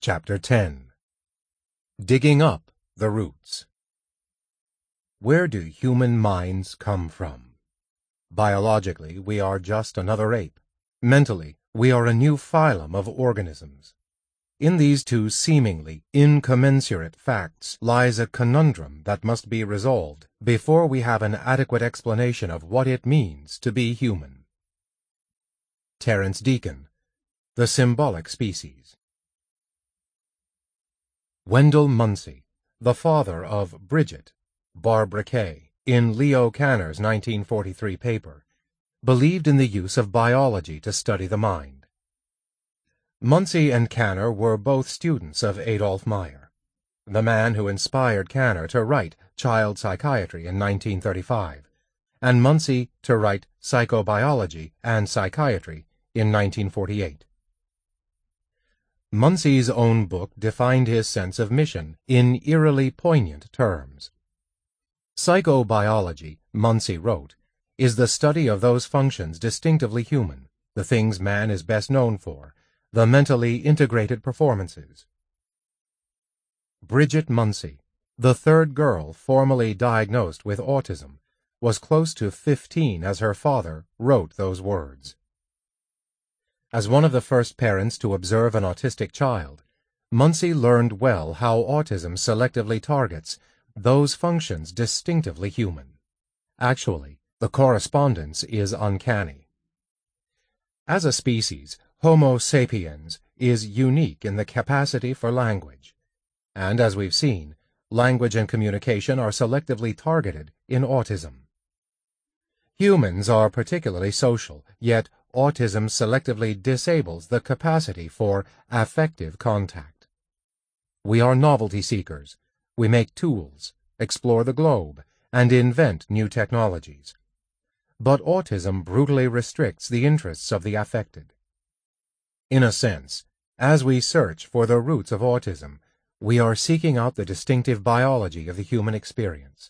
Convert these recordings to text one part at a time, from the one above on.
Chapter 10. Digging Up the Roots. Where do human minds come from? Biologically, we are just another ape. Mentally, we are a new phylum of organisms. In these two seemingly incommensurate facts lies a conundrum that must be resolved before we have an adequate explanation of what it means to be human. Terence Deacon, The Symbolic Species. Wendell Munsey, the father of Bridget, Barbara Kay, in Leo Kanner's 1943 paper, believed in the use of biology to study the mind. Munsey and Kanner were both students of Adolf Meyer, the man who inspired Kanner to write Child Psychiatry in 1935, and Munsey to write Psychobiology and Psychiatry in 1948. Munsey's own book defined his sense of mission in eerily poignant terms. Psychobiology, Munsey wrote, is the study of those functions distinctively human, the things man is best known for, the mentally integrated performances. Bridget Munsey, the third girl formally diagnosed with autism, was close to 15 as her father wrote those words. As one of the first parents to observe an autistic child, Munsey learned well how autism selectively targets those functions distinctively human. Actually, the correspondence is uncanny. As a species, Homo sapiens is unique in the capacity for language, and as we've seen, language and communication are selectively targeted in autism. Humans are particularly social, yet autism selectively disables the capacity for affective contact. We are novelty seekers. We make tools, explore the globe, and invent new technologies. But autism brutally restricts the interests of the affected. In a sense, as we search for the roots of autism, we are seeking out the distinctive biology of the human experience.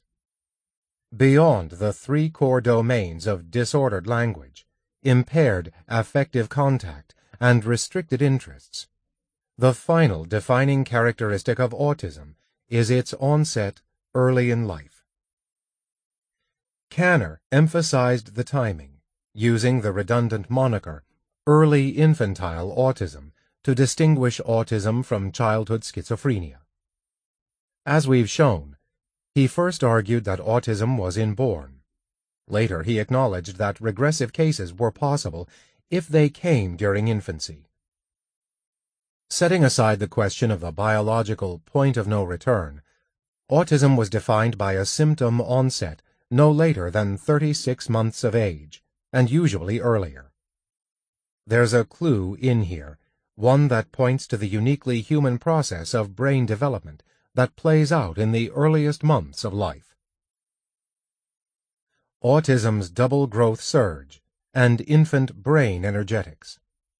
Beyond the three core domains of disordered language, impaired affective contact, and restricted interests, the final defining characteristic of autism is its onset early in life. Kanner emphasized the timing, using the redundant moniker early infantile autism to distinguish autism from childhood schizophrenia. As we've shown, he first argued that autism was inborn. Later, he acknowledged that regressive cases were possible if they came during infancy. Setting aside the question of the biological point of no return, autism was defined by a symptom onset no later than 36 months of age, and usually earlier. There's a clue in here, one that points to the uniquely human process of brain development that plays out in the earliest months of life. Autism's double growth surge and infant brain energetics.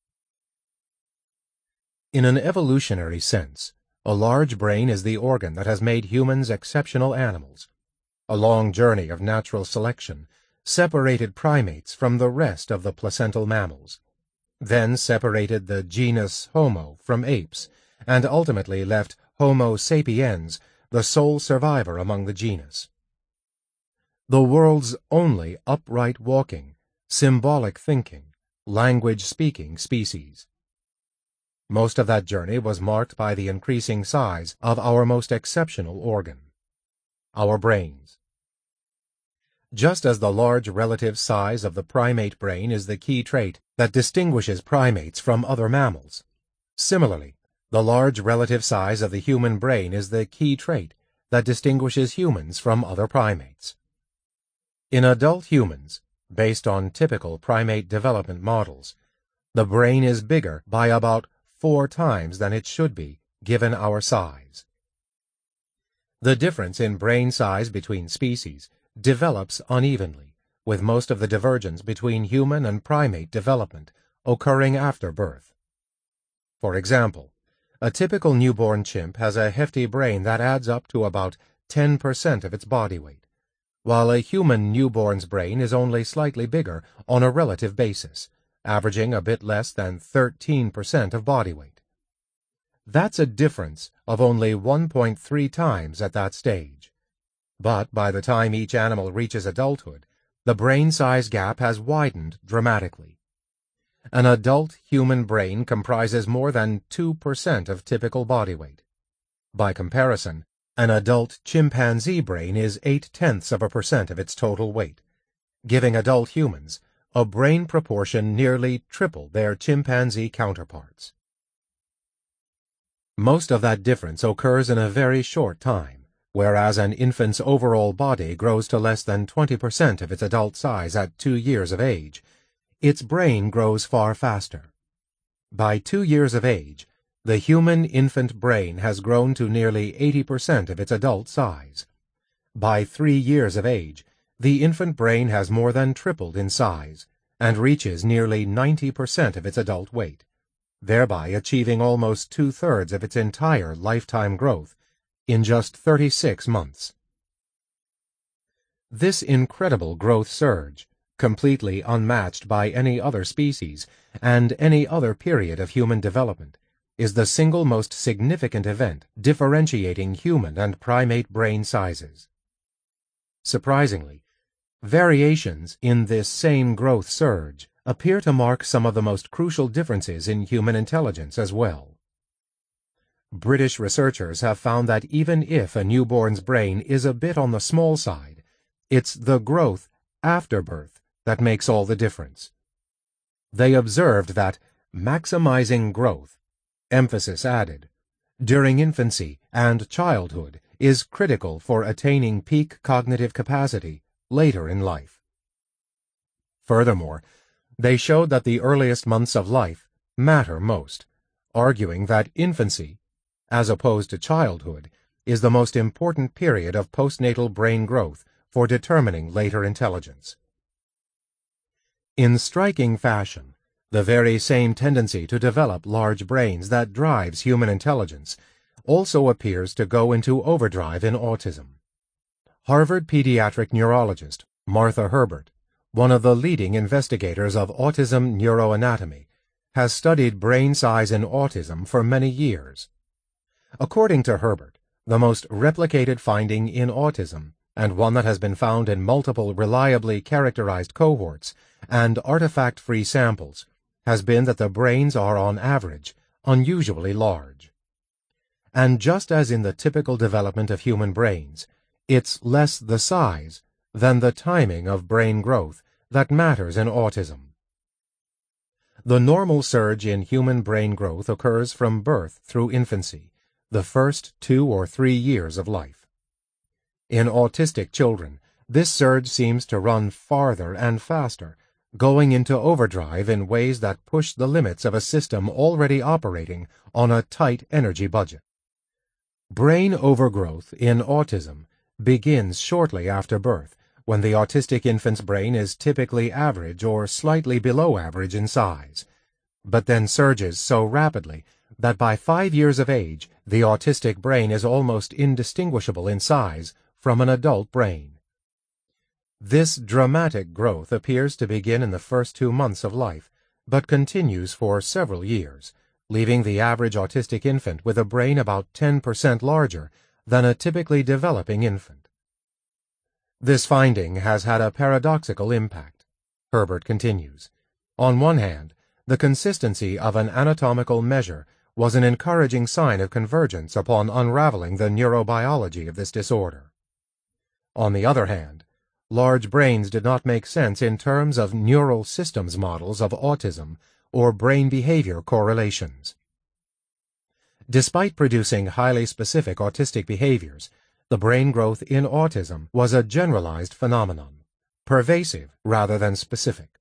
In an evolutionary sense, a large brain is the organ that has made humans exceptional animals. A long journey of natural selection separated primates from the rest of the placental mammals, then separated the genus Homo from apes, and ultimately left Homo sapiens the sole survivor among the genus. The world's only upright walking, symbolic thinking, language-speaking species. Most of that journey was marked by the increasing size of our most exceptional organ, our brains. Just as the large relative size of the primate brain is the key trait that distinguishes primates from other mammals, similarly, the large relative size of the human brain is the key trait that distinguishes humans from other primates. In adult humans, based on typical primate development models, the brain is bigger by about 4 times than it should be, given our size. The difference in brain size between species develops unevenly, with most of the divergence between human and primate development occurring after birth. For example, a typical newborn chimp has a hefty brain that adds up to about 10% of its body weight, while a human newborn's brain is only slightly bigger on a relative basis, averaging a bit less than 13% of body weight. That's a difference of only 1.3 times at that stage. But by the time each animal reaches adulthood, the brain size gap has widened dramatically. An adult human brain comprises more than 2% of typical body weight. By comparison, an adult chimpanzee brain is 0.8% of its total weight, giving adult humans a brain proportion nearly triple their chimpanzee counterparts. Most of that difference occurs in a very short time, whereas an infant's overall body grows to less than 20% of its adult size at 2 years of age. Its brain grows far faster. By 2 years of age, the human infant brain has grown to nearly 80% of its adult size. By 3 years of age, the infant brain has more than tripled in size and reaches nearly 90% of its adult weight, thereby achieving almost 2/3 of its entire lifetime growth in just 36 months. This incredible growth surge, completely unmatched by any other species and any other period of human development, is the single most significant event differentiating human and primate brain sizes. Surprisingly, variations in this same growth surge appear to mark some of the most crucial differences in human intelligence as well. British researchers have found that even if a newborn's brain is a bit on the small side, it's the growth after birth that makes all the difference. They observed that maximizing growth, emphasis added, during infancy and childhood is critical for attaining peak cognitive capacity later in life. Furthermore, they showed that the earliest months of life matter most, arguing that infancy, as opposed to childhood, is the most important period of postnatal brain growth for determining later intelligence. In striking fashion, the very same tendency to develop large brains that drives human intelligence also appears to go into overdrive in autism. Harvard pediatric neurologist Martha Herbert, one of the leading investigators of autism neuroanatomy, has studied brain size in autism for many years. According to Herbert, the most replicated finding in autism, and one that has been found in multiple reliably characterized cohorts and artifact-free samples, has been that the brains are on average unusually large. And just as in the typical development of human brains, it's less the size than the timing of brain growth that matters in autism. The normal surge in human brain growth occurs from birth through infancy, the first 2 or 3 years of life. In autistic children, this surge seems to run farther and faster, going into overdrive in ways that push the limits of a system already operating on a tight energy budget. Brain overgrowth in autism begins shortly after birth, when the autistic infant's brain is typically average or slightly below average in size, but then surges so rapidly that by 5 years of age, the autistic brain is almost indistinguishable in size from an adult brain. This dramatic growth appears to begin in the first 2 months of life, but continues for several years, leaving the average autistic infant with a brain about 10% larger than a typically developing infant. This finding has had a paradoxical impact, Herbert continues. On one hand, the consistency of an anatomical measure was an encouraging sign of convergence upon unraveling the neurobiology of this disorder. On the other hand, large brains did not make sense in terms of neural systems models of autism or brain behavior correlations. Despite producing highly specific autistic behaviors, the brain growth in autism was a generalized phenomenon, pervasive rather than specific.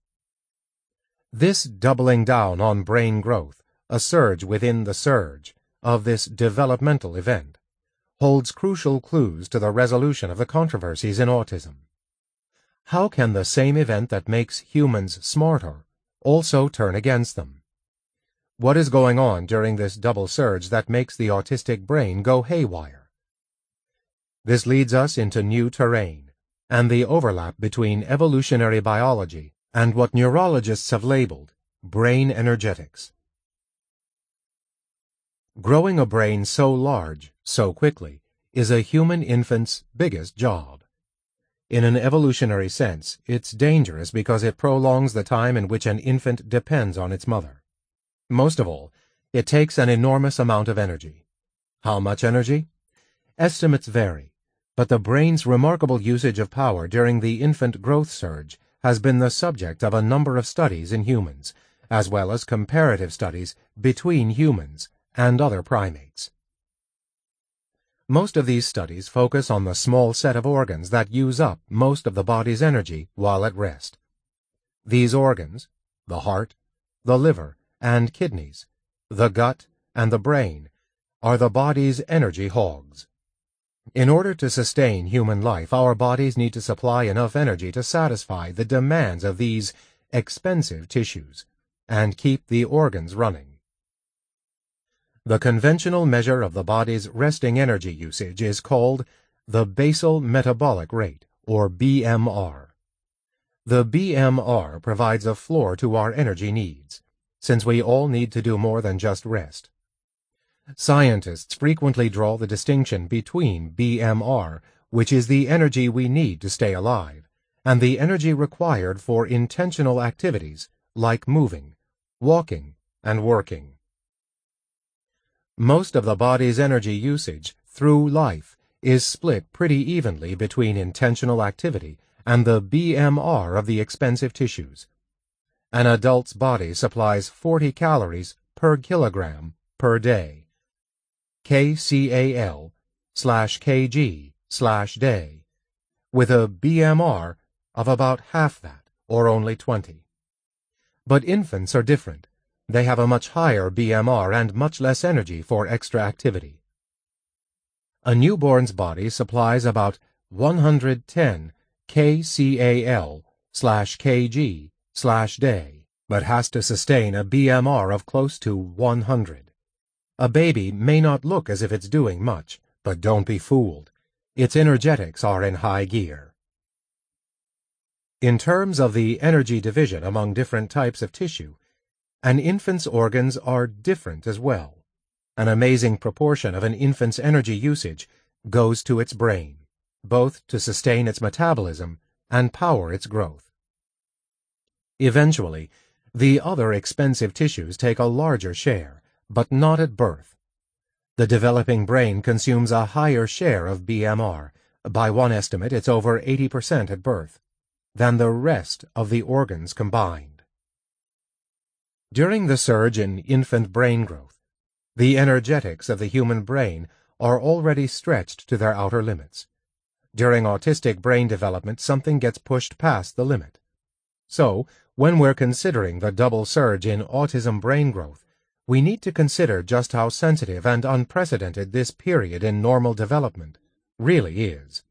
This doubling down on brain growth, a surge within the surge, of this developmental event, holds crucial clues to the resolution of the controversies in autism. How can the same event that makes humans smarter also turn against them? What is going on during this double surge that makes the autistic brain go haywire? This leads us into new terrain, and the overlap between evolutionary biology and what neurologists have labeled brain energetics. Growing a brain so large, so quickly, is a human infant's biggest job. In an evolutionary sense, it's dangerous because it prolongs the time in which an infant depends on its mother. Most of all, it takes an enormous amount of energy. How much energy? Estimates vary, but the brain's remarkable usage of power during the infant growth surge has been the subject of a number of studies in humans, as well as comparative studies between humans and other primates. Most of these studies focus on the small set of organs that use up most of the body's energy while at rest. These organs, the heart, the liver, and kidneys, the gut, and the brain, are the body's energy hogs. In order to sustain human life, our bodies need to supply enough energy to satisfy the demands of these expensive tissues and keep the organs running. The conventional measure of the body's resting energy usage is called the basal metabolic rate, or BMR. The BMR provides a floor to our energy needs, since we all need to do more than just rest. Scientists frequently draw the distinction between BMR, which is the energy we need to stay alive, and the energy required for intentional activities like moving, walking, and working. Most of the body's energy usage through life is split pretty evenly between intentional activity and the BMR of the expensive tissues. An adult's body supplies 40 calories per kilogram per day. kcal/kg/day, with a BMR of about half that, or only 20. But infants are different. They have a much higher BMR and much less energy for extra activity. A newborn's body supplies about 110 kcal/kg/day, but has to sustain a BMR of close to 100. A baby may not look as if it's doing much, but don't be fooled. Its energetics are in high gear. In terms of the energy division among different types of tissue, an infant's organs are different as well. An amazing proportion of an infant's energy usage goes to its brain, both to sustain its metabolism and power its growth. Eventually, the other expensive tissues take a larger share, but not at birth. The developing brain consumes a higher share of BMR, by one estimate it's over 80% at birth, than the rest of the organs combined. During the surge in infant brain growth, the energetics of the human brain are already stretched to their outer limits. During autistic brain development, something gets pushed past the limit. So, when we're considering the double surge in autism brain growth, we need to consider just how sensitive and unprecedented this period in normal development really is.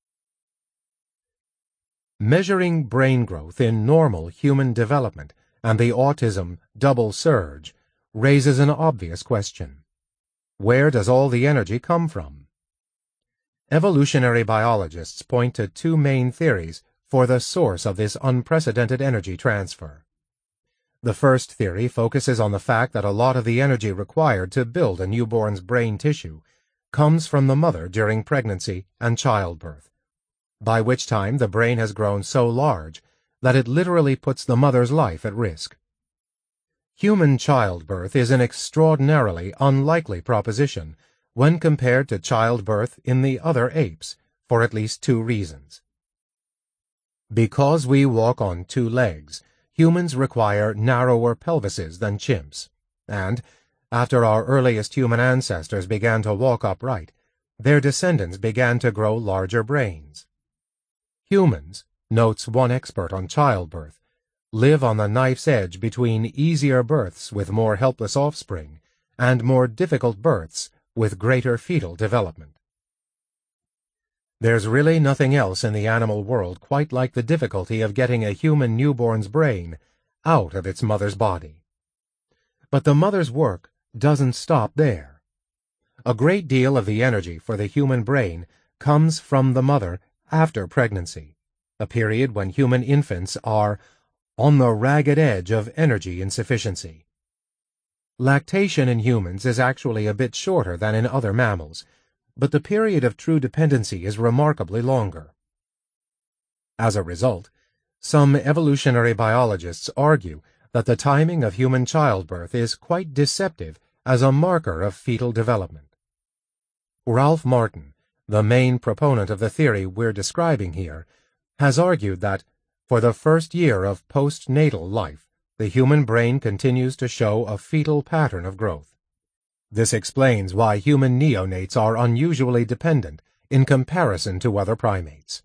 Measuring brain growth in normal human development and the autism double surge raises an obvious question. Where does all the energy come from? Evolutionary biologists point to two main theories for the source of this unprecedented energy transfer. The first theory focuses on the fact that a lot of the energy required to build a newborn's brain tissue comes from the mother during pregnancy and childbirth, by which time the brain has grown so large that it literally puts the mother's life at risk. Human childbirth is an extraordinarily unlikely proposition when compared to childbirth in the other apes, for at least two reasons. Because we walk on two legs, humans require narrower pelvises than chimps, and, after our earliest human ancestors began to walk upright, their descendants began to grow larger brains. Humans, notes one expert on childbirth, live on the knife's edge between easier births with more helpless offspring and more difficult births with greater fetal development. There's really nothing else in the animal world quite like the difficulty of getting a human newborn's brain out of its mother's body. But the mother's work doesn't stop there. A great deal of the energy for the human brain comes from the mother after pregnancy, a period when human infants are on the ragged edge of energy insufficiency. Lactation in humans is actually a bit shorter than in other mammals, but the period of true dependency is remarkably longer. As a result, some evolutionary biologists argue that the timing of human childbirth is quite deceptive as a marker of fetal development. Ralph Martin, the main proponent of the theory we're describing here, has argued that, for the first year of postnatal life, the human brain continues to show a fetal pattern of growth. This explains why human neonates are unusually dependent in comparison to other primates.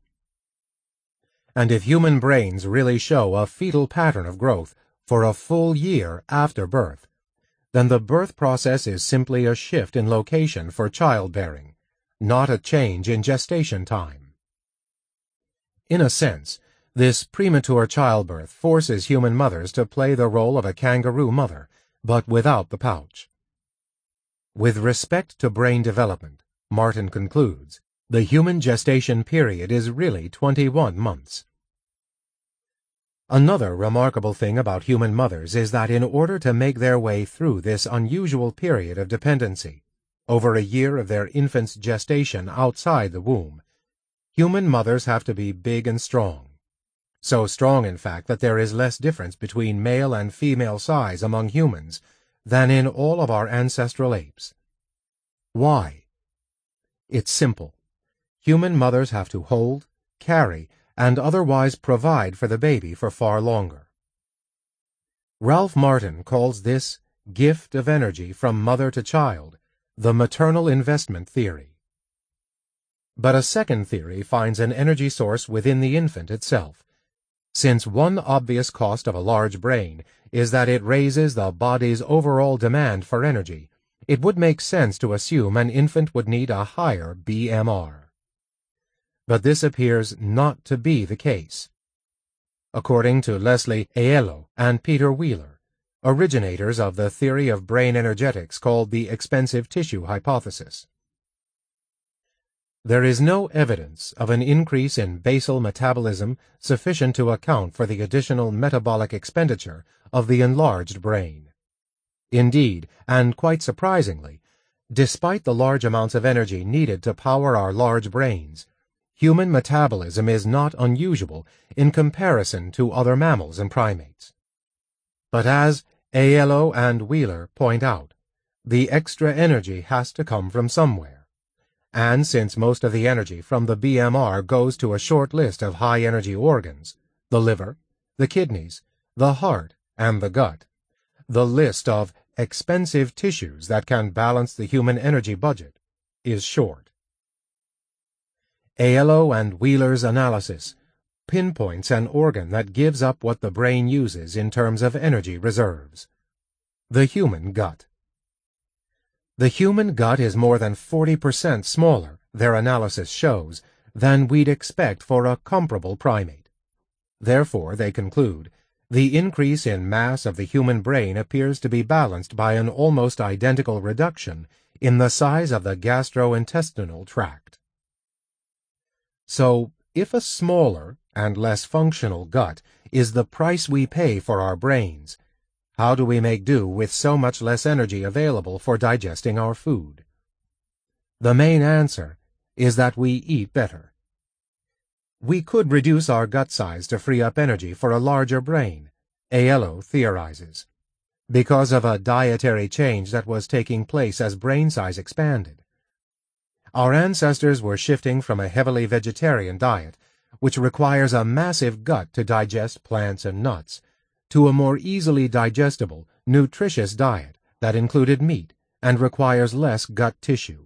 And if human brains really show a fetal pattern of growth for a full year after birth, then the birth process is simply a shift in location for childbearing, not a change in gestation time. In a sense, this premature childbirth forces human mothers to play the role of a kangaroo mother, but without the pouch. With respect to brain development, Martin concludes, the human gestation period is really 21 months. Another remarkable thing about human mothers is that in order to make their way through this unusual period of dependency, over a year of their infant's gestation outside the womb, human mothers have to be big and strong. So strong, in fact, that there is less difference between male and female size among humans than in all of our ancestral apes. Why? It's simple. Human mothers have to hold, carry, and otherwise provide for the baby for far longer. Ralph Martin calls this gift of energy from mother to child the maternal investment theory. But a second theory finds an energy source within the infant itself, since one obvious cost of a large brain is that it raises the body's overall demand for energy. It would make sense to assume an infant would need a higher BMR. But this appears not to be the case. According to Leslie Aiello and Peter Wheeler, originators of the theory of brain energetics called the expensive tissue hypothesis, there is no evidence of an increase in basal metabolism sufficient to account for the additional metabolic expenditure of the enlarged brain. Indeed, and quite surprisingly, despite the large amounts of energy needed to power our large brains, human metabolism is not unusual in comparison to other mammals and primates. But as Aiello and Wheeler point out, the extra energy has to come from somewhere. And since most of the energy from the BMR goes to a short list of high-energy organs, the liver, the kidneys, the heart, and the gut, the list of expensive tissues that can balance the human energy budget is short. Aiello and Wheeler's analysis pinpoints an organ that gives up what the brain uses in terms of energy reserves: the human gut. The human gut is more than 40% smaller, their analysis shows, than we'd expect for a comparable primate. Therefore, they conclude, the increase in mass of the human brain appears to be balanced by an almost identical reduction in the size of the gastrointestinal tract. So, if a smaller and less functional gut is the price we pay for our brains, how do we make do with so much less energy available for digesting our food? The main answer is that we eat better. We could reduce our gut size to free up energy for a larger brain, Aiello theorizes, because of a dietary change that was taking place as brain size expanded. Our ancestors were shifting from a heavily vegetarian diet, which requires a massive gut to digest plants and nuts, to a more easily digestible, nutritious diet that included meat and requires less gut tissue.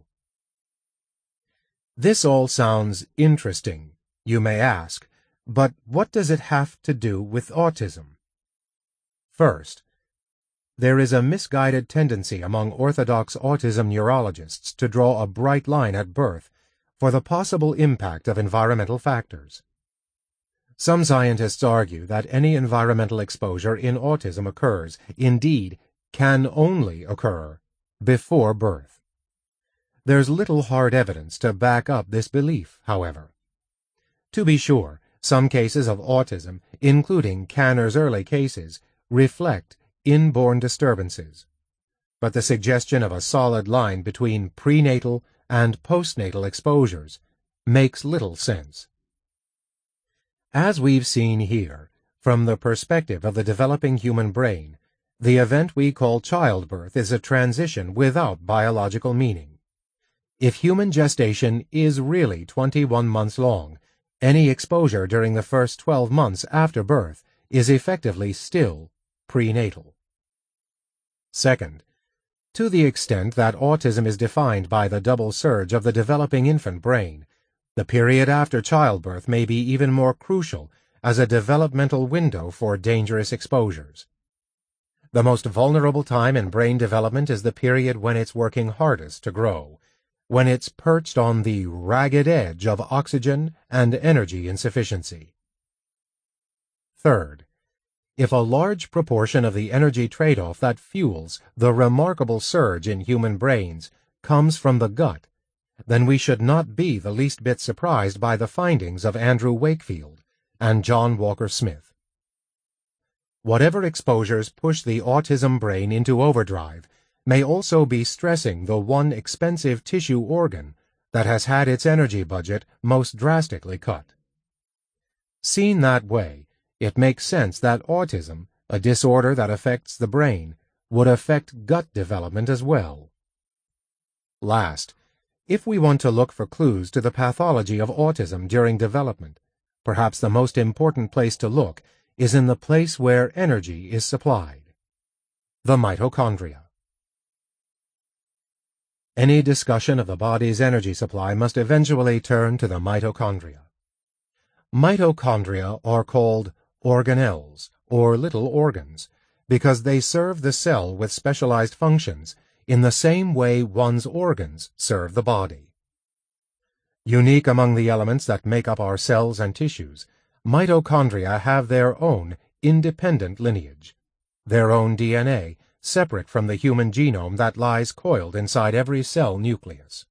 This all sounds interesting, you may ask, but what does it have to do with autism? First, there is a misguided tendency among orthodox autism neurologists to draw a bright line at birth for the possible impact of environmental factors. Some scientists argue that any environmental exposure in autism occurs, indeed, can only occur, before birth. There's little hard evidence to back up this belief, however. To be sure, some cases of autism, including Kanner's early cases, reflect inborn disturbances. but the suggestion of a solid line between prenatal and postnatal exposures makes little sense. As we've seen here, from the perspective of the developing human brain, the event we call childbirth is a transition without biological meaning. If human gestation is really 21 months long, any exposure during the first 12 months after birth is effectively still prenatal. Second, to the extent that autism is defined by the double surge of the developing infant brain, the period after childbirth may be even more crucial as a developmental window for dangerous exposures. The most vulnerable time in brain development is the period when it's working hardest to grow, when it's perched on the ragged edge of oxygen and energy insufficiency. Third, if a large proportion of the energy trade-off that fuels the remarkable surge in human brains comes from the gut, then we should not be the least bit surprised by the findings of Andrew Wakefield and John Walker Smith. Whatever exposures push the autism brain into overdrive may also be stressing the one expensive tissue organ that has had its energy budget most drastically cut. Seen that way, it makes sense that autism, a disorder that affects the brain, would affect gut development as well. Last, if we want to look for clues to the pathology of autism during development, perhaps the most important place to look is in the place where energy is supplied: the mitochondria. Any discussion of the body's energy supply must eventually turn to the mitochondria. Mitochondria are called organelles, or little organs, because they serve the cell with specialized functions in the same way one's organs serve the body. Unique among the elements that make up our cells and tissues, mitochondria have their own independent lineage, their own DNA, separate from the human genome that lies coiled inside every cell nucleus.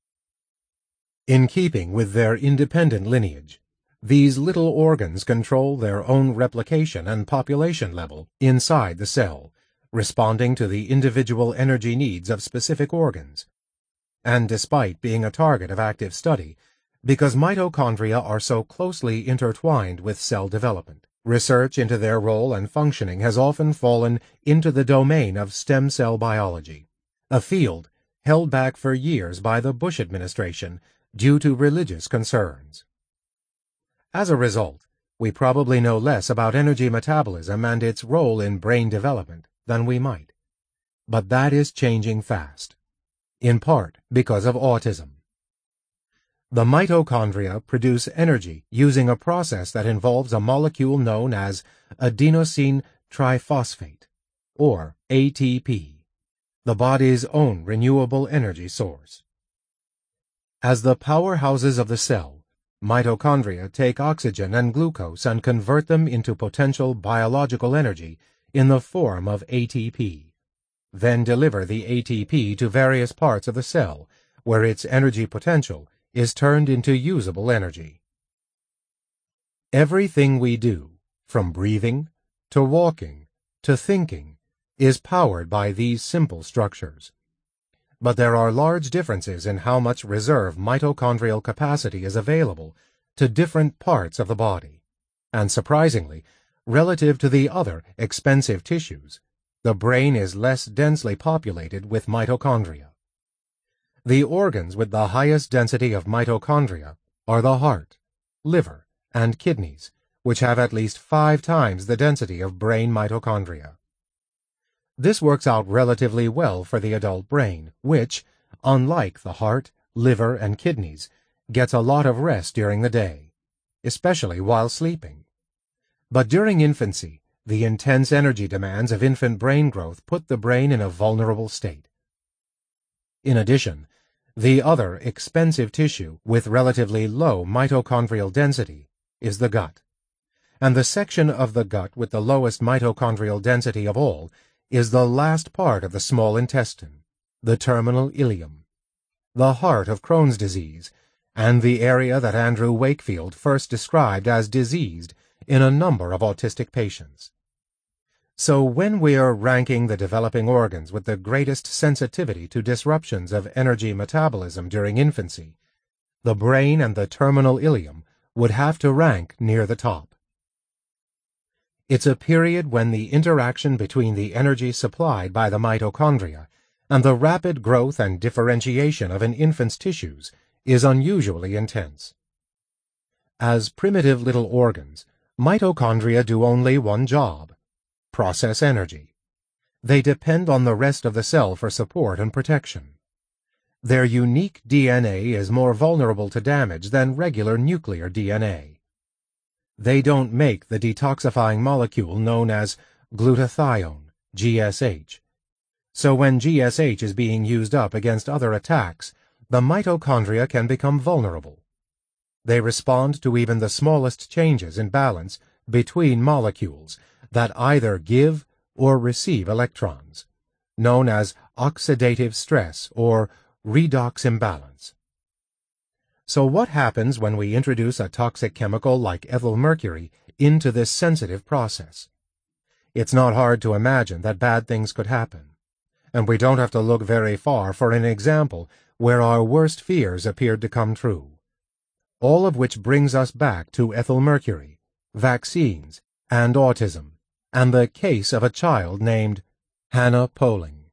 In keeping with their independent lineage, these little organs control their own replication and population level inside the cell, responding to the individual energy needs of specific organs. And despite being a target of active study, because mitochondria are so closely intertwined with cell development, research into their role and functioning has often fallen into the domain of stem cell biology, a field held back for years by the Bush administration due to religious concerns. As a result, we probably know less about energy metabolism and its role in brain development than we might. But that is changing fast, in part because of autism. The mitochondria produce energy using a process that involves a molecule known as adenosine triphosphate, or ATP, the body's own renewable energy source. As the powerhouses of the cell, mitochondria take oxygen and glucose and convert them into potential biological energy in the form of ATP, then deliver the ATP to various parts of the cell, where its energy potential is turned into usable energy. Everything we do, from breathing to walking to thinking, is powered by these simple structures. But there are large differences in how much reserve mitochondrial capacity is available to different parts of the body, and surprisingly, relative to the other expensive tissues, the brain is less densely populated with mitochondria. The organs with the highest density of mitochondria are the heart, liver, and kidneys, which have at least 5 times the density of brain mitochondria. This works out relatively well for the adult brain, which, unlike the heart, liver, and kidneys, gets a lot of rest during the day, especially while sleeping. But during infancy, the intense energy demands of infant brain growth put the brain in a vulnerable state. In addition, the other expensive tissue with relatively low mitochondrial density is the gut, and the section of the gut with the lowest mitochondrial density of all is the last part of the small intestine, the terminal ileum, the heart of Crohn's disease, and the area that Andrew Wakefield first described as diseased in a number of autistic patients. So when we're ranking the developing organs with the greatest sensitivity to disruptions of energy metabolism during infancy, the brain and the terminal ileum would have to rank near the top. It's a period when the interaction between the energy supplied by the mitochondria and the rapid growth and differentiation of an infant's tissues is unusually intense. As primitive little organs, mitochondria do only one job: process energy. They depend on the rest of the cell for support and protection. Their unique DNA is more vulnerable to damage than regular nuclear DNA. They don't make the detoxifying molecule known as glutathione, GSH. So when GSH is being used up against other attacks, the mitochondria can become vulnerable. They respond to even the smallest changes in balance between molecules that either give or receive electrons, known as oxidative stress or redox imbalance. So what happens when we introduce a toxic chemical like ethylmercury into this sensitive process? It's not hard to imagine that bad things could happen, and we don't have to look very far for an example where our worst fears appeared to come true. All of which brings us back to ethylmercury, vaccines, and autism, and the case of a child named Hannah Poling.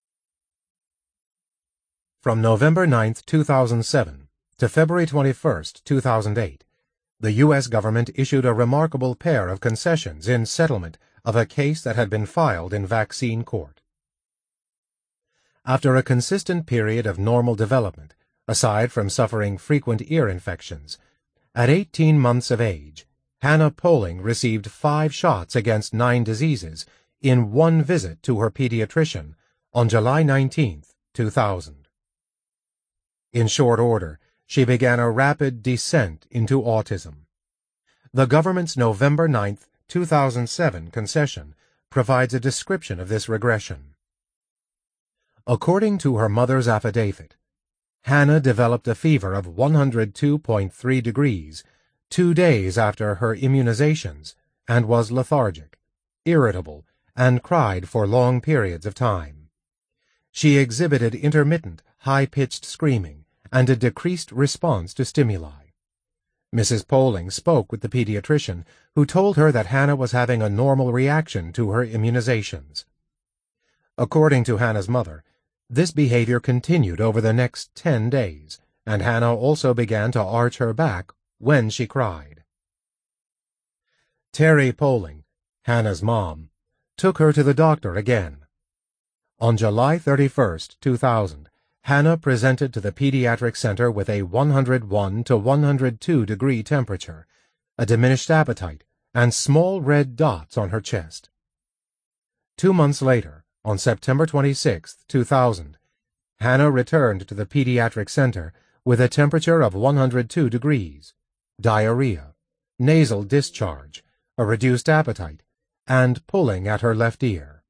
From November 9, 2007 to February 21, 2008, the U.S. government issued a remarkable pair of concessions in settlement of a case that had been filed in vaccine court. After a consistent period of normal development, aside from suffering frequent ear infections, at 18 months of age, Hannah Poling received 5 shots against 9 diseases in one visit to her pediatrician on July 19, 2000. In short order, she began a rapid descent into autism. The government's November 9, 2007 concession provides a description of this regression. According to her mother's affidavit, Hannah developed a fever of 102.3 degrees 2 days after her immunizations and was lethargic, irritable, and cried for long periods of time. She exhibited intermittent, high-pitched screaming and a decreased response to stimuli. Mrs. Poling spoke with the pediatrician, who told her that Hannah was having a normal reaction to her immunizations. According to Hannah's mother, this behavior continued over the next 10 days, and Hannah also began to arch her back when she cried. Terry Poling, Hannah's mom, took her to the doctor again. On July 31, 2000, Hannah presented to the pediatric center with a 101 to 102 degree temperature, a diminished appetite, and small red dots on her chest. 2 months later, on September 26, 2000, Hannah returned to the pediatric center with a temperature of 102 degrees, diarrhea, nasal discharge, a reduced appetite, and pulling at her left ear.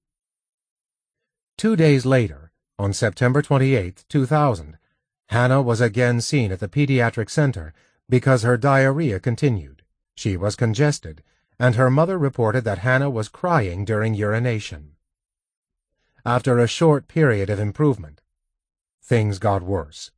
2 days later, on September 28, 2000, Hannah was again seen at the pediatric center because her diarrhea continued. She was congested, and her mother reported that Hannah was crying during urination. After a short period of improvement, things got worse.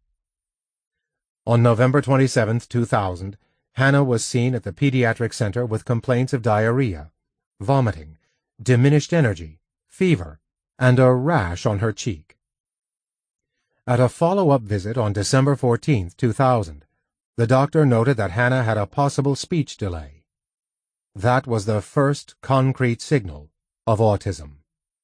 On November 27, 2000, Hannah was seen at the pediatric center with complaints of diarrhea, vomiting, diminished energy, fever, and a rash on her cheek. At a follow-up visit on December 14, 2000, the doctor noted that Hannah had a possible speech delay. That was the first concrete signal of autism.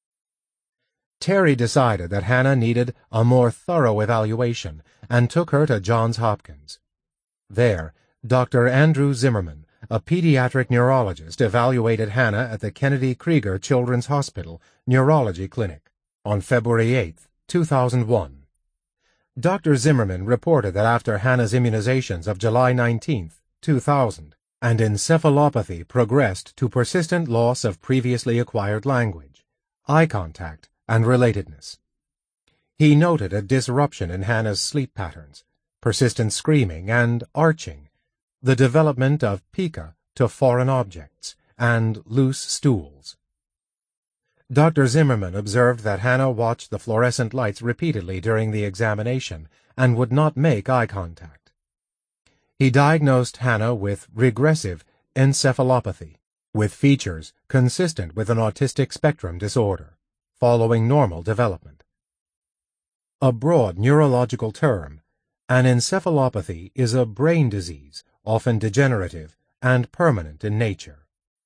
Terry decided that Hannah needed a more thorough evaluation and took her to Johns Hopkins. There, Dr. Andrew Zimmerman, a pediatric neurologist, evaluated Hannah at the Kennedy Krieger Children's Hospital Neurology Clinic on February 8, 2001. Dr. Zimmerman reported that after Hannah's immunizations of July 19, 2000, and encephalopathy progressed to persistent loss of previously acquired language, eye contact, and relatedness. He noted a disruption in Hannah's sleep patterns, persistent screaming and arching, the development of pica to foreign objects, and loose stools. Dr. Zimmerman observed that Hannah watched the fluorescent lights repeatedly during the examination and would not make eye contact. He diagnosed Hannah with regressive encephalopathy, with features consistent with an autistic spectrum disorder, following normal development. A broad neurological term, an encephalopathy is a brain disease, often degenerative and permanent in nature.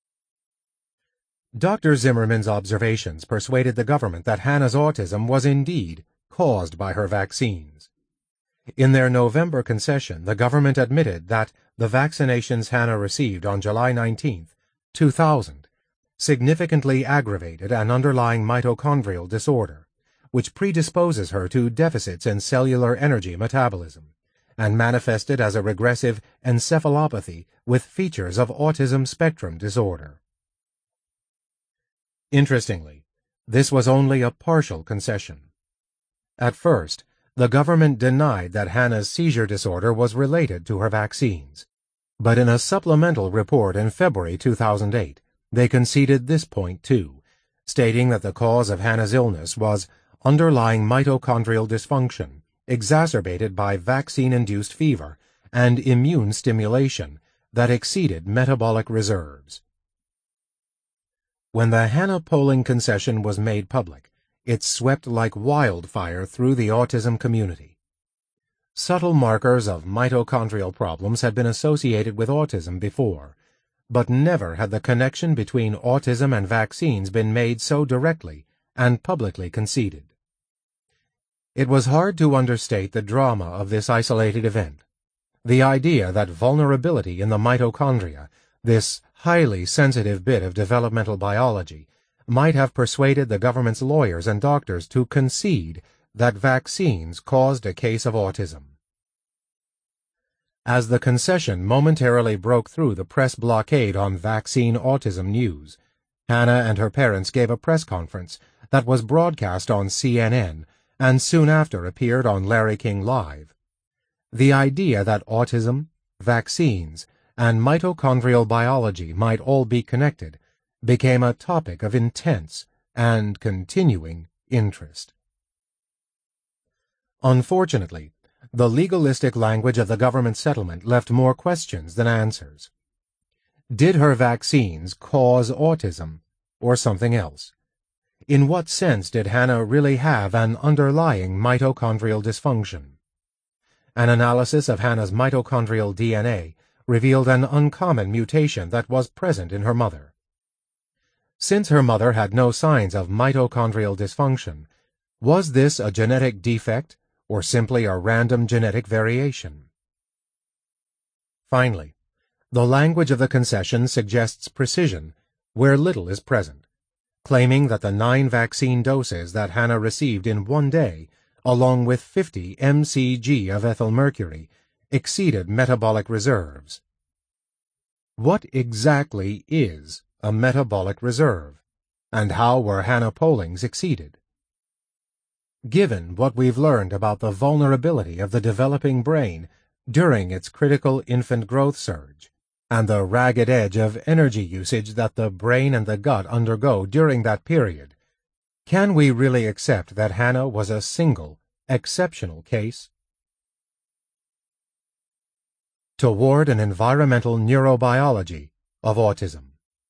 Dr. Zimmerman's observations persuaded the government that Hannah's autism was indeed caused by her vaccines. In their November concession, the government admitted that the vaccinations Hannah received on July 19, 2000, significantly aggravated an underlying mitochondrial disorder, which predisposes her to deficits in cellular energy metabolism, and manifested as a regressive encephalopathy with features of autism spectrum disorder. Interestingly, this was only a partial concession. At first, the government denied that Hannah's seizure disorder was related to her vaccines, but in a supplemental report in February 2008, they conceded this point too, stating that the cause of Hannah's illness was underlying mitochondrial dysfunction, exacerbated by vaccine-induced fever and immune stimulation that exceeded metabolic reserves. When the Hannah polling concession was made public, it swept like wildfire through the autism community. Subtle markers of mitochondrial problems had been associated with autism before, but never had the connection between autism and vaccines been made so directly and publicly conceded. It was hard to understate the drama of this isolated event. The idea that vulnerability in the mitochondria, this highly sensitive bit of developmental biology, might have persuaded the government's lawyers and doctors to concede that vaccines caused a case of autism. As the concession momentarily broke through the press blockade on vaccine autism news, Hannah and her parents gave a press conference that was broadcast on CNN and soon after appeared on Larry King Live. The idea that autism, vaccines, and mitochondrial biology might all be connected became a topic of intense and continuing interest. Unfortunately, the legalistic language of the government settlement left more questions than answers. Did her vaccines cause autism, or something else? In what sense did Hannah really have an underlying mitochondrial dysfunction? An analysis of Hannah's mitochondrial DNA revealed an uncommon mutation that was present in her mother. Since her mother had no signs of mitochondrial dysfunction, was this a genetic defect or simply a random genetic variation? Finally, the language of the concession suggests precision where little is present, claiming that the 9 vaccine doses that Hannah received in one day, along with 50 mcg of ethylmercury, exceeded metabolic reserves. What exactly is a metabolic reserve, and how were Hannah pollings exceeded? Given what we've learned about the vulnerability of the developing brain during its critical infant growth surge, and the ragged edge of energy usage that the brain and the gut undergo during that period, can we really accept that Hannah was a single, exceptional case? Toward an environmental neurobiology of autism.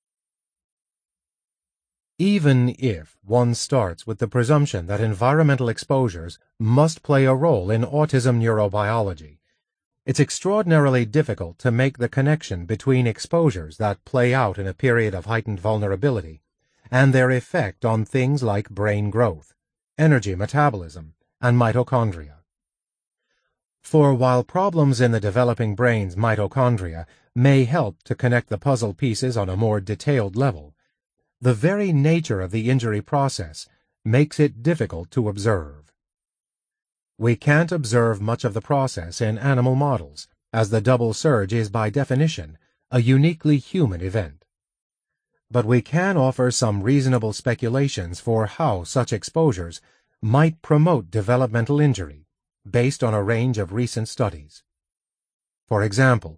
Even if one starts with the presumption that environmental exposures must play a role in autism neurobiology, it's extraordinarily difficult to make the connection between exposures that play out in a period of heightened vulnerability and their effect on things like brain growth, energy metabolism, and mitochondria. For while problems in the developing brain's mitochondria may help to connect the puzzle pieces on a more detailed level, the very nature of the injury process makes it difficult to observe. We can't observe much of the process in animal models, as the double surge is by definition a uniquely human event. But we can offer some reasonable speculations for how such exposures might promote developmental injury, based on a range of recent studies. For example,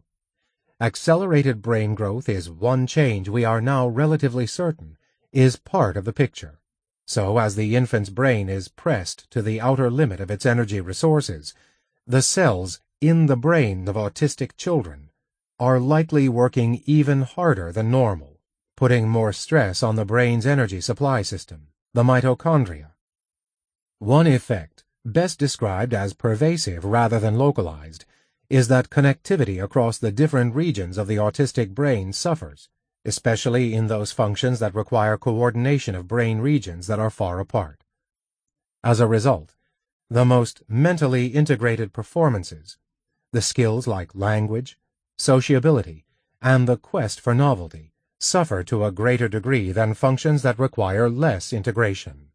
accelerated brain growth is one change we are now relatively certain is part of the picture. So, as the infant's brain is pressed to the outer limit of its energy resources, the cells in the brain of autistic children are likely working even harder than normal, putting more stress on the brain's energy supply system, the mitochondria. One effect, best described as pervasive rather than localized, is that connectivity across the different regions of the autistic brain suffers, especially in those functions that require coordination of brain regions that are far apart. As a result, the most mentally integrated performances, the skills like language, sociability, and the quest for novelty, suffer to a greater degree than functions that require less integration.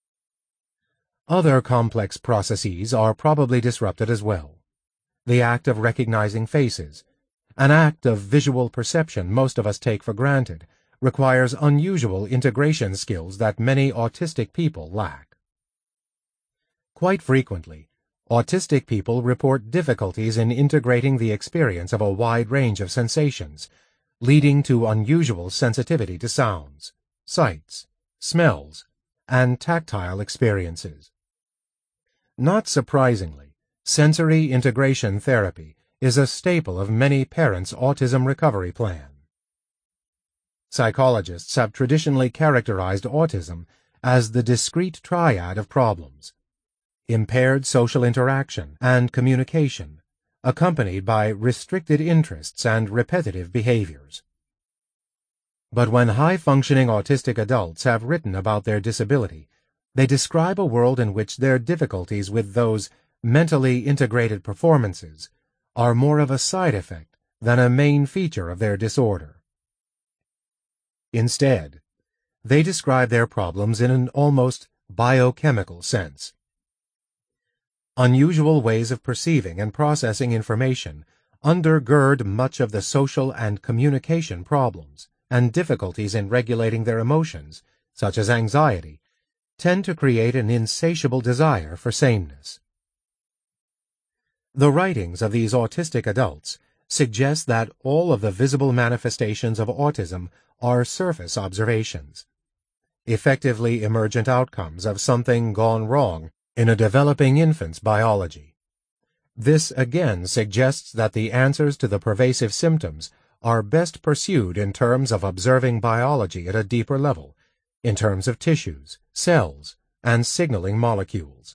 Other complex processes are probably disrupted as well. The act of recognizing faces, an act of visual perception most of us take for granted, requires unusual integration skills that many autistic people lack. Quite frequently, autistic people report difficulties in integrating the experience of a wide range of sensations, leading to unusual sensitivity to sounds, sights, smells, and tactile experiences. Not surprisingly, sensory integration therapy is a staple of many parents' autism recovery plan. Psychologists have traditionally characterized autism as the discrete triad of problems: impaired social interaction and communication, accompanied by restricted interests and repetitive behaviors. But when high-functioning autistic adults have written about their disability, they describe a world in which their difficulties with those mentally integrated performances are more of a side effect than a main feature of their disorder. Instead, they describe their problems in an almost biochemical sense. Unusual ways of perceiving and processing information undergird much of the social and communication problems, and difficulties in regulating their emotions, such as anxiety, tend to create an insatiable desire for sameness. The writings of these autistic adults suggest that all of the visible manifestations of autism are surface observations, effectively emergent outcomes of something gone wrong in a developing infant's biology. This again suggests that the answers to the pervasive symptoms are best pursued in terms of observing biology at a deeper level, in terms of tissues, cells, and signaling molecules.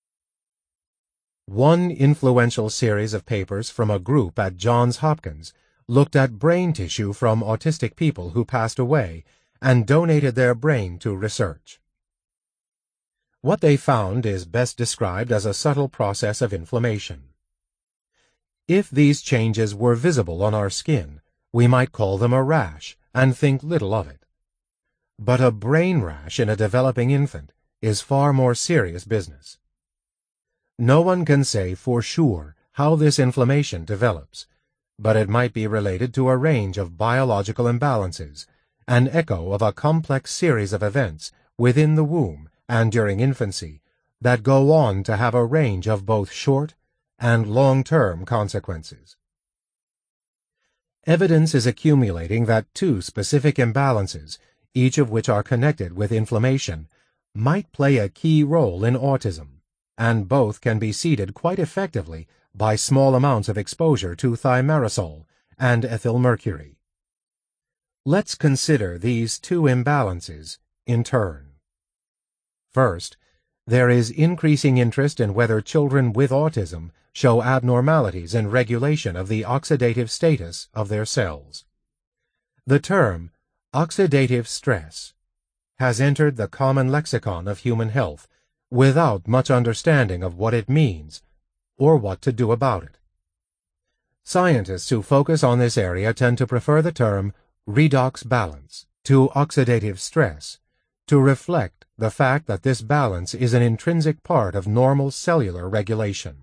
One influential series of papers from a group at Johns Hopkins looked at brain tissue from autistic people who passed away and donated their brain to research. What they found is best described as a subtle process of inflammation. If these changes were visible on our skin, we might call them a rash and think little of it. But a brain rash in a developing infant is far more serious business. No one can say for sure how this inflammation develops, but it might be related to a range of biological imbalances, an echo of a complex series of events within the womb and during infancy that go on to have a range of both short and long-term consequences. Evidence is accumulating that two specific imbalances, each of which are connected with inflammation, might play a key role in autism, and both can be seeded quite effectively by small amounts of exposure to thimerosal and ethylmercury. Let's consider these two imbalances in turn. First, there is increasing interest in whether children with autism show abnormalities in regulation of the oxidative status of their cells. The term oxidative stress has entered the common lexicon of human health without much understanding of what it means or what to do about it. Scientists who focus on this area tend to prefer the term redox balance to oxidative stress to reflect the fact that this balance is an intrinsic part of normal cellular regulation.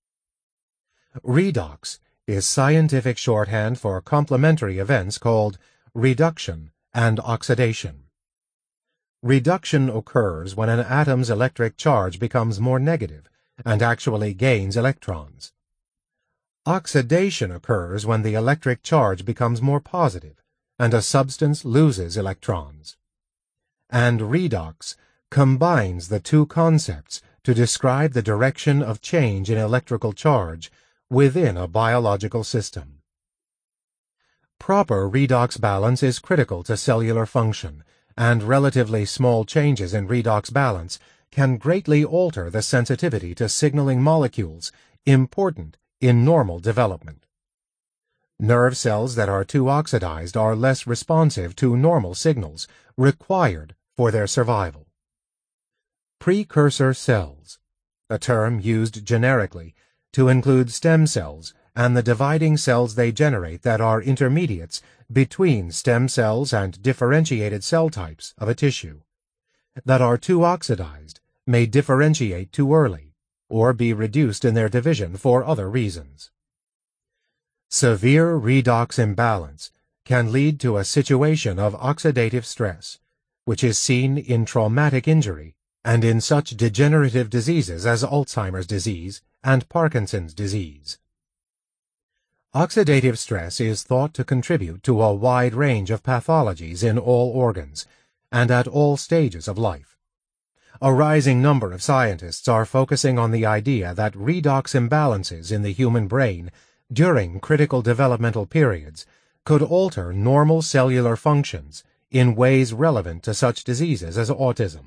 Redox is scientific shorthand for complementary events called reduction and oxidation. Reduction occurs when an atom's electric charge becomes more negative and actually gains electrons. Oxidation occurs when the electric charge becomes more positive and a substance loses electrons. And redox combines the two concepts to describe the direction of change in electrical charge within a biological system. Proper redox balance is critical to cellular function, and relatively small changes in redox balance can greatly alter the sensitivity to signaling molecules important in normal development. Nerve cells that are too oxidized are less responsive to normal signals required for their survival. Precursor cells, a term used generically to include stem cells and the dividing cells they generate that are intermediates between stem cells and differentiated cell types of a tissue, that are too oxidized, may differentiate too early, or be reduced in their division for other reasons. Severe redox imbalance can lead to a situation of oxidative stress, which is seen in traumatic injury and in such degenerative diseases as Alzheimer's disease and Parkinson's disease. Oxidative stress is thought to contribute to a wide range of pathologies in all organs and at all stages of life. A rising number of scientists are focusing on the idea that redox imbalances in the human brain during critical developmental periods could alter normal cellular functions in ways relevant to such diseases as autism.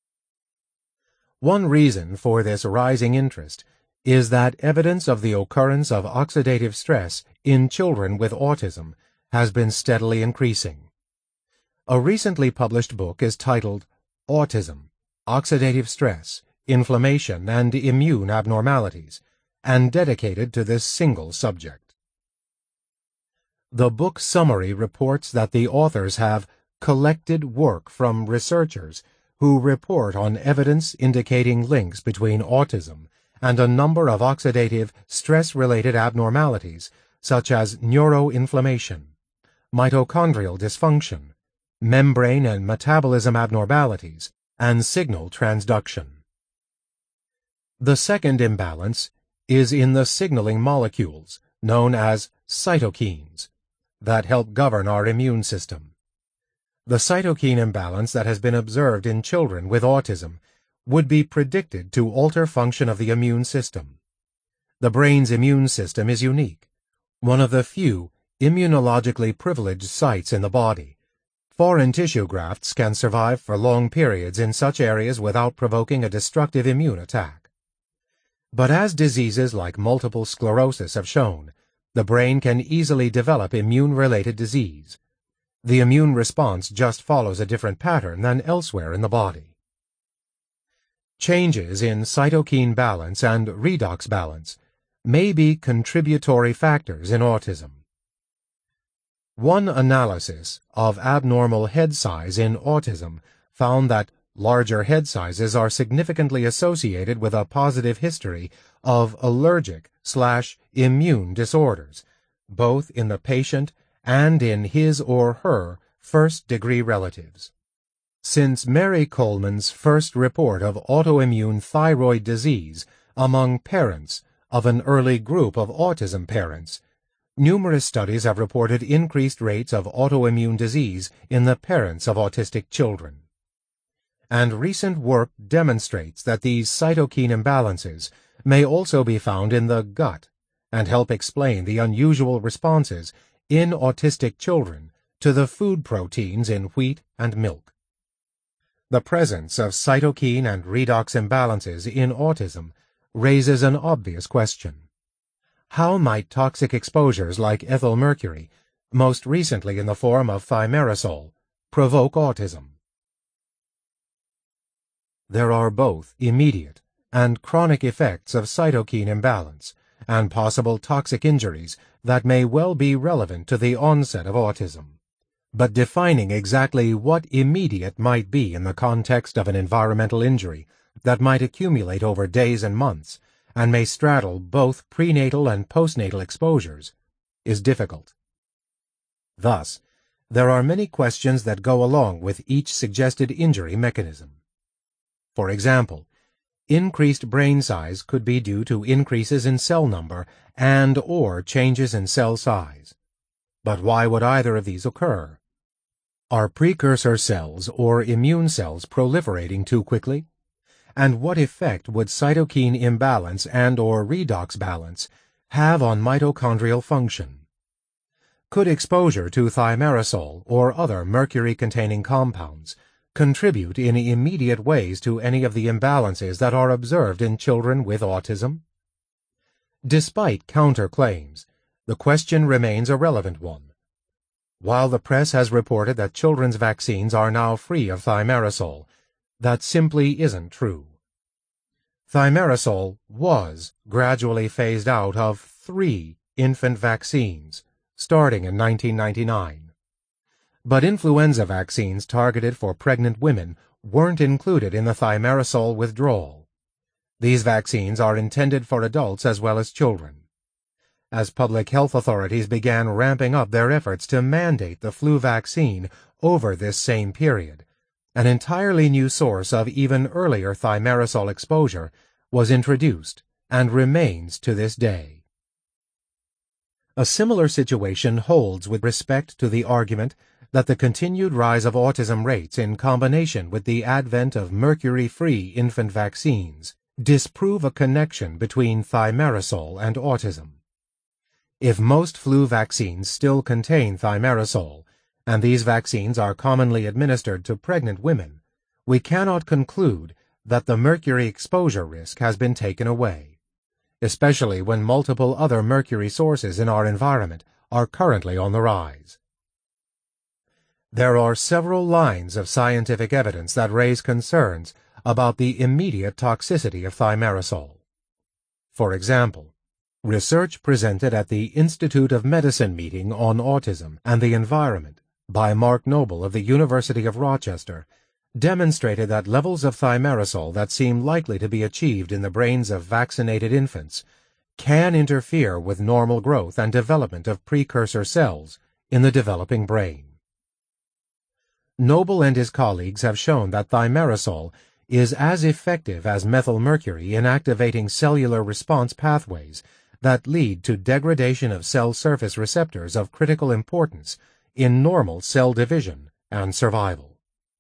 One reason for this rising interest is that evidence of the occurrence of oxidative stress in children with autism has been steadily increasing. A recently published book is titled Autism, Oxidative Stress, Inflammation, and Immune Abnormalities, and dedicated to this single subject. The book summary reports that the authors have collected work from researchers who report on evidence indicating links between autism and a number of oxidative stress-related abnormalities such as neuroinflammation, mitochondrial dysfunction, membrane and metabolism abnormalities, and signal transduction. The second imbalance is in the signaling molecules, known as cytokines, that help govern our immune system. The cytokine imbalance that has been observed in children with autism would be predicted to alter function of the immune system. The brain's immune system is unique, one of the few immunologically privileged sites in the body. Foreign tissue grafts can survive for long periods in such areas without provoking a destructive immune attack. But as diseases like multiple sclerosis have shown, the brain can easily develop immune-related disease. The immune response just follows a different pattern than elsewhere in the body. Changes in cytokine balance and redox balance may be contributory factors in autism. One analysis of abnormal head size in autism found that larger head sizes are significantly associated with a positive history of allergic/immune disorders, both in the patient and in his or her first-degree relatives. Since Mary Coleman's first report of autoimmune thyroid disease among parents of an early group of autism parents, numerous studies have reported increased rates of autoimmune disease in the parents of autistic children. And recent work demonstrates that these cytokine imbalances may also be found in the gut and help explain the unusual responses in autistic children to the food proteins in wheat and milk. The presence of cytokine and redox imbalances in autism raises an obvious question. How might toxic exposures like ethyl mercury, most recently in the form of thimerosal, provoke autism? There are both immediate and chronic effects of cytokine imbalance and possible toxic injuries that may well be relevant to the onset of autism. But defining exactly what immediate might be in the context of an environmental injury that might accumulate over days and months and may straddle both prenatal and postnatal exposures is difficult. Thus, there are many questions that go along with each suggested injury mechanism. For example, increased brain size could be due to increases in cell number and/or changes in cell size. But why would either of these occur? Are precursor cells or immune cells proliferating too quickly? And what effect would cytokine imbalance and/or redox balance have on mitochondrial function? Could exposure to thimerosal or other mercury-containing compounds contribute in immediate ways to any of the imbalances that are observed in children with autism? Despite counterclaims, the question remains a relevant one. While the press has reported that children's vaccines are now free of thimerosal, that simply isn't true. Thimerosal was gradually phased out of 3 infant vaccines, starting in 1999. But influenza vaccines targeted for pregnant women weren't included in the thimerosal withdrawal. These vaccines are intended for adults as well as children. As public health authorities began ramping up their efforts to mandate the flu vaccine over this same period, an entirely new source of even earlier thimerosal exposure was introduced and remains to this day. A similar situation holds with respect to the argument that the continued rise of autism rates in combination with the advent of mercury-free infant vaccines disprove a connection between thimerosal and autism. If most flu vaccines still contain thimerosal, and these vaccines are commonly administered to pregnant women, we cannot conclude that the mercury exposure risk has been taken away, especially when multiple other mercury sources in our environment are currently on the rise. There are several lines of scientific evidence that raise concerns about the immediate toxicity of thimerosal. For example, research presented at the Institute of Medicine meeting on autism and the environment by Mark Noble of the University of Rochester demonstrated that levels of thimerosal that seem likely to be achieved in the brains of vaccinated infants can interfere with normal growth and development of precursor cells in the developing brain. Noble and his colleagues have shown that thimerosal is as effective as methylmercury in activating cellular response pathways that lead to degradation of cell surface receptors of critical importance in normal cell division and survival.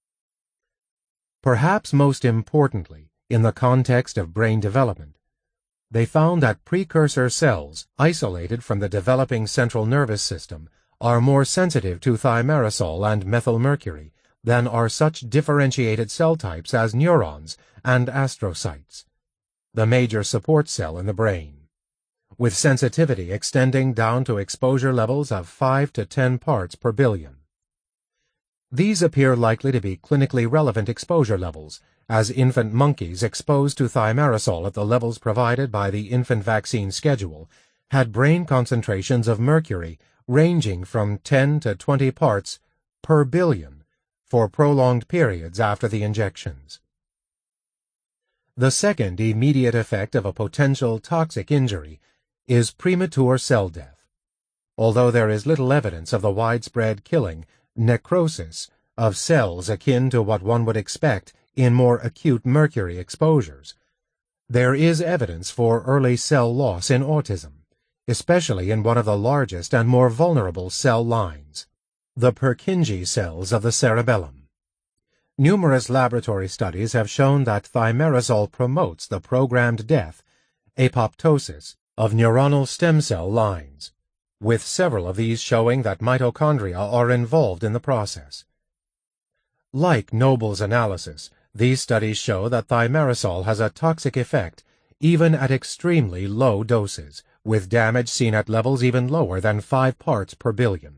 Perhaps most importantly, in the context of brain development, they found that precursor cells isolated from the developing central nervous system are more sensitive to thimerosal and methylmercury than are such differentiated cell types as neurons and astrocytes, the major support cell in the brain, with sensitivity extending down to exposure levels of 5 to 10 parts per billion. These appear likely to be clinically relevant exposure levels, as infant monkeys exposed to thimerosal at the levels provided by the infant vaccine schedule had brain concentrations of mercury ranging from 10 to 20 parts per billion for prolonged periods after the injections. The second immediate effect of a potential toxic injury is premature cell death. Although there is little evidence of the widespread killing, necrosis, of cells akin to what one would expect in more acute mercury exposures, there is evidence for early cell loss in autism, especially in one of the largest and more vulnerable cell lines, the Purkinje cells of the cerebellum. Numerous laboratory studies have shown that thimerosal promotes the programmed death, apoptosis, of neuronal stem cell lines, with several of these showing that mitochondria are involved in the process. Like Noble's analysis, these studies show that thimerosal has a toxic effect even at extremely low doses, with damage seen at levels even lower than 5 parts per billion.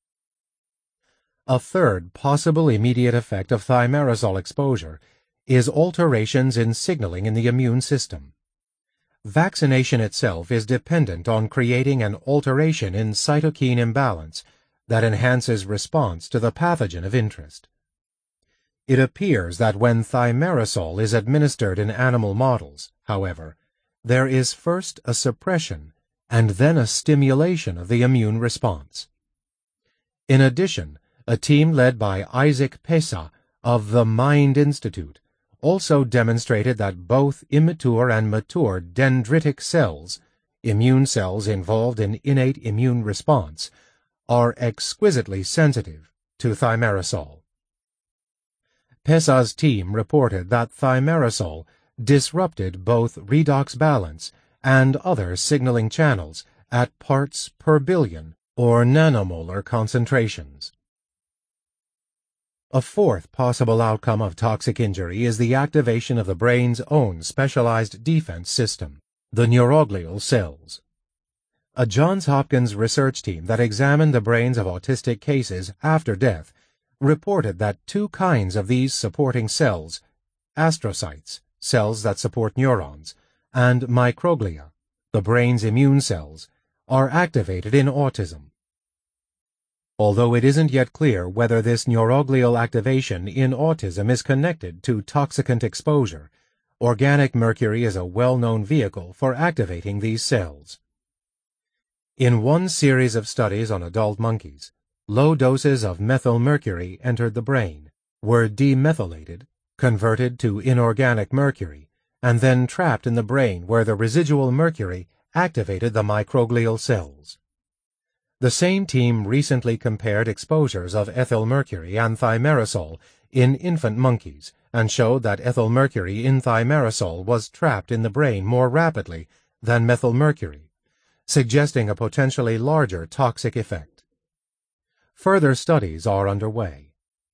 A third possible immediate effect of thimerosal exposure is alterations in signaling in the immune system. Vaccination itself is dependent on creating an alteration in cytokine imbalance that enhances response to the pathogen of interest. It appears that when thimerosal is administered in animal models, however, there is first a suppression and then a stimulation of the immune response. In addition, a team led by Isaac Pesa of the Mind Institute also demonstrated that both immature and mature dendritic cells, immune cells involved in innate immune response, are exquisitely sensitive to thimerosal. Pesa's team reported that thimerosal disrupted both redox balance and other signaling channels at parts per billion or nanomolar concentrations. A fourth possible outcome of toxic injury is the activation of the brain's own specialized defense system, the neuroglial cells. A Johns Hopkins research team that examined the brains of autistic cases after death reported that two kinds of these supporting cells, astrocytes, cells that support neurons, and microglia, the brain's immune cells, are activated in autism. Although it isn't yet clear whether this neuroglial activation in autism is connected to toxicant exposure, organic mercury is a well-known vehicle for activating these cells. In one series of studies on adult monkeys, low doses of methylmercury entered the brain, were demethylated, converted to inorganic mercury, and then trapped in the brain where the residual mercury activated the microglial cells. The same team recently compared exposures of ethylmercury and thimerosal in infant monkeys and showed that ethylmercury in thimerosal was trapped in the brain more rapidly than methylmercury, suggesting a potentially larger toxic effect. Further studies are underway.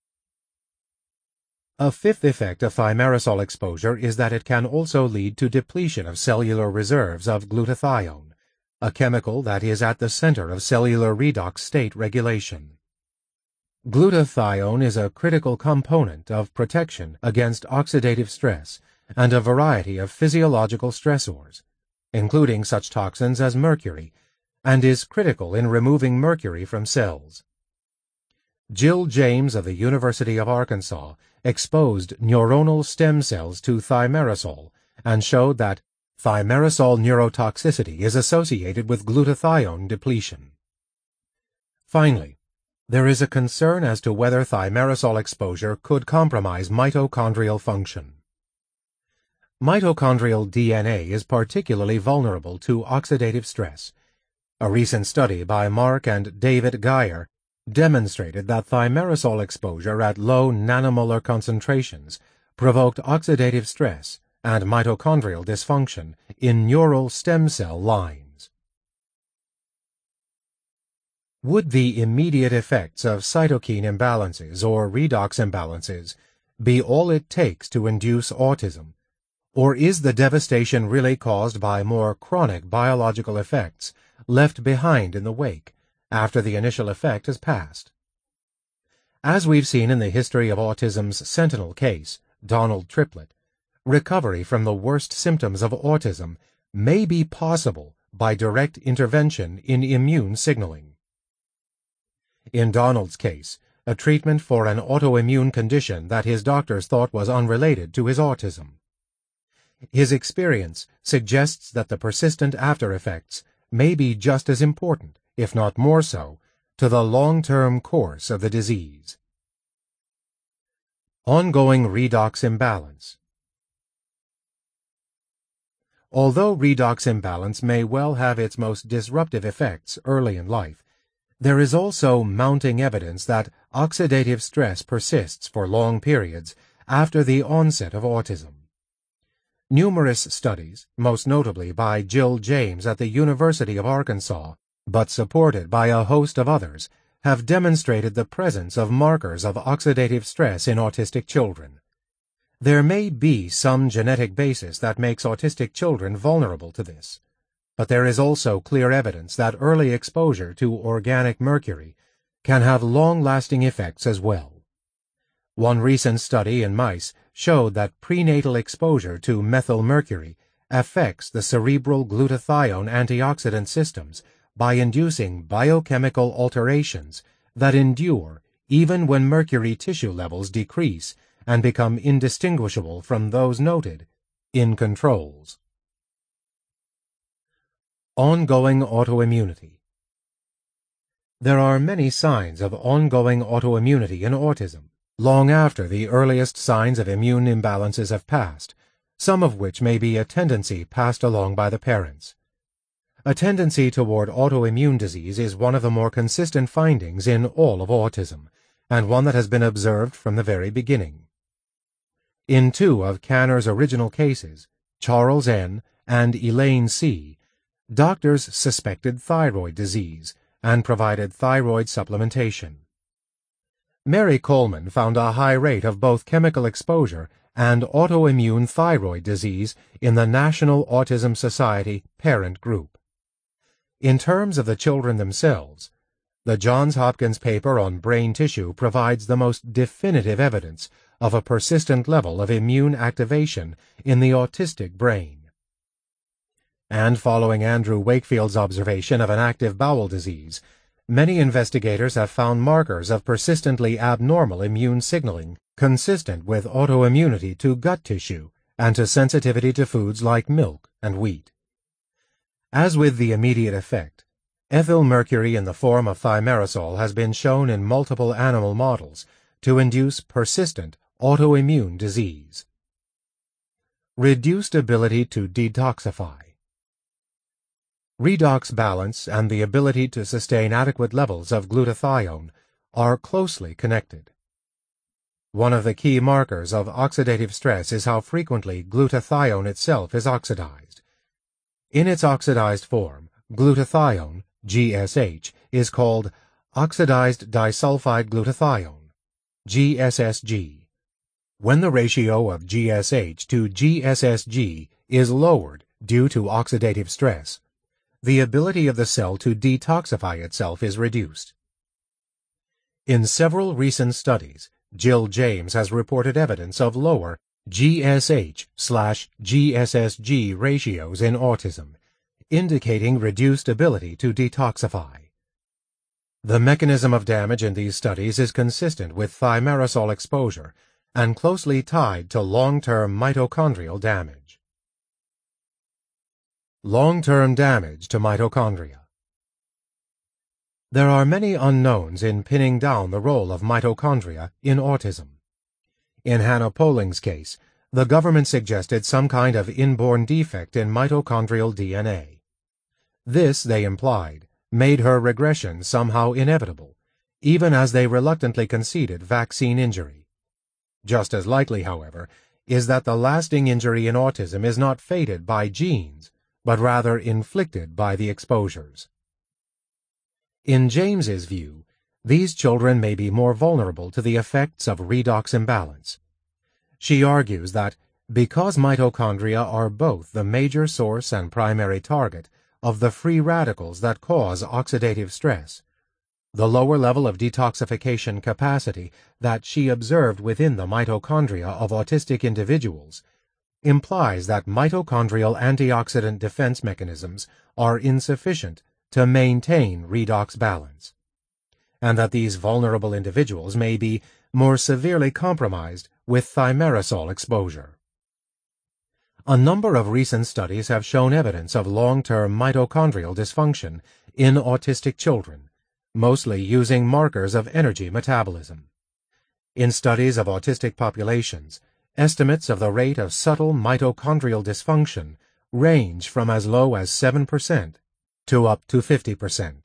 A fifth effect of thimerosal exposure is that it can also lead to depletion of cellular reserves of glutathione, a chemical that is at the center of cellular redox state regulation. Glutathione is a critical component of protection against oxidative stress and a variety of physiological stressors, including such toxins as mercury, and is critical in removing mercury from cells. Jill James of the University of Arkansas exposed neuronal stem cells to thimerosal and showed that thimerosal neurotoxicity is associated with glutathione depletion. Finally, there is a concern as to whether thimerosal exposure could compromise mitochondrial function. Mitochondrial DNA is particularly vulnerable to oxidative stress. A recent study by Mark and David Geyer demonstrated that thimerosal exposure at low nanomolar concentrations provoked oxidative stress and mitochondrial dysfunction in neural stem cell lines. Would the immediate effects of cytokine imbalances or redox imbalances be all it takes to induce autism, or is the devastation really caused by more chronic biological effects left behind in the wake after the initial effect has passed? As we've seen in the history of autism's sentinel case, Donald Triplett, recovery from the worst symptoms of autism may be possible by direct intervention in immune signaling. In Donald's case, a treatment for an autoimmune condition that his doctors thought was unrelated to his autism. His experience suggests that the persistent after-effects may be just as important, if not more so, to the long-term course of the disease. Ongoing redox imbalance. Although redox imbalance may well have its most disruptive effects early in life, there is also mounting evidence that oxidative stress persists for long periods after the onset of autism. Numerous studies, most notably by Jill James at the University of Arkansas, but supported by a host of others, have demonstrated the presence of markers of oxidative stress in autistic children. There may be some genetic basis that makes autistic children vulnerable to this, but there is also clear evidence that early exposure to organic mercury can have long-lasting effects as well. One recent study in mice showed that prenatal exposure to methylmercury affects the cerebral glutathione antioxidant systems by inducing biochemical alterations that endure even when mercury tissue levels decrease and become indistinguishable from those noted in controls. Ongoing autoimmunity. There are many signs of ongoing autoimmunity in autism, long after the earliest signs of immune imbalances have passed, some of which may be a tendency passed along by the parents. A tendency toward autoimmune disease is one of the more consistent findings in all of autism, and one that has been observed from the very beginning. In 2 of Kanner's original cases, Charles N. and Elaine C., doctors suspected thyroid disease and provided thyroid supplementation. Mary Coleman found a high rate of both chemical exposure and autoimmune thyroid disease in the National Autism Society parent group. In terms of the children themselves, the Johns Hopkins paper on brain tissue provides the most definitive evidence of a persistent level of immune activation in the autistic brain. And following Andrew Wakefield's observation of an active bowel disease, many investigators have found markers of persistently abnormal immune signaling consistent with autoimmunity to gut tissue and to sensitivity to foods like milk and wheat. As with the immediate effect, ethyl mercury in the form of thimerosal has been shown in multiple animal models to induce persistent autoimmune disease. Reduced ability to detoxify. Redox balance and the ability to sustain adequate levels of glutathione are closely connected. One of the key markers of oxidative stress is how frequently glutathione itself is oxidized. In its oxidized form, glutathione, GSH, is called oxidized disulfide glutathione, GSSG. When the ratio of GSH to GSSG is lowered due to oxidative stress, the ability of the cell to detoxify itself is reduced. In several recent studies, Jill James has reported evidence of lower GSH/GSSG ratios in autism, indicating reduced ability to detoxify. The mechanism of damage in these studies is consistent with thimerosal exposure and closely tied to long-term mitochondrial damage. Long-term damage to mitochondria. There are many unknowns in pinning down the role of mitochondria in autism. In Hannah Polling's case, the government suggested some kind of inborn defect in mitochondrial DNA. This, they implied, made her regression somehow inevitable, even as they reluctantly conceded vaccine injury. Just as likely, however, is that the lasting injury in autism is not fated by genes, but rather inflicted by the exposures. In James's view, these children may be more vulnerable to the effects of redox imbalance. She argues that because mitochondria are both the major source and primary target of the free radicals that cause oxidative stress, the lower level of detoxification capacity that she observed within the mitochondria of autistic individuals implies that mitochondrial antioxidant defense mechanisms are insufficient to maintain redox balance, and that these vulnerable individuals may be more severely compromised with thimerosal exposure. A number of recent studies have shown evidence of long-term mitochondrial dysfunction in autistic children, mostly using markers of energy metabolism. In studies of autistic populations, estimates of the rate of subtle mitochondrial dysfunction range from as low as 7% to up to 50%.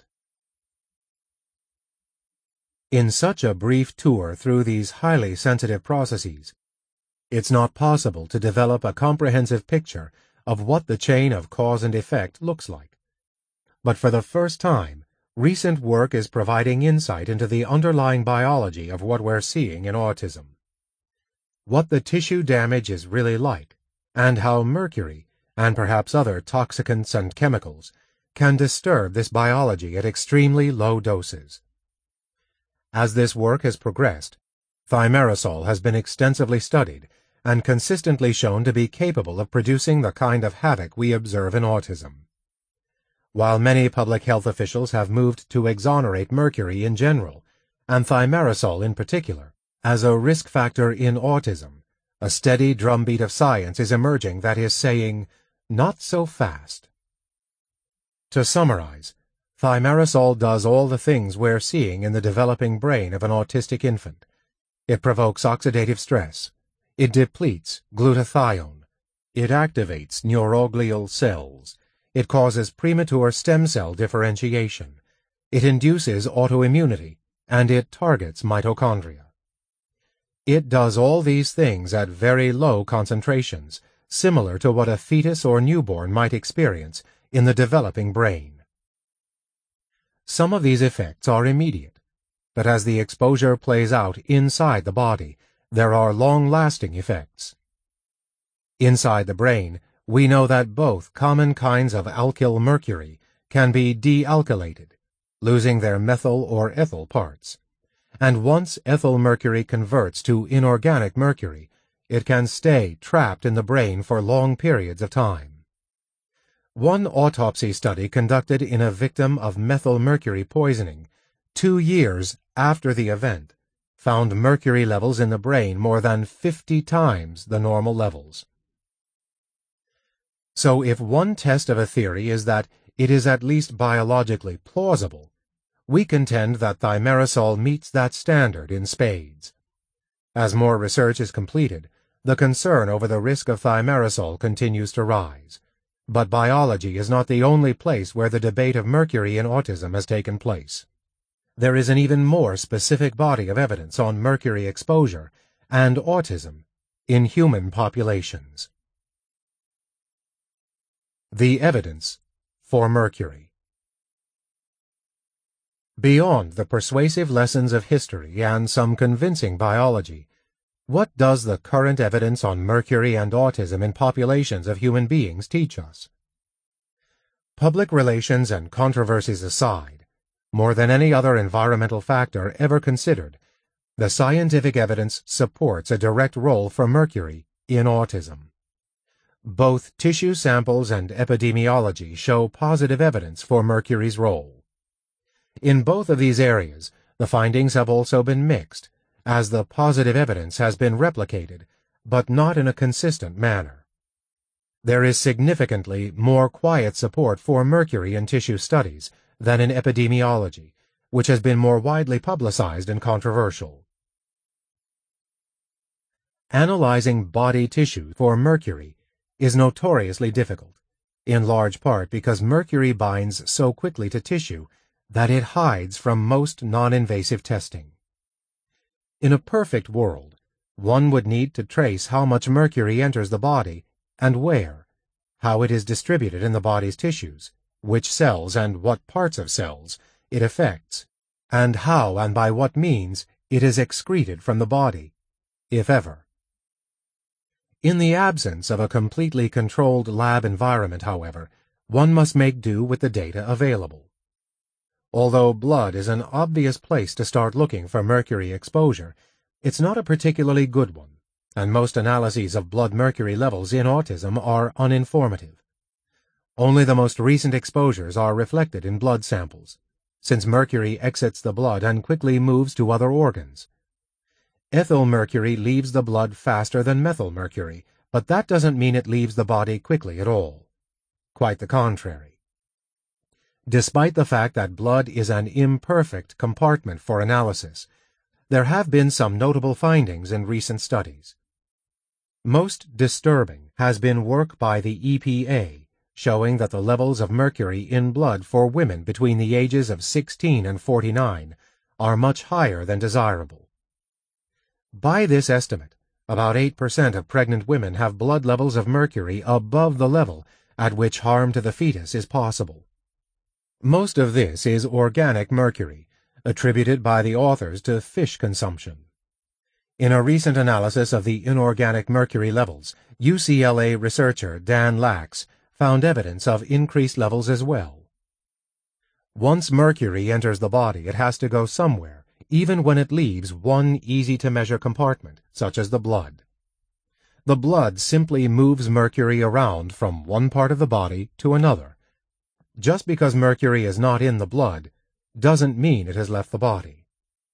In such a brief tour through these highly sensitive processes, it's not possible to develop a comprehensive picture of what the chain of cause and effect looks like. But for the first time, recent work is providing insight into the underlying biology of what we're seeing in autism. What the tissue damage is really like, and how mercury, and perhaps other toxicants and chemicals, can disturb this biology at extremely low doses. As this work has progressed, thimerosal has been extensively studied and consistently shown to be capable of producing the kind of havoc we observe in autism. While many public health officials have moved to exonerate mercury in general, and thimerosal in particular, as a risk factor in autism, a steady drumbeat of science is emerging that is saying, not so fast. To summarize, thimerosal does all the things we're seeing in the developing brain of an autistic infant. It provokes oxidative stress. It depletes glutathione. It activates neuroglial cells. It causes premature stem cell differentiation. It induces autoimmunity and it targets mitochondria. It does all these things at very low concentrations, similar to what a fetus or newborn might experience in the developing brain. Some of these effects are immediate, but as the exposure plays out inside the body, there are long-lasting effects. Inside the brain, we know that both common kinds of alkyl mercury can be dealkylated, losing their methyl or ethyl parts. And once ethyl mercury converts to inorganic mercury, it can stay trapped in the brain for long periods of time. One autopsy study conducted in a victim of methyl mercury poisoning 2 years after the event found mercury levels in the brain more than 50 times the normal levels. So if one test of a theory is that it is at least biologically plausible, we contend that thimerosal meets that standard in spades. As more research is completed, the concern over the risk of thimerosal continues to rise. But biology is not the only place where the debate of mercury in autism has taken place. There is an even more specific body of evidence on mercury exposure and autism in human populations. The evidence for mercury. Beyond the persuasive lessons of history and some convincing biology, what does the current evidence on mercury and autism in populations of human beings teach us? Public relations and controversies aside, more than any other environmental factor ever considered, the scientific evidence supports a direct role for mercury in autism. Both tissue samples and epidemiology show positive evidence for mercury's role. In both of these areas, the findings have also been mixed, as the positive evidence has been replicated, but not in a consistent manner. There is significantly more quiet support for mercury in tissue studies than in epidemiology, which has been more widely publicized and controversial. Analyzing body tissue for mercury is notoriously difficult, in large part because mercury binds so quickly to tissue that it hides from most non-invasive testing. In a perfect world, one would need to trace how much mercury enters the body and where, how it is distributed in the body's tissues, which cells and what parts of cells it affects, and how and by what means it is excreted from the body, if ever. In the absence of a completely controlled lab environment, however, one must make do with the data available. Although blood is an obvious place to start looking for mercury exposure, it's not a particularly good one, and most analyses of blood mercury levels in autism are uninformative. Only the most recent exposures are reflected in blood samples, since mercury exits the blood and quickly moves to other organs. Ethyl mercury leaves the blood faster than methyl mercury, but that doesn't mean it leaves the body quickly at all. Quite the contrary. Despite the fact that blood is an imperfect compartment for analysis, there have been some notable findings in recent studies. Most disturbing has been work by the EPA showing that the levels of mercury in blood for women between the ages of 16 and 49 are much higher than desirable. By this estimate, about 8% of pregnant women have blood levels of mercury above the level at which harm to the fetus is possible. Most of this is organic mercury, attributed by the authors to fish consumption. In a recent analysis of the inorganic mercury levels, UCLA researcher Dan Lax found evidence of increased levels as well. Once mercury enters the body, it has to go somewhere, even when it leaves one easy-to-measure compartment, such as the blood. The blood simply moves mercury around from one part of the body to another. Just because mercury is not in the blood doesn't mean it has left the body.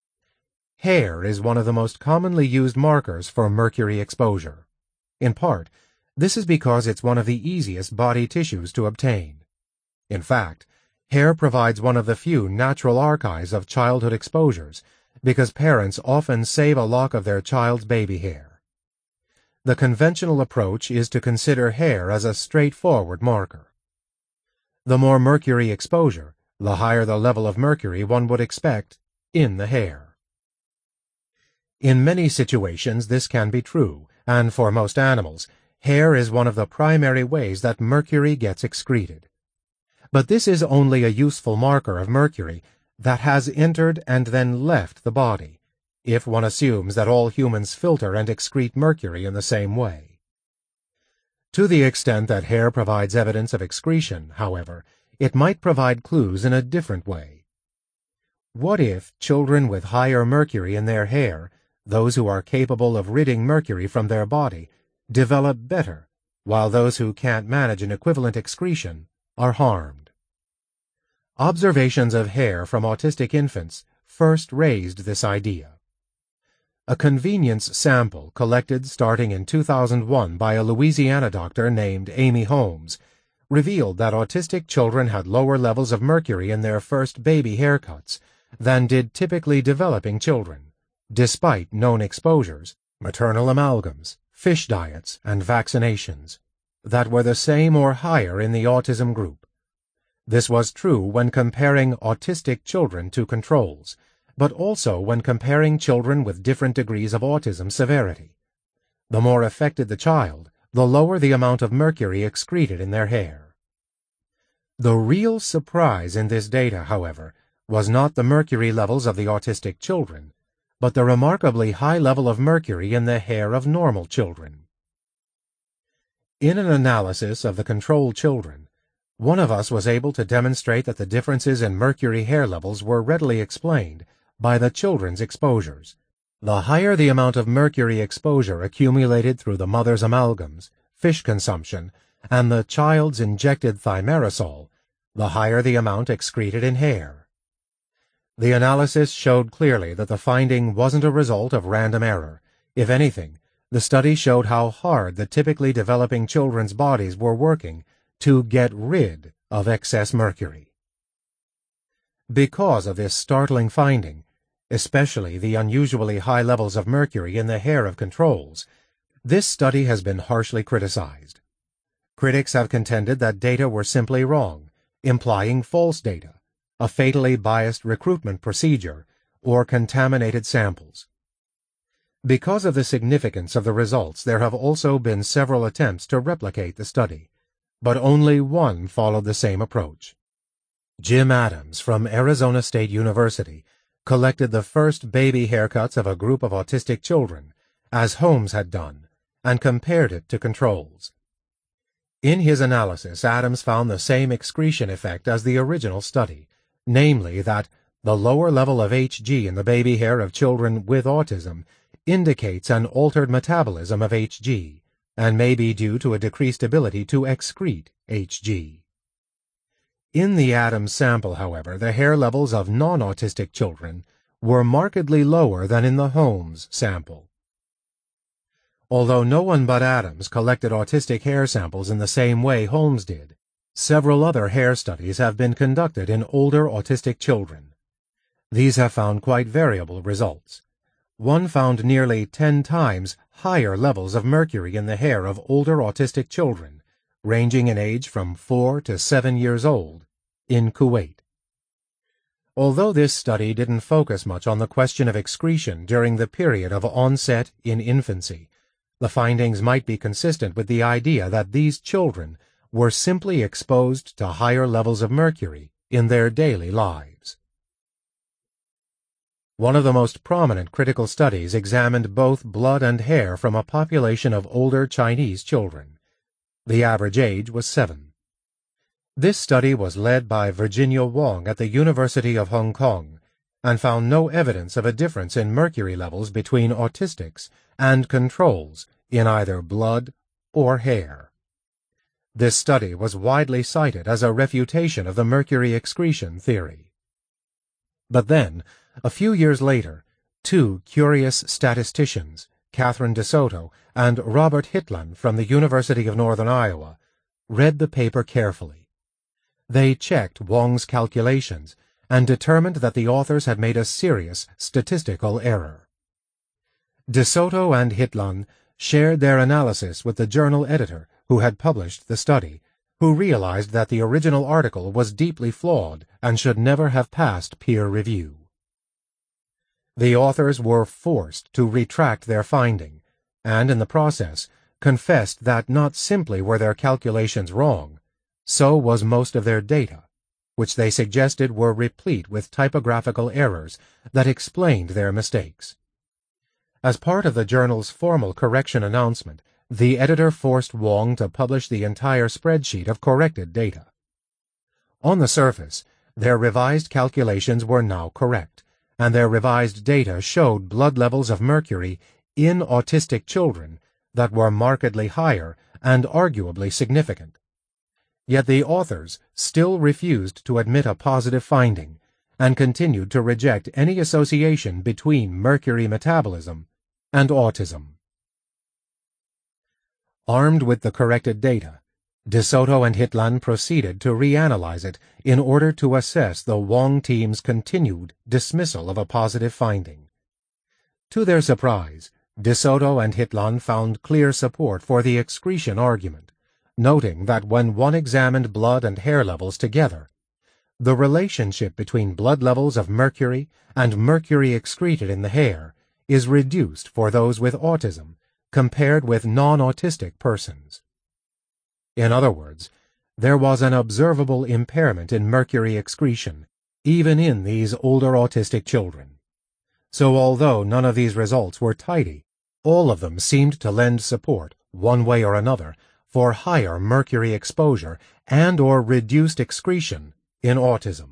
Hair is one of the most commonly used markers for mercury exposure. In part, this is because it's one of the easiest body tissues to obtain. In fact, hair provides one of the few natural archives of childhood exposures because parents often save a lock of their child's baby hair. The conventional approach is to consider hair as a straightforward marker. The more mercury exposure, the higher the level of mercury one would expect in the hair. In many situations this can be true, and for most animals, hair is one of the primary ways that mercury gets excreted. But this is only a useful marker of mercury that has entered and then left the body, if one assumes that all humans filter and excrete mercury in the same way. To the extent that hair provides evidence of excretion, however, it might provide clues in a different way. What if children with higher mercury in their hair, those who are capable of ridding mercury from their body, develop better, while those who can't manage an equivalent excretion are harmed? Observations of hair from autistic infants first raised this idea. A convenience sample collected starting in 2001 by a Louisiana doctor named Amy Holmes revealed that autistic children had lower levels of mercury in their first baby haircuts than did typically developing children, despite known exposures, maternal amalgams, fish diets, and vaccinations, that were the same or higher in the autism group. This was true when comparing autistic children to controls, but also when comparing children with different degrees of autism severity. The more affected the child, the lower the amount of mercury excreted in their hair. The real surprise in this data, however, was not the mercury levels of the autistic children, but the remarkably high level of mercury in the hair of normal children. In an analysis of the control children, one of us was able to demonstrate that the differences in mercury hair levels were readily explained by the children's exposures. The higher the amount of mercury exposure accumulated through the mother's amalgams, fish consumption, and the child's injected thimerosal, the higher the amount excreted in hair. The analysis showed clearly that the finding wasn't a result of random error. If anything, the study showed how hard the typically developing children's bodies were working to get rid of excess mercury. Because of this startling finding, especially the unusually high levels of mercury in the hair of controls, this study has been harshly criticized. Critics have contended that data were simply wrong, implying false data, a fatally biased recruitment procedure, or contaminated samples. Because of the significance of the results, there have also been several attempts to replicate the study, but only one followed the same approach. Jim Adams from Arizona State University collected the first baby haircuts of a group of autistic children, as Holmes had done, and compared it to controls. In his analysis, Adams found the same excretion effect as the original study, namely that the lower level of Hg in the baby hair of children with autism indicates an altered metabolism of Hg, and may be due to a decreased ability to excrete Hg. In the Adams sample, however, the hair levels of non-autistic children were markedly lower than in the Holmes sample. Although no one but Adams collected autistic hair samples in the same way Holmes did, several other hair studies have been conducted in older autistic children. These have found quite variable results. One found nearly 10 times higher levels of mercury in the hair of older autistic children, ranging in age from 4 to 7 years old, in Kuwait. Although this study didn't focus much on the question of excretion during the period of onset in infancy, the findings might be consistent with the idea that these children were simply exposed to higher levels of mercury in their daily lives. One of the most prominent critical studies examined both blood and hair from a population of older Chinese children. The average age was 7. This study was led by Virginia Wong at the University of Hong Kong and found no evidence of a difference in mercury levels between autistics and controls in either blood or hair. This study was widely cited as a refutation of the mercury excretion theory. But then, a few years later, two curious statisticians, Catherine DeSoto and Robert Hitlan from the University of Northern Iowa, read the paper carefully. They checked Wong's calculations and determined that the authors had made a serious statistical error. DeSoto and Hitlan shared their analysis with the journal editor who had published the study, who realized that the original article was deeply flawed and should never have passed peer review. The authors were forced to retract their finding, and in the process confessed that not simply were their calculations wrong, so was most of their data, which they suggested were replete with typographical errors that explained their mistakes. As part of the journal's formal correction announcement, the editor forced Wong to publish the entire spreadsheet of corrected data. On the surface, their revised calculations were now correct, and their revised data showed blood levels of mercury in autistic children that were markedly higher and arguably significant. Yet the authors still refused to admit a positive finding and continued to reject any association between mercury metabolism and autism. Armed with the corrected data, De Soto and Hitlan proceeded to reanalyze it in order to assess the Wong team's continued dismissal of a positive finding. To their surprise, De Soto and Hitlan found clear support for the excretion argument, noting that when one examined blood and hair levels together, the relationship between blood levels of mercury and mercury excreted in the hair is reduced for those with autism compared with non-autistic persons. In other words, there was an observable impairment in mercury excretion, even in these older autistic children. So although none of these results were tidy, all of them seemed to lend support, one way or another, for higher mercury exposure and/or reduced excretion in autism.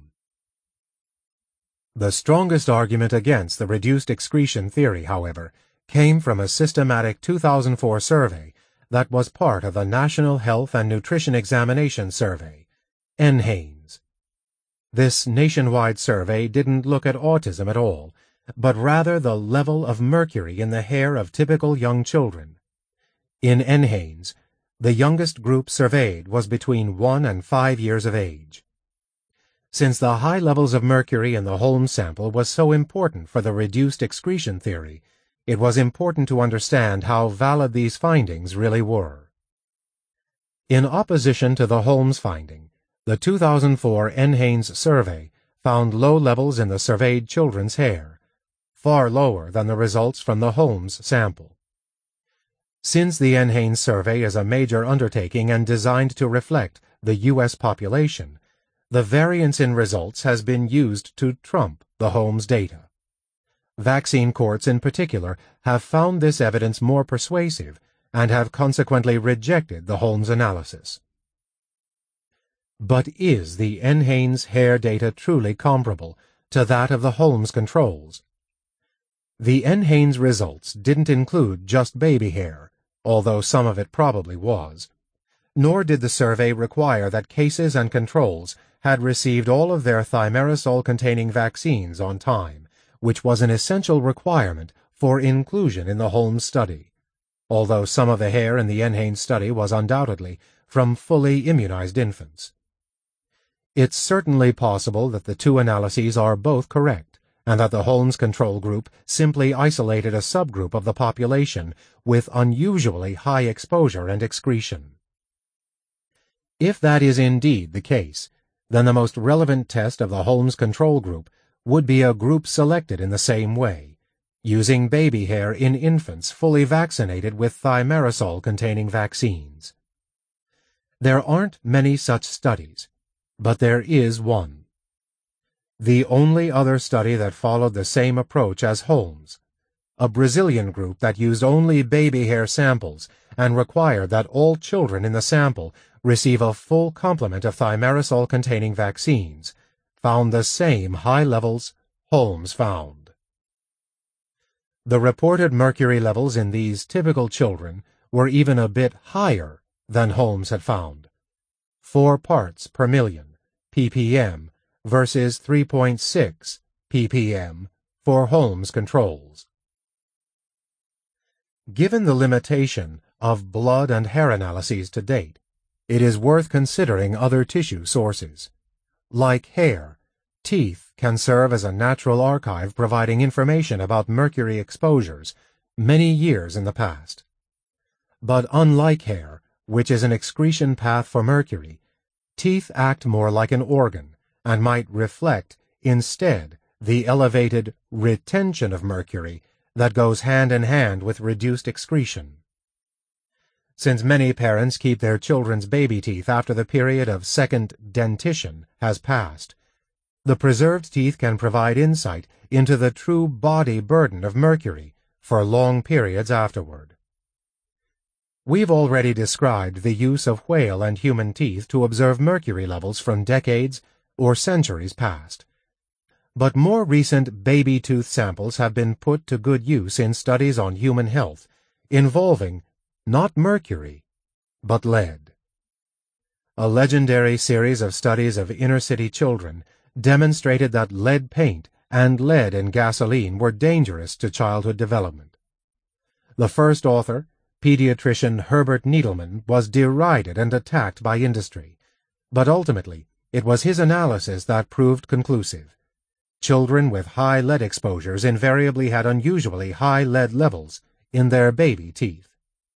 The strongest argument against the reduced excretion theory, however, came from a systematic 2004 survey that was part of the National Health and Nutrition Examination Survey, NHANES. This nationwide survey didn't look at autism at all, but rather the level of mercury in the hair of typical young children. In NHANES, the youngest group surveyed was between 1 and 5 years of age. Since the high levels of mercury in the Holmes sample was so important for the reduced excretion theory, it was important to understand how valid these findings really were. In opposition to the Holmes finding, the 2004 NHANES survey found low levels in the surveyed children's hair, far lower than the results from the Holmes sample. Since the NHANES survey is a major undertaking and designed to reflect the U.S. population, the variance in results has been used to trump the Holmes data. Vaccine courts in particular have found this evidence more persuasive and have consequently rejected the Holmes analysis. But is the NHANES hair data truly comparable to that of the Holmes controls? The NHANES results didn't include just baby hair, although some of it probably was. Nor did the survey require that cases and controls had received all of their thimerosal-containing vaccines on time, which was an essential requirement for inclusion in the Holmes study, although some of the hair in the NHANES study was undoubtedly from fully immunized infants. It's certainly possible that the two analyses are both correct, and that the Holmes control group simply isolated a subgroup of the population with unusually high exposure and excretion. If that is indeed the case, then the most relevant test of the Holmes control group would be a group selected in the same way, using baby hair in infants fully vaccinated with thimerosal-containing vaccines. There aren't many such studies, but there is one. The only other study that followed the same approach as Holmes, a Brazilian group that used only baby hair samples and required that all children in the sample receive a full complement of thimerosal-containing vaccines, found the same high levels Holmes found. The reported mercury levels in these typical children were even a bit higher than Holmes had found, 4 parts per million, ppm, versus 3.6 ppm for Holmes controls. Given the limitation of blood and hair analyses to date, it is worth considering other tissue sources. Like hair, teeth can serve as a natural archive providing information about mercury exposures many years in the past. But unlike hair, which is an excretion path for mercury, teeth act more like an organ and might reflect, instead, the elevated retention of mercury that goes hand in hand with reduced excretion. Since many parents keep their children's baby teeth after the period of second dentition has passed, the preserved teeth can provide insight into the true body burden of mercury for long periods afterward. We've already described the use of whale and human teeth to observe mercury levels from decades or centuries past. But more recent baby tooth samples have been put to good use in studies on human health involving not mercury, but lead. A legendary series of studies of inner-city children demonstrated that lead paint and lead in gasoline were dangerous to childhood development. The first author, pediatrician Herbert Needleman, was derided and attacked by industry, but ultimately it was his analysis that proved conclusive. Children with high lead exposures invariably had unusually high lead levels in their baby teeth.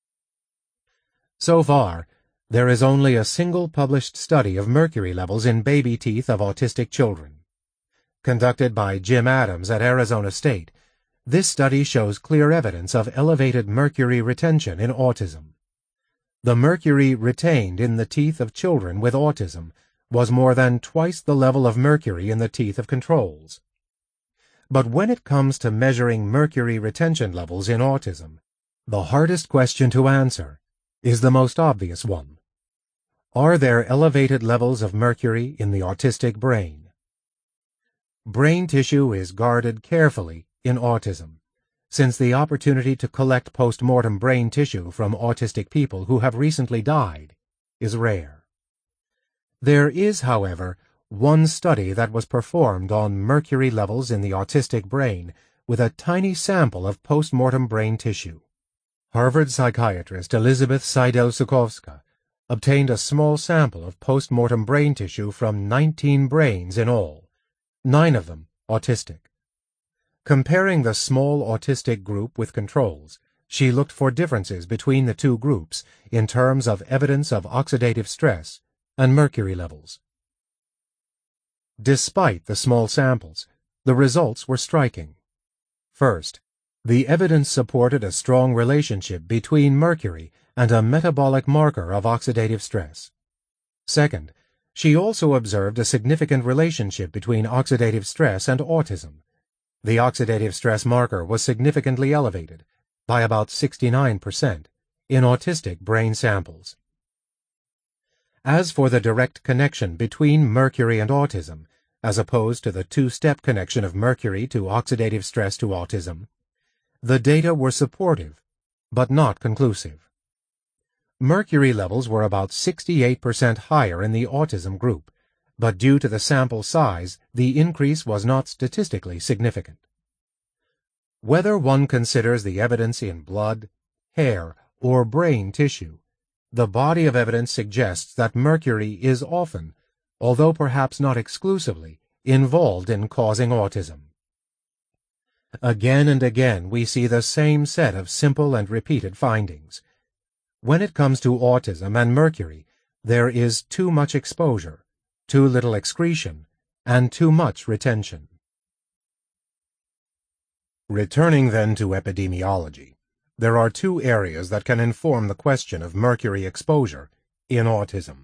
So far, there is only a single published study of mercury levels in baby teeth of autistic children. Conducted by Jim Adams at Arizona State, this study shows clear evidence of elevated mercury retention in autism. The mercury retained in the teeth of children with autism was more than twice the level of mercury in the teeth of controls. But when it comes to measuring mercury retention levels in autism, the hardest question to answer is the most obvious one. Are there elevated levels of mercury in the autistic brain? Brain tissue is guarded carefully in autism, since the opportunity to collect post-mortem brain tissue from autistic people who have recently died is rare. There is, however, one study that was performed on mercury levels in the autistic brain with a tiny sample of post-mortem brain tissue. Harvard psychiatrist Elizabeth Seidel-Sukowska obtained a small sample of post-mortem brain tissue from 19 brains in all, 9 of them autistic. Comparing the small autistic group with controls, she looked for differences between the two groups in terms of evidence of oxidative stress and mercury levels. Despite the small samples, the results were striking. First, the evidence supported a strong relationship between mercury and a metabolic marker of oxidative stress. Second, she also observed a significant relationship between oxidative stress and autism. The oxidative stress marker was significantly elevated, by about 69%, in autistic brain samples. As for the direct connection between mercury and autism, as opposed to the two-step connection of mercury to oxidative stress to autism, the data were supportive, but not conclusive. Mercury levels were about 68% higher in the autism group, but due to the sample size, the increase was not statistically significant. Whether one considers the evidence in blood, hair, or brain tissue, the body of evidence suggests that mercury is often, although perhaps not exclusively, involved in causing autism. Again and again we see the same set of simple and repeated findings. When it comes to autism and mercury, there is too much exposure, too little excretion, and too much retention. Returning then to epidemiology, there are two areas that can inform the question of mercury exposure in autism.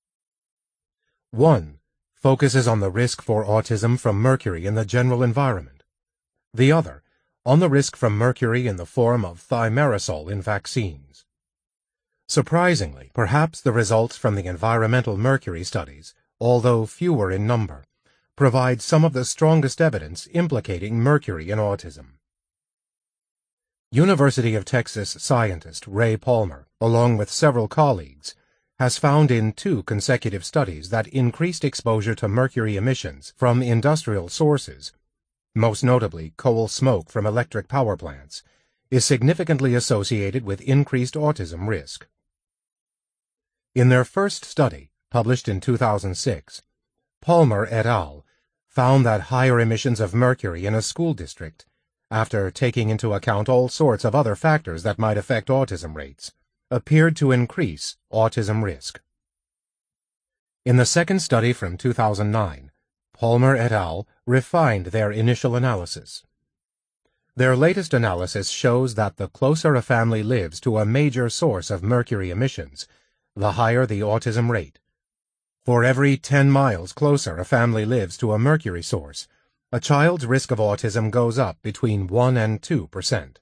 One focuses on the risk for autism from mercury in the general environment. The other, on the risk from mercury in the form of thimerosal in vaccines. Surprisingly, perhaps the results from the environmental mercury studies, although fewer in number, provide some of the strongest evidence implicating mercury in autism. University of Texas scientist Ray Palmer, along with several colleagues, has found in 2 consecutive studies that increased exposure to mercury emissions from industrial sources, most notably coal smoke from electric power plants, is significantly associated with increased autism risk. In their first study, published in 2006, Palmer et al. Found that higher emissions of mercury in a school district, after taking into account all sorts of other factors that might affect autism rates, appeared to increase autism risk. In the second study from 2009, Palmer et al. Refined their initial analysis. Their latest analysis shows that the closer a family lives to a major source of mercury emissions, the higher the autism rate. For every 10 miles closer a family lives to a mercury source, a child's risk of autism goes up between 1 and 2%.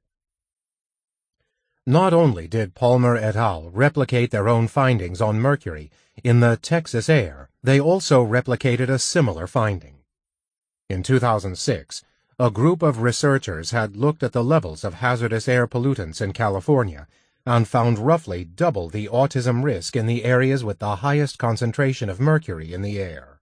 Not only did Palmer et al. Replicate their own findings on mercury in the Texas air, they also replicated a similar finding. In 2006, a group of researchers had looked at the levels of hazardous air pollutants in California and found roughly double the autism risk in the areas with the highest concentration of mercury in the air.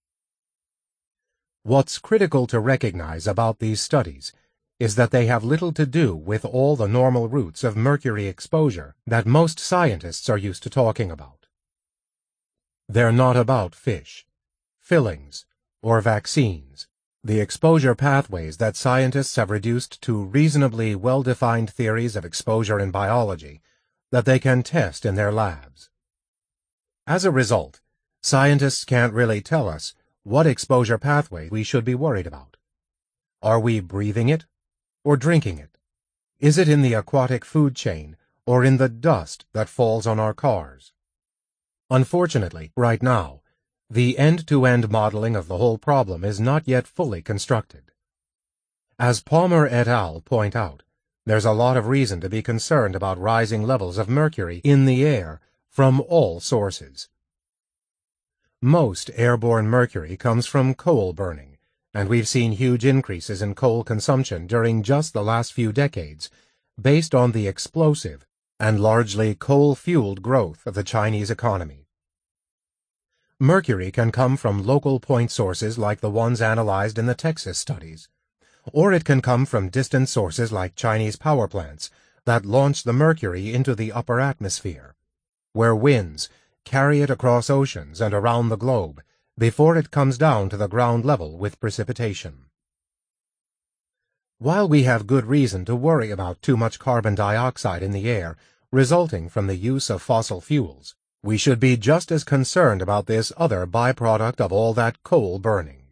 What's critical to recognize about these studies is that they have little to do with all the normal routes of mercury exposure that most scientists are used to talking about. They're not about fish, fillings, or vaccines, the exposure pathways that scientists have reduced to reasonably well-defined theories of exposure in biology that they can test in their labs. As a result, scientists can't really tell us what exposure pathway we should be worried about. Are we breathing it or drinking it? Is it in the aquatic food chain or in the dust that falls on our cars? Unfortunately, right now, the end-to-end modeling of the whole problem is not yet fully constructed. As Palmer et al. Point out, there's a lot of reason to be concerned about rising levels of mercury in the air from all sources. Most airborne mercury comes from coal burning, and we've seen huge increases in coal consumption during just the last few decades, based on the explosive and largely coal-fueled growth of the Chinese economy. Mercury can come from local point sources like the ones analyzed in the Texas studies, or it can come from distant sources like Chinese power plants that launch the mercury into the upper atmosphere, where winds carry it across oceans and around the globe before it comes down to the ground level with precipitation. While we have good reason to worry about too much carbon dioxide in the air resulting from the use of fossil fuels, we should be just as concerned about this other byproduct of all that coal burning.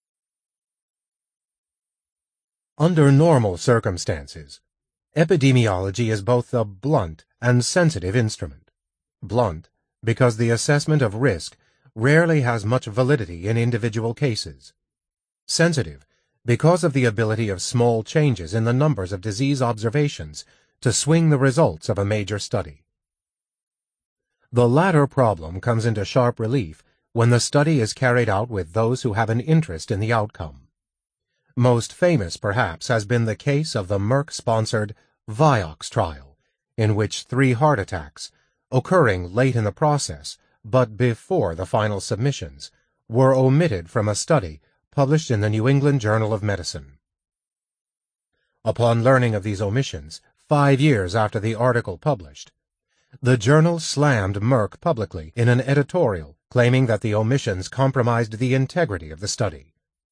Under normal circumstances, epidemiology is both a blunt and sensitive instrument. Blunt, because the assessment of risk rarely has much validity in individual cases. Sensitive, because of the ability of small changes in the numbers of disease observations to swing the results of a major study. The latter problem comes into sharp relief when the study is carried out with those who have an interest in the outcome. Most famous, perhaps, has been the case of the Merck-sponsored Vioxx trial, in which 3 heart attacks, occurring late in the process but before the final submissions, were omitted from a study published in the New England Journal of Medicine. Upon learning of these omissions, 5 years after the article published, the journal slammed Merck publicly in an editorial claiming that the omissions compromised the integrity of the study.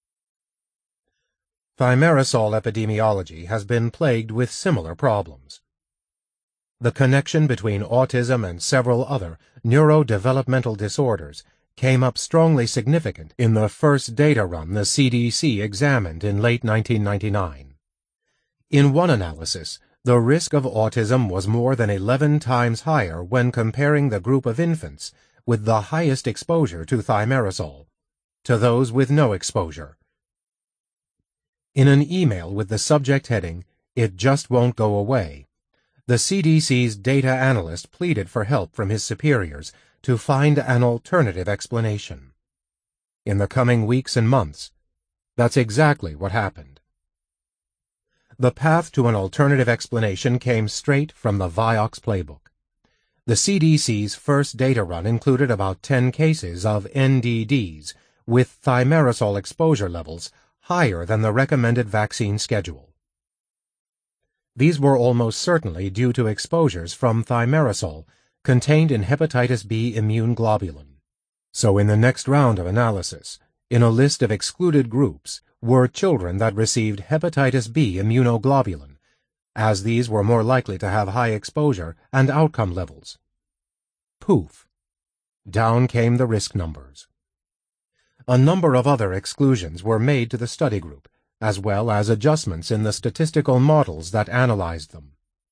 Thimerosal epidemiology has been plagued with similar problems. The connection between autism and several other neurodevelopmental disorders came up strongly significant in the first data run the CDC examined in late 1999. In one analysis, the risk of autism was more than 11 times higher when comparing the group of infants with the highest exposure to thimerosal to those with no exposure. In an email with the subject heading, "It just won't go away," the CDC's data analyst pleaded for help from his superiors to find an alternative explanation. In the coming weeks and months, that's exactly what happened. The path to an alternative explanation came straight from the Vioxx playbook. The CDC's first data run included about 10 cases of NDDs with thimerosal exposure levels higher than the recommended vaccine schedule. These were almost certainly due to exposures from thimerosal contained in hepatitis B immune globulin. So in the next round of analysis, in a list of excluded groups, were children that received hepatitis B immunoglobulin, as these were more likely to have high exposure and outcome levels. Poof! Down came the risk numbers. a number of other exclusions were made to the study group, as well as adjustments in the statistical models that analyzed them.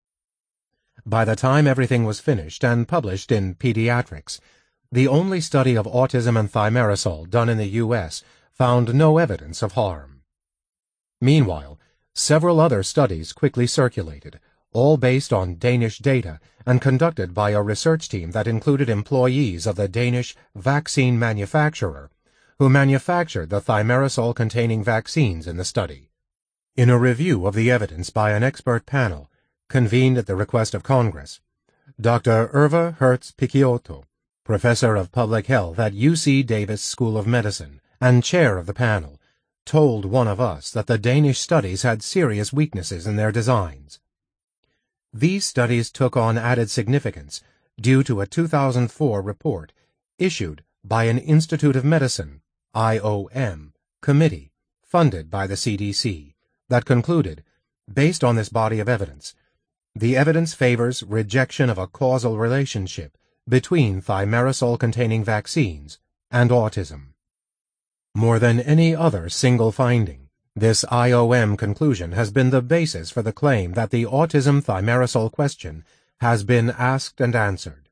By the time everything was finished and published in Pediatrics, the only study of autism and thimerosal done in the U.S. found no evidence of harm. Meanwhile, several other studies quickly circulated, all based on Danish data and conducted by a research team that included employees of the Danish vaccine manufacturer, who manufactured the thimerosal-containing vaccines in the study. In a review of the evidence by an expert panel, convened at the request of Congress, Dr. Irva Hertz-Picciotto, professor of public health at UC Davis School of Medicine and chair of the panel, told one of us that the Danish studies had serious weaknesses in their designs. These studies took on added significance due to a 2004 report issued by an Institute of Medicine, IOM, committee funded by the CDC that concluded, based on this body of evidence, the evidence favors rejection of a causal relationship between thimerosal-containing vaccines and autism. More than any other single finding, this IOM conclusion has been the basis for the claim that the autism-thimerosal question has been asked and answered.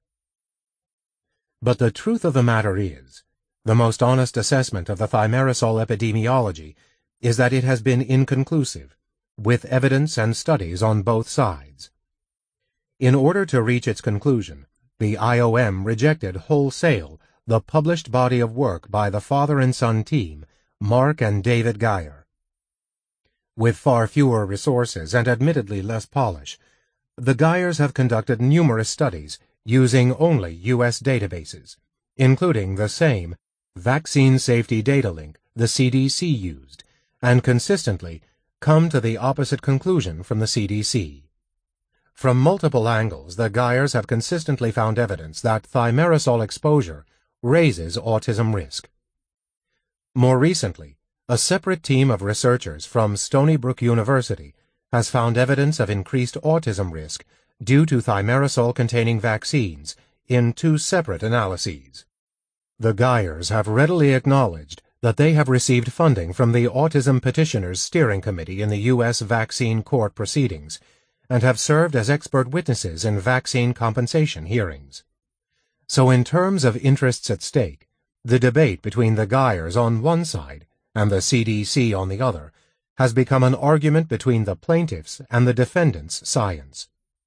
But the truth of the matter is, the most honest assessment of the thimerosal epidemiology is that it has been inconclusive, with evidence and studies on both sides. In order to reach its conclusion, the IOM rejected wholesale the published body of work by the father and son team, Mark and David Geyer. With far fewer resources and admittedly less polish, the Geyers have conducted numerous studies using only U.S. databases, including the same Vaccine Safety Data Link the CDC used, and consistently come to the opposite conclusion from the CDC. From multiple angles, the Geyers have consistently found evidence that thimerosal exposure raises autism risk. More recently, a separate team of researchers from Stony Brook University has found evidence of increased autism risk due to thimerosal-containing vaccines in two separate analyses. The Geyers have readily acknowledged that they have received funding from the Autism Petitioners Steering Committee in the U.S. vaccine court proceedings and have served as expert witnesses in vaccine compensation hearings. So in terms of interests at stake, the debate between the Geyers on one side and the CDC on the other has become an argument between the plaintiffs' and the defendants' science.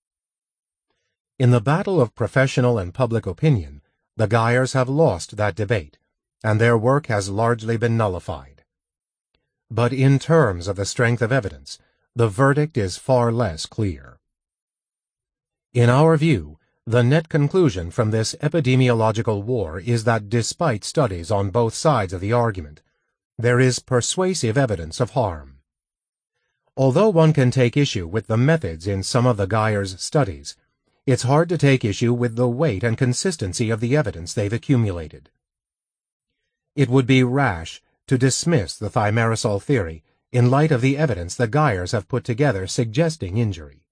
In the battle of professional and public opinion, the Geyers have lost that debate, and their work has largely been nullified. But in terms of the strength of evidence, the verdict is far less clear. In our view, the net conclusion from this epidemiological war is that despite studies on both sides of the argument, there is persuasive evidence of harm. Although one can take issue with the methods in some of the Geyers' studies, it's hard to take issue with the weight and consistency of the evidence they've accumulated. It would be rash to dismiss the thimerosal theory in light of the evidence the Geyers have put together suggesting injury.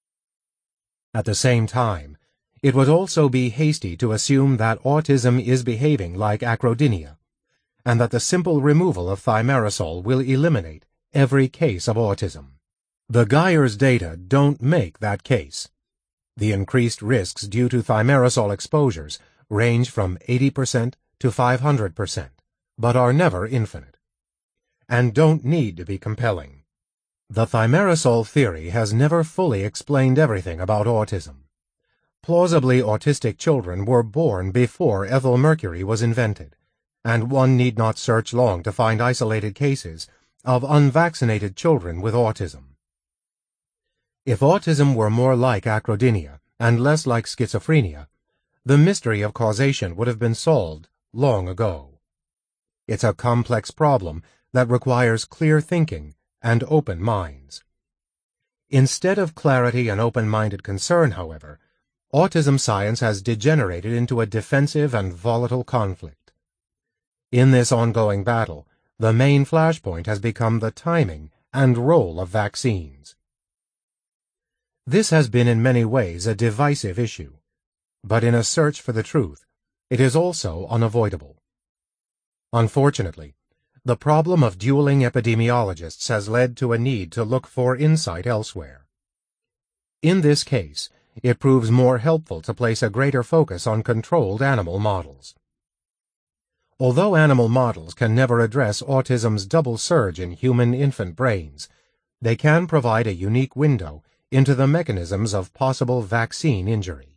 At the same time, it would also be hasty to assume that autism is behaving like acrodynia, and that the simple removal of thimerosal will eliminate every case of autism. The Geyers' data don't make that case. The increased risks due to thimerosal exposures range from 80% to 500%, but are never infinite, and don't need to be compelling. The thimerosal theory has never fully explained everything about autism. Plausibly autistic children were born before ethyl mercury was invented, and one need not search long to find isolated cases of unvaccinated children with autism. If autism were more like acrodynia and less like schizophrenia, the mystery of causation would have been solved long ago. It's a complex problem that requires clear thinking and open minds. Instead of clarity and open-minded concern, however, autism science has degenerated into a defensive and volatile conflict. In this ongoing battle, the main flashpoint has become the timing and role of vaccines. This has been in many ways a divisive issue, but in a search for the truth, it is also unavoidable. Unfortunately, the problem of dueling epidemiologists has led to a need to look for insight elsewhere. In this case, it proves more helpful to place a greater focus on controlled animal models. Although animal models can never address autism's double surge in human infant brains, they can provide a unique window into the mechanisms of possible vaccine injury.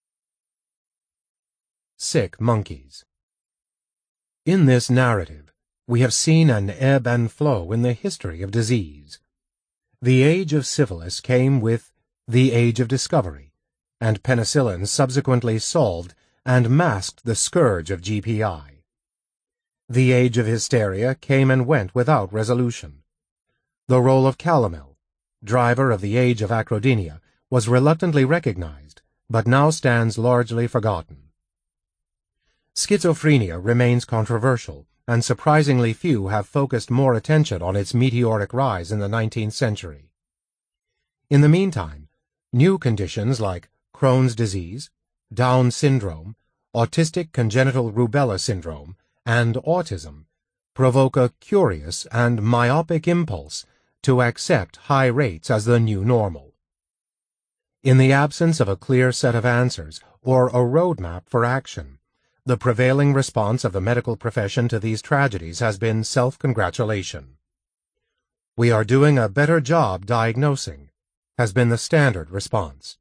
Sick monkeys. In this narrative, we have seen an ebb and flow in the history of disease. The age of syphilis came with the age of discovery, and penicillin subsequently solved and masked the scourge of GPI. The age of hysteria came and went without resolution. The role of calomel, driver of the age of acrodynia, was reluctantly recognized, but now stands largely forgotten. Schizophrenia remains controversial, and surprisingly few have focused more attention on its meteoric rise in the 19th century. In the meantime, new conditions like Crohn's disease, Down syndrome, autistic congenital rubella syndrome, and autism provoke a curious and myopic impulse to accept high rates as the new normal. In the absence of a clear set of answers or a roadmap for action, the prevailing response of the medical profession to these tragedies has been self-congratulation. "We are doing a better job diagnosing," has been the standard response.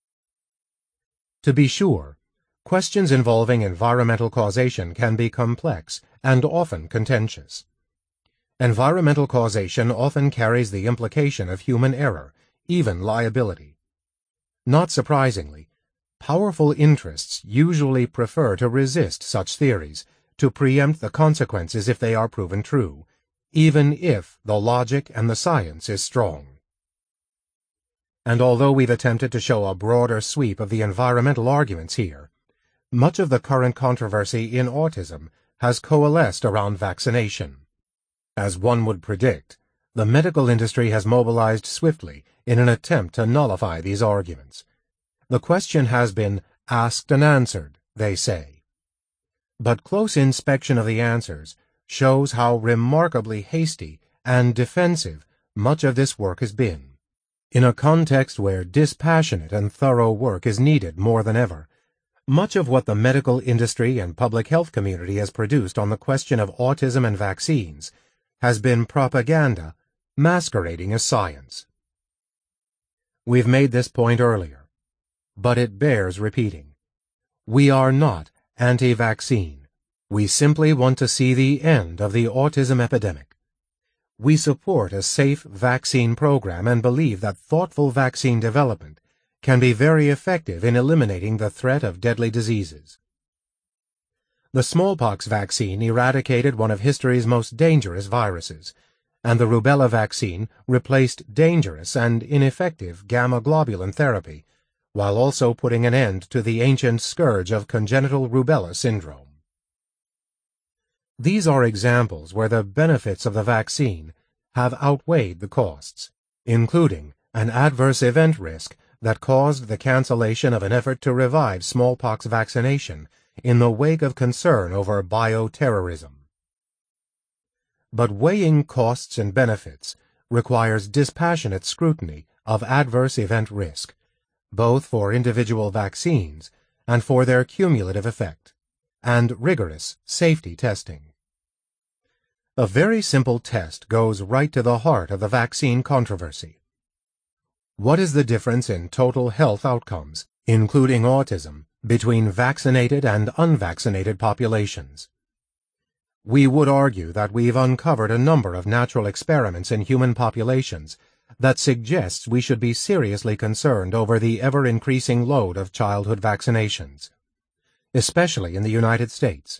To be sure, questions involving environmental causation can be complex and often contentious. Environmental causation often carries the implication of human error, even liability. Not surprisingly, powerful interests usually prefer to resist such theories, to preempt the consequences if they are proven true, even if the logic and the science is strong. And although we've attempted to show a broader sweep of the environmental arguments here, much of the current controversy in autism has coalesced around vaccination. As one would predict, the medical industry has mobilized swiftly in an attempt to nullify these arguments. The question has been asked and answered, they say. But close inspection of the answers shows how remarkably hasty and defensive much of this work has been. In a context where dispassionate and thorough work is needed more than ever, much of what the medical industry and public health community has produced on the question of autism and vaccines has been propaganda masquerading as science. We've made this point earlier, but it bears repeating. We are not anti-vaccine. We simply want to see the end of the autism epidemic. We support a safe vaccine program and believe that thoughtful vaccine development can be very effective in eliminating the threat of deadly diseases. The smallpox vaccine eradicated one of history's most dangerous viruses, and the rubella vaccine replaced dangerous and ineffective gamma-globulin therapy, while also putting an end to the ancient scourge of congenital rubella syndrome. These are examples where the benefits of the vaccine have outweighed the costs, including an adverse event risk that caused the cancellation of an effort to revive smallpox vaccination in the wake of concern over bioterrorism. But weighing costs and benefits requires dispassionate scrutiny of adverse event risk, both for individual vaccines and for their cumulative effect, and rigorous safety testing. A very simple test goes right to the heart of the vaccine controversy. What is the difference in total health outcomes, including autism, between vaccinated and unvaccinated populations? We would argue that we've uncovered a number of natural experiments in human populations that suggests we should be seriously concerned over the ever-increasing load of childhood vaccinations, especially in the United States.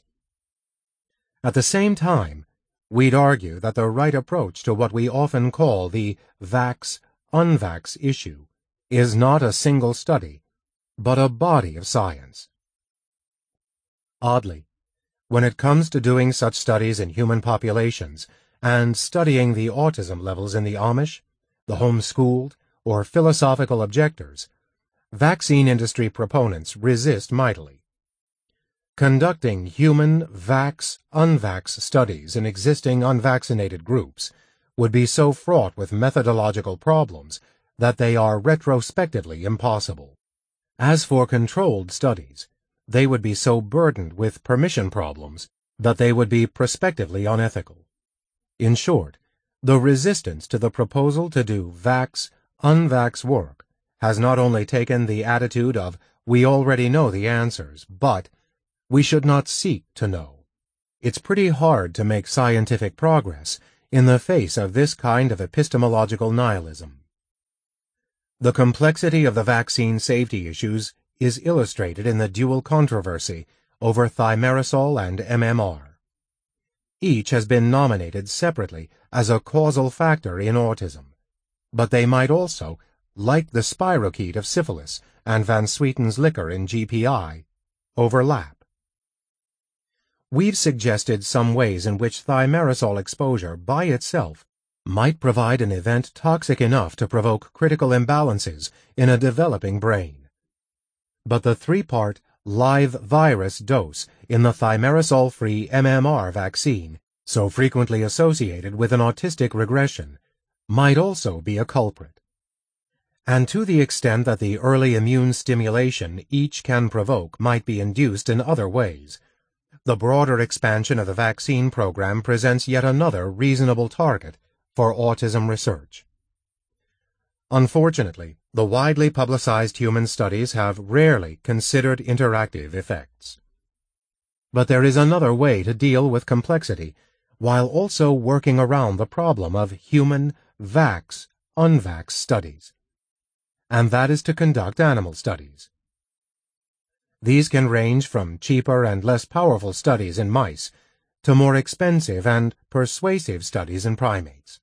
At the same time, we'd argue that the right approach to what we often call the vax-unvax issue is not a single study, but a body of science. Oddly, when it comes to doing such studies in human populations and studying the autism levels in the Amish, the homeschooled, or philosophical objectors, vaccine industry proponents resist mightily. Conducting human vax-unvax studies in existing unvaccinated groups would be so fraught with methodological problems that they are retrospectively impossible. As for controlled studies, they would be so burdened with permission problems that they would be prospectively unethical. In short, the resistance to the proposal to do vax-unvax work has not only taken the attitude of we already know the answers, but we should not seek to know. It's pretty hard to make scientific progress in the face of this kind of epistemological nihilism. The complexity of the vaccine safety issues is illustrated in the dual controversy over thimerosal and MMR. Each has been nominated separately as a causal factor in autism, but they might also, like the spirochete of syphilis and Van Sweeten's liquor in GPI, overlap. We've suggested some ways in which thimerosal exposure by itself might provide an event toxic enough to provoke critical imbalances in a developing brain. But the 3-part live virus dose in the thimerosal-free MMR vaccine, so frequently associated with an autistic regression, might also be a culprit. And to the extent that the early immune stimulation each can provoke might be induced in other ways, the broader expansion of the vaccine program presents yet another reasonable target for autism research. Unfortunately, the widely publicized human studies have rarely considered interactive effects. But there is another way to deal with complexity while also working around the problem of human vax-unvax studies, and that is to conduct animal studies. These can range from cheaper and less powerful studies in mice to more expensive and persuasive studies in primates.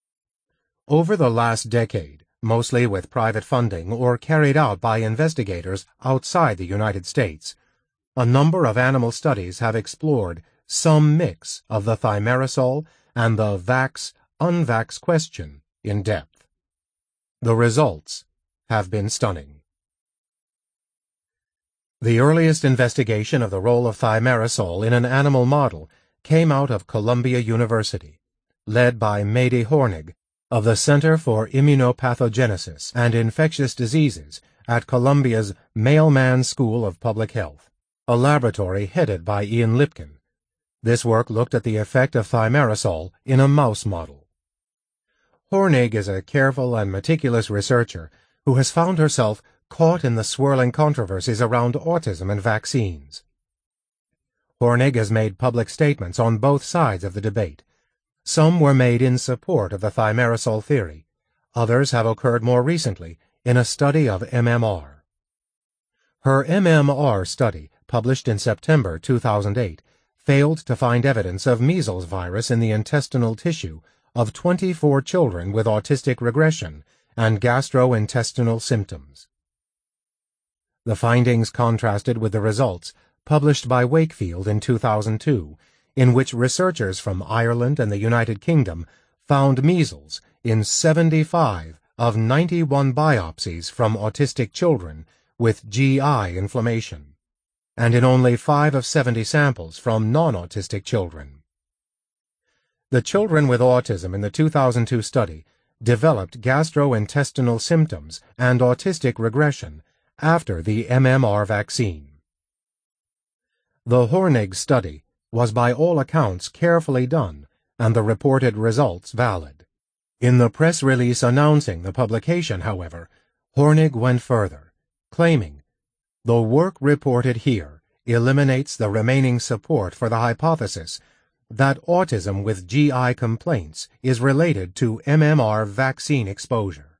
Over the last decade, mostly with private funding or carried out by investigators outside the United States, a number of animal studies have explored some mix of the thimerosal and the vax-unvax question in depth. The results have been stunning. The earliest investigation of the role of thimerosal in an animal model came out of Columbia University, led by Mady Hornig of the Center for Immunopathogenesis and Infectious Diseases at Columbia's Mailman School of Public Health, a laboratory headed by Ian Lipkin. This work looked at the effect of thimerosal in a mouse model. Hornig is a careful and meticulous researcher who has found herself caught in the swirling controversies around autism and vaccines. Hornig has made public statements on both sides of the debate. Some were made in support of the thimerosal theory. Others have occurred more recently in a study of MMR. Her MMR study, published in September 2008, failed to find evidence of measles virus in the intestinal tissue of 24 children with autistic regression and gastrointestinal symptoms. The findings contrasted with the results published by Wakefield in 2002, in which researchers from Ireland and the United Kingdom found measles in 75 of 91 biopsies from autistic children with GI inflammation, and in only 5 of 70 samples from non-autistic children. The children with autism in the 2002 study developed gastrointestinal symptoms and autistic regression after the MMR vaccine. The Hornig study was by all accounts carefully done and the reported results valid. In the press release announcing the publication, however, Hornig went further, claiming, "The work reported here eliminates the remaining support for the hypothesis that autism with GI complaints is related to MMR vaccine exposure.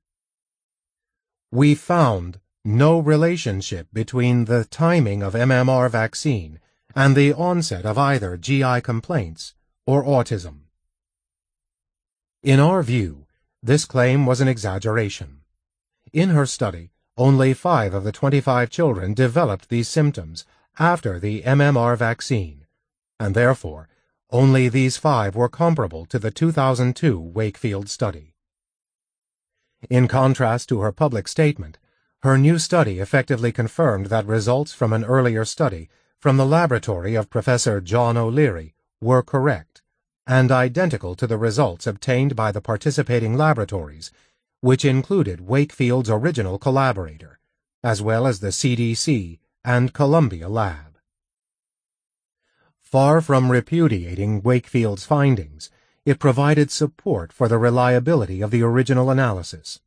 We found no relationship between the timing of MMR vaccine and the onset of either GI complaints or autism." In our view, this claim was an exaggeration. In her study, only 5 of the 25 children developed these symptoms after the MMR vaccine, and therefore, only these 5 were comparable to the 2002 Wakefield study. In contrast to her public statement, her new study effectively confirmed that results from an earlier study from the laboratory of Professor John O'Leary were correct and identical to the results obtained by the participating laboratories, which included Wakefield's original collaborator, as well as the CDC and Columbia Lab. Far from repudiating Wakefield's findings, it provided support for the reliability of the original analysis.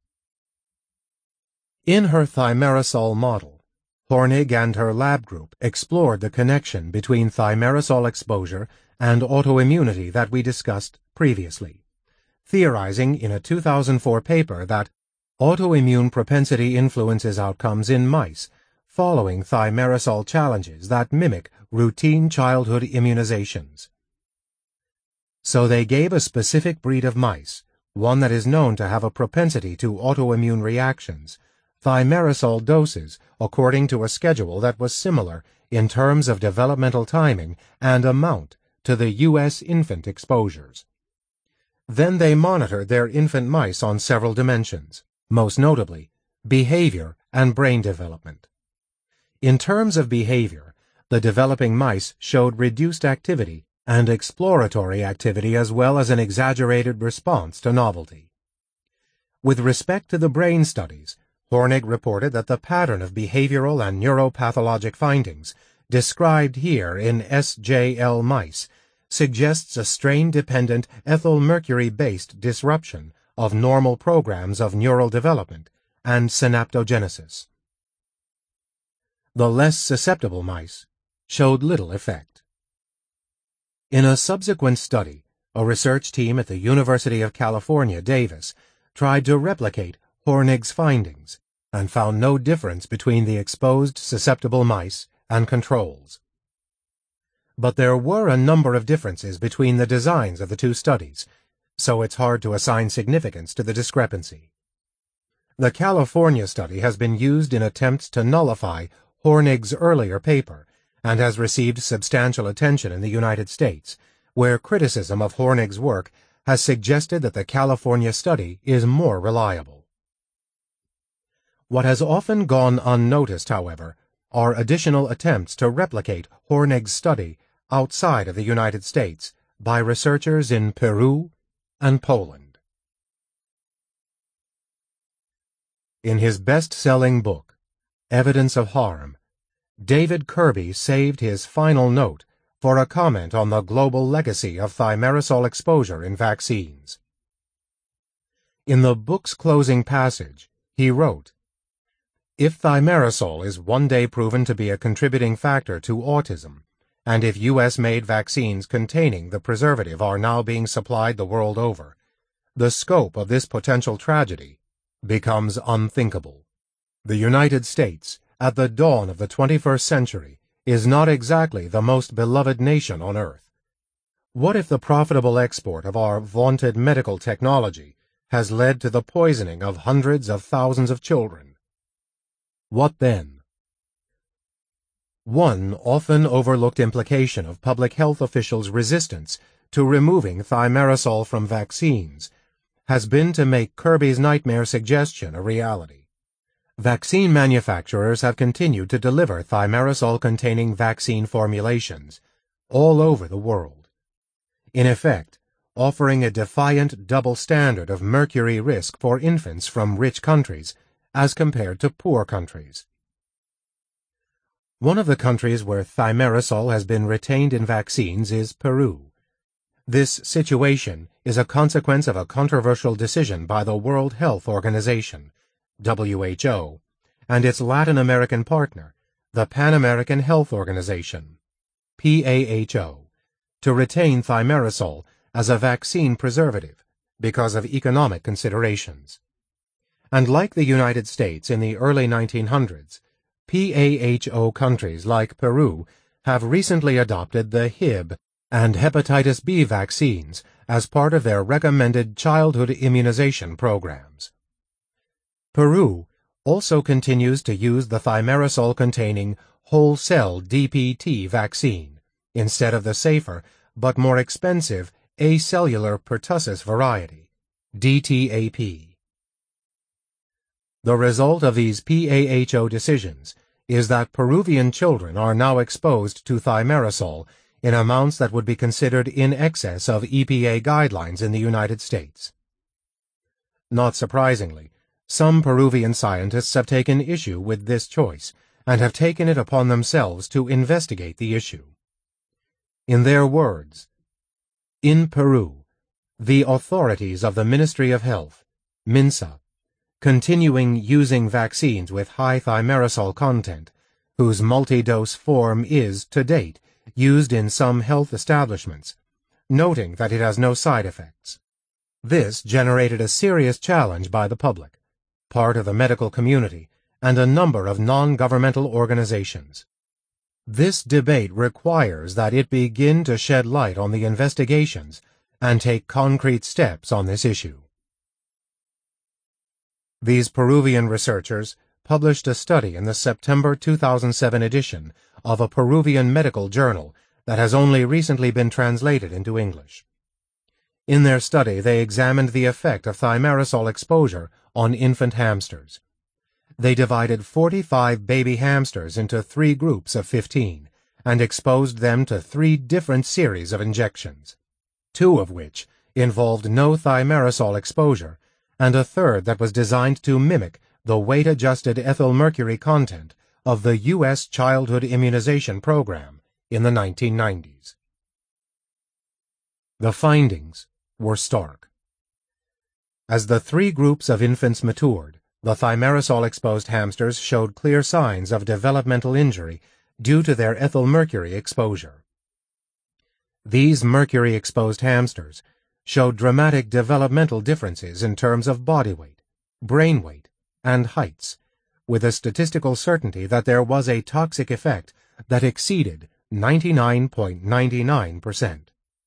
In her thimerosal model, Hornig and her lab group explored the connection between thimerosal exposure and autoimmunity that we discussed previously, theorizing in a 2004 paper that autoimmune propensity influences outcomes in mice following thimerosal challenges that mimic routine childhood immunizations. So they gave a specific breed of mice, one that is known to have a propensity to autoimmune reactions, thimerosal doses according to a schedule that was similar in terms of developmental timing and amount to the U.S. infant exposures. Then they monitored their infant mice on several dimensions, most notably behavior and brain development. In terms of behavior, the developing mice showed reduced activity and exploratory activity as well as an exaggerated response to novelty. With respect to the brain studies, Hornig reported that the pattern of behavioral and neuropathologic findings described here in SJL mice suggests a strain-dependent ethylmercury-based disruption of normal programs of neural development and synaptogenesis. The less susceptible mice showed little effect. In a subsequent study, a research team at the University of California, Davis, tried to replicate Hornig's findings and found no difference between the exposed susceptible mice and controls. But there were a number of differences between the designs of the two studies, so it's hard to assign significance to the discrepancy. The California study has been used in attempts to nullify Hornig's earlier paper and has received substantial attention in the United States, where criticism of Hornig's work has suggested that the California study is more reliable. What has often gone unnoticed, however, are additional attempts to replicate Hornig's study outside of the United States by researchers in Peru and Poland. In his best-selling book, Evidence of Harm, David Kirby saved his final note for a comment on the global legacy of thimerosal exposure in vaccines. In the book's closing passage, he wrote, "If thimerosal is one day proven to be a contributing factor to autism, and if U.S.-made vaccines containing the preservative are now being supplied the world over, the scope of this potential tragedy becomes unthinkable. The United States, at the dawn of the 21st century, is not exactly the most beloved nation on earth. What if the profitable export of our vaunted medical technology has led to the poisoning of hundreds of thousands of children? What then?" One often overlooked implication of public health officials' resistance to removing thimerosal from vaccines has been to make Kirby's nightmare suggestion a reality. Vaccine manufacturers have continued to deliver thimerosal-containing vaccine formulations all over the world, in effect offering a defiant double standard of mercury risk for infants from rich countries as compared to poor countries. One of the countries where thimerosal has been retained in vaccines is Peru. This situation is a consequence of a controversial decision by the World Health Organization, WHO, and its Latin American partner, the Pan American Health Organization, PAHO, to retain thimerosal as a vaccine preservative because of economic considerations. And like the United States in the early 1900s, PAHO countries like Peru have recently adopted the Hib and hepatitis B vaccines as part of their recommended childhood immunization programs. Peru also continues to use the thimerosal-containing whole-cell DPT vaccine instead of the safer but more expensive acellular pertussis variety, DTAP. The result of these PAHO decisions is that Peruvian children are now exposed to thimerosal in amounts that would be considered in excess of EPA guidelines in the United States. Not surprisingly, some Peruvian scientists have taken issue with this choice and have taken it upon themselves to investigate the issue. In their words, "In Peru, the authorities of the Ministry of Health, MINSA, continuing using vaccines with high thimerosal content, whose multi-dose form is, to date, used in some health establishments, noting that it has no side effects." This generated a serious challenge by the public, part of the medical community, and a number of non-governmental organizations. This debate requires that it begin to shed light on the investigations and take concrete steps on this issue. These Peruvian researchers published a study in the September 2007 edition of a Peruvian medical journal that has only recently been translated into English. In their study, they examined the effect of thimerosal exposure on infant hamsters. They divided 45 baby hamsters into 3 groups of 15 and exposed them to 3 different series of injections, 2 of which involved no thimerosal exposure and a third that was designed to mimic the weight-adjusted ethylmercury content of the U.S. childhood immunization program in the 1990s. The findings were stark. As the 3 groups of infants matured, the thimerosal-exposed hamsters showed clear signs of developmental injury due to their ethylmercury exposure. These mercury-exposed hamsters showed dramatic developmental differences in terms of body weight, brain weight, and heights, with a statistical certainty that there was a toxic effect that exceeded 99.99%.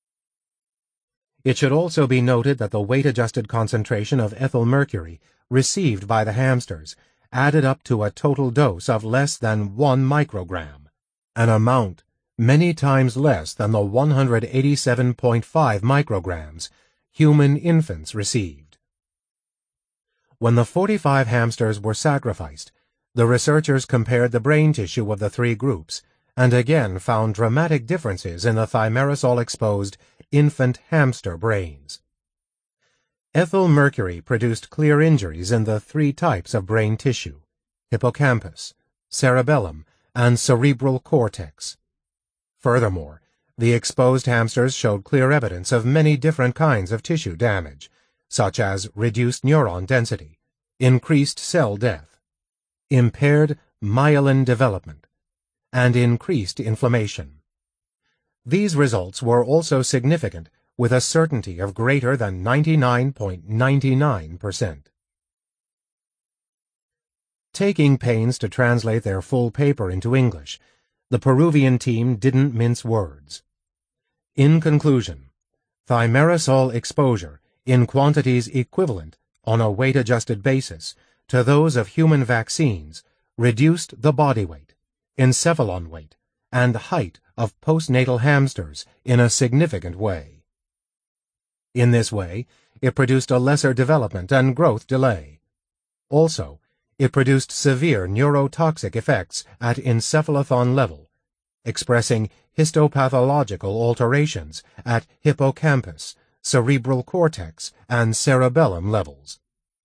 It should also be noted that the weight-adjusted concentration of ethylmercury received by the hamsters added up to a total dose of less than 1 microgram, an amount many times less than the 187.5 micrograms human infants received. When the 45 hamsters were sacrificed, the researchers compared the brain tissue of the 3 groups and again found dramatic differences in the thimerosal-exposed infant hamster brains. Ethylmercury produced clear injuries in the 3 types of brain tissue: hippocampus, cerebellum, and cerebral cortex. Furthermore, the exposed hamsters showed clear evidence of many different kinds of tissue damage, such as reduced neuron density, increased cell death, impaired myelin development, and increased inflammation. These results were also significant with a certainty of greater than 99.99%. Taking pains to translate their full paper into English, the Peruvian team didn't mince words. In conclusion, thimerosal exposure in quantities equivalent on a weight-adjusted basis to those of human vaccines reduced the body weight, encephalon weight, and height of postnatal hamsters in a significant way. In this way, it produced a lesser development and growth delay. Also, it produced severe neurotoxic effects at encephalotron level, expressing histopathological alterations at hippocampus, cerebral cortex, and cerebellum levels.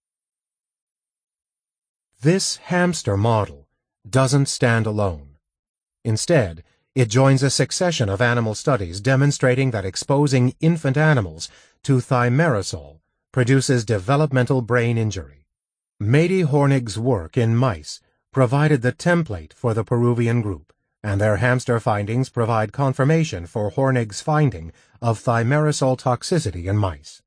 This hamster model doesn't stand alone. Instead, it joins a succession of animal studies demonstrating that exposing infant animals to thimerosal produces developmental brain injury. Mady Hornig's work in mice provided the template for the Peruvian group, and their hamster findings provide confirmation for Hornig's finding of thimerosal toxicity in mice.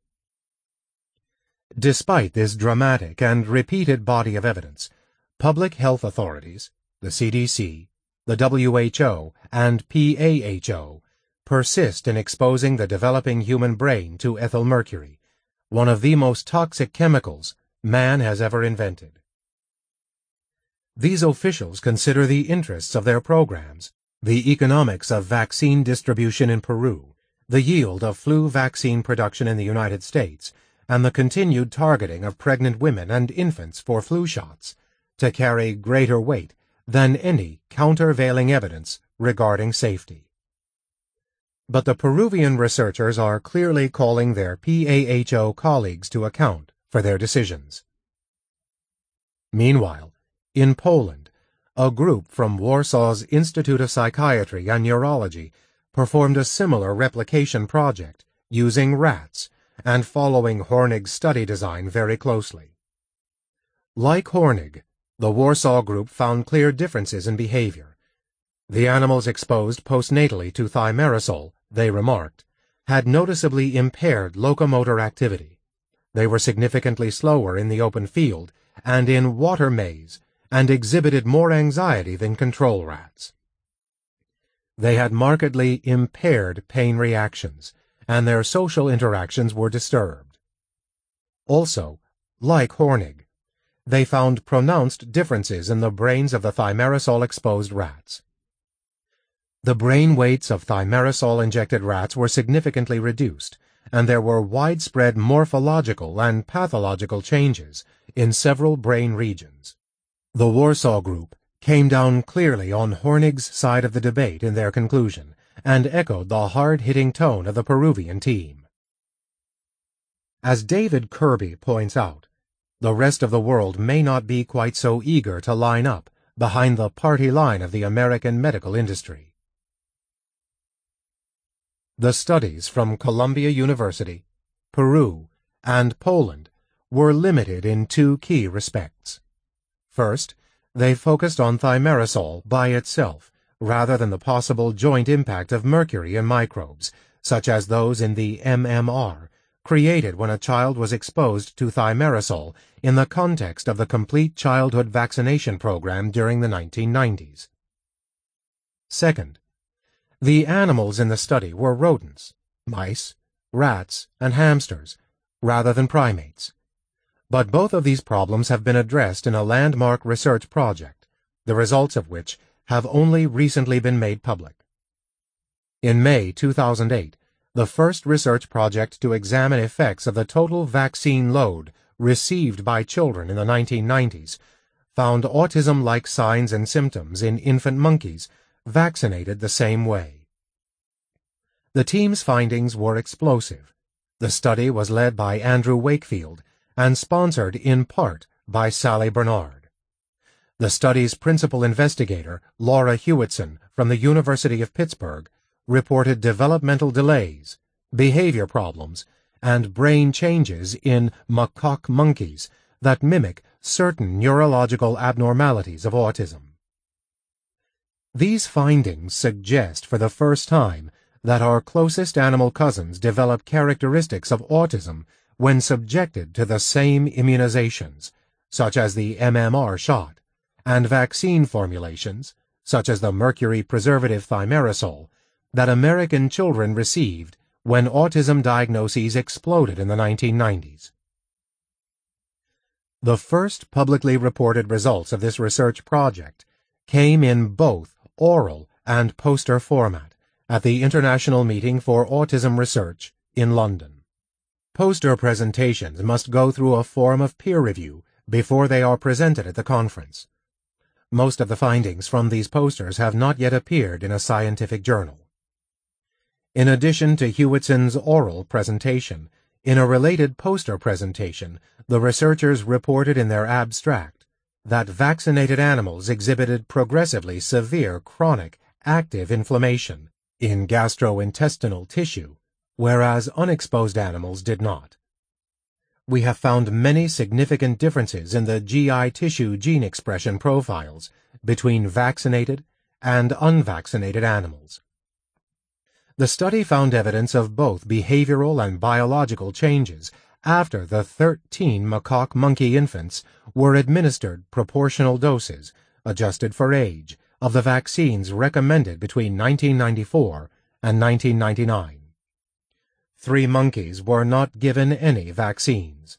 Despite this dramatic and repeated body of evidence, public health authorities, the CDC, the WHO, and PAHO persist in exposing the developing human brain to ethylmercury, one of the most toxic chemicals man has ever invented. These officials consider the interests of their programs, the economics of vaccine distribution in Peru, the yield of flu vaccine production in the United States, and the continued targeting of pregnant women and infants for flu shots, to carry greater weight than any countervailing evidence regarding safety. But the Peruvian researchers are clearly calling their PAHO colleagues to account for their decisions. Meanwhile, in Poland, a group from Warsaw's Institute of Psychiatry and Neurology performed a similar replication project using rats and following Hornig's study design very closely. Like Hornig, the Warsaw group found clear differences in behavior. The animals exposed postnatally to thimerosal, they remarked, had noticeably impaired locomotor activity. They were significantly slower in the open field and in water maze, and exhibited more anxiety than control rats. They had markedly impaired pain reactions, and their social interactions were disturbed. Also, like Hornig, they found pronounced differences in the brains of the thimerosal-exposed rats. The brain weights of thimerosal-injected rats were significantly reduced, and there were widespread morphological and pathological changes in several brain regions. The Warsaw group came down clearly on Hornig's side of the debate in their conclusion, and echoed the hard-hitting tone of the Peruvian team. As David Kirby points out, the rest of the world may not be quite so eager to line up behind the party line of the American medical industry. The studies from Columbia University, Peru, and Poland were limited in two key respects. First, they focused on thimerosal by itself, rather than the possible joint impact of mercury in microbes, such as those in the MMR, created when a child was exposed to thimerosal in the context of the Complete Childhood Vaccination Program during the 1990s. Second, the animals in the study were rodents, mice, rats, and hamsters, rather than primates. But both of these problems have been addressed in a landmark research project, the results of which have only recently been made public. In May 2008, the first research project to examine effects of the total vaccine load received by children in the 1990s found autism-like signs and symptoms in infant monkeys vaccinated the same way. The team's findings were explosive. The study was led by Andrew Wakefield and sponsored in part by Sally Bernard. The study's principal investigator, Laura Hewitson, from the University of Pittsburgh, reported developmental delays, behavior problems, and brain changes in macaque monkeys that mimic certain neurological abnormalities of autism. These findings suggest for the first time that our closest animal cousins develop characteristics of autism when subjected to the same immunizations, such as the MMR shot, and vaccine formulations, such as the mercury preservative thimerosal, that American children received when autism diagnoses exploded in the 1990s. The first publicly reported results of this research project came in both oral and poster format at the International Meeting for Autism Research in London. Poster presentations must go through a form of peer review before they are presented at the conference. Most of the findings from these posters have not yet appeared in a scientific journal. In addition to Hewitson's oral presentation, in a related poster presentation, the researchers reported in their abstract that vaccinated animals exhibited progressively severe chronic active inflammation in gastrointestinal tissue, whereas unexposed animals did not. We have found many significant differences in the GI tissue gene expression profiles between vaccinated and unvaccinated animals. The study found evidence of both behavioral and biological changes after the 13 macaque monkey infants were administered proportional doses, adjusted for age, of the vaccines recommended between 1994 and 1999. 3 monkeys were not given any vaccines.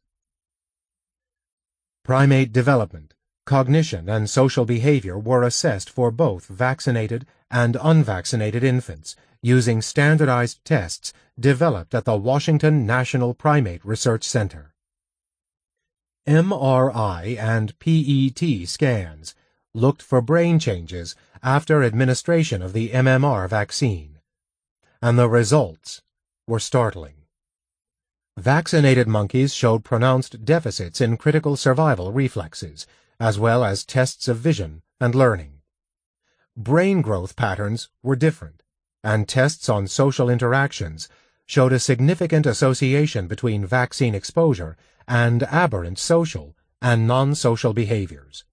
Primate development, cognition, and social behavior were assessed for both vaccinated and unvaccinated infants using standardized tests developed at the Washington National Primate Research Center. MRI and PET scans looked for brain changes after administration of the MMR vaccine, and the results were startling. Vaccinated monkeys showed pronounced deficits in critical survival reflexes, as well as tests of vision and learning. Brain growth patterns were different, and tests on social interactions showed a significant association between vaccine exposure and aberrant social and non-social behaviors.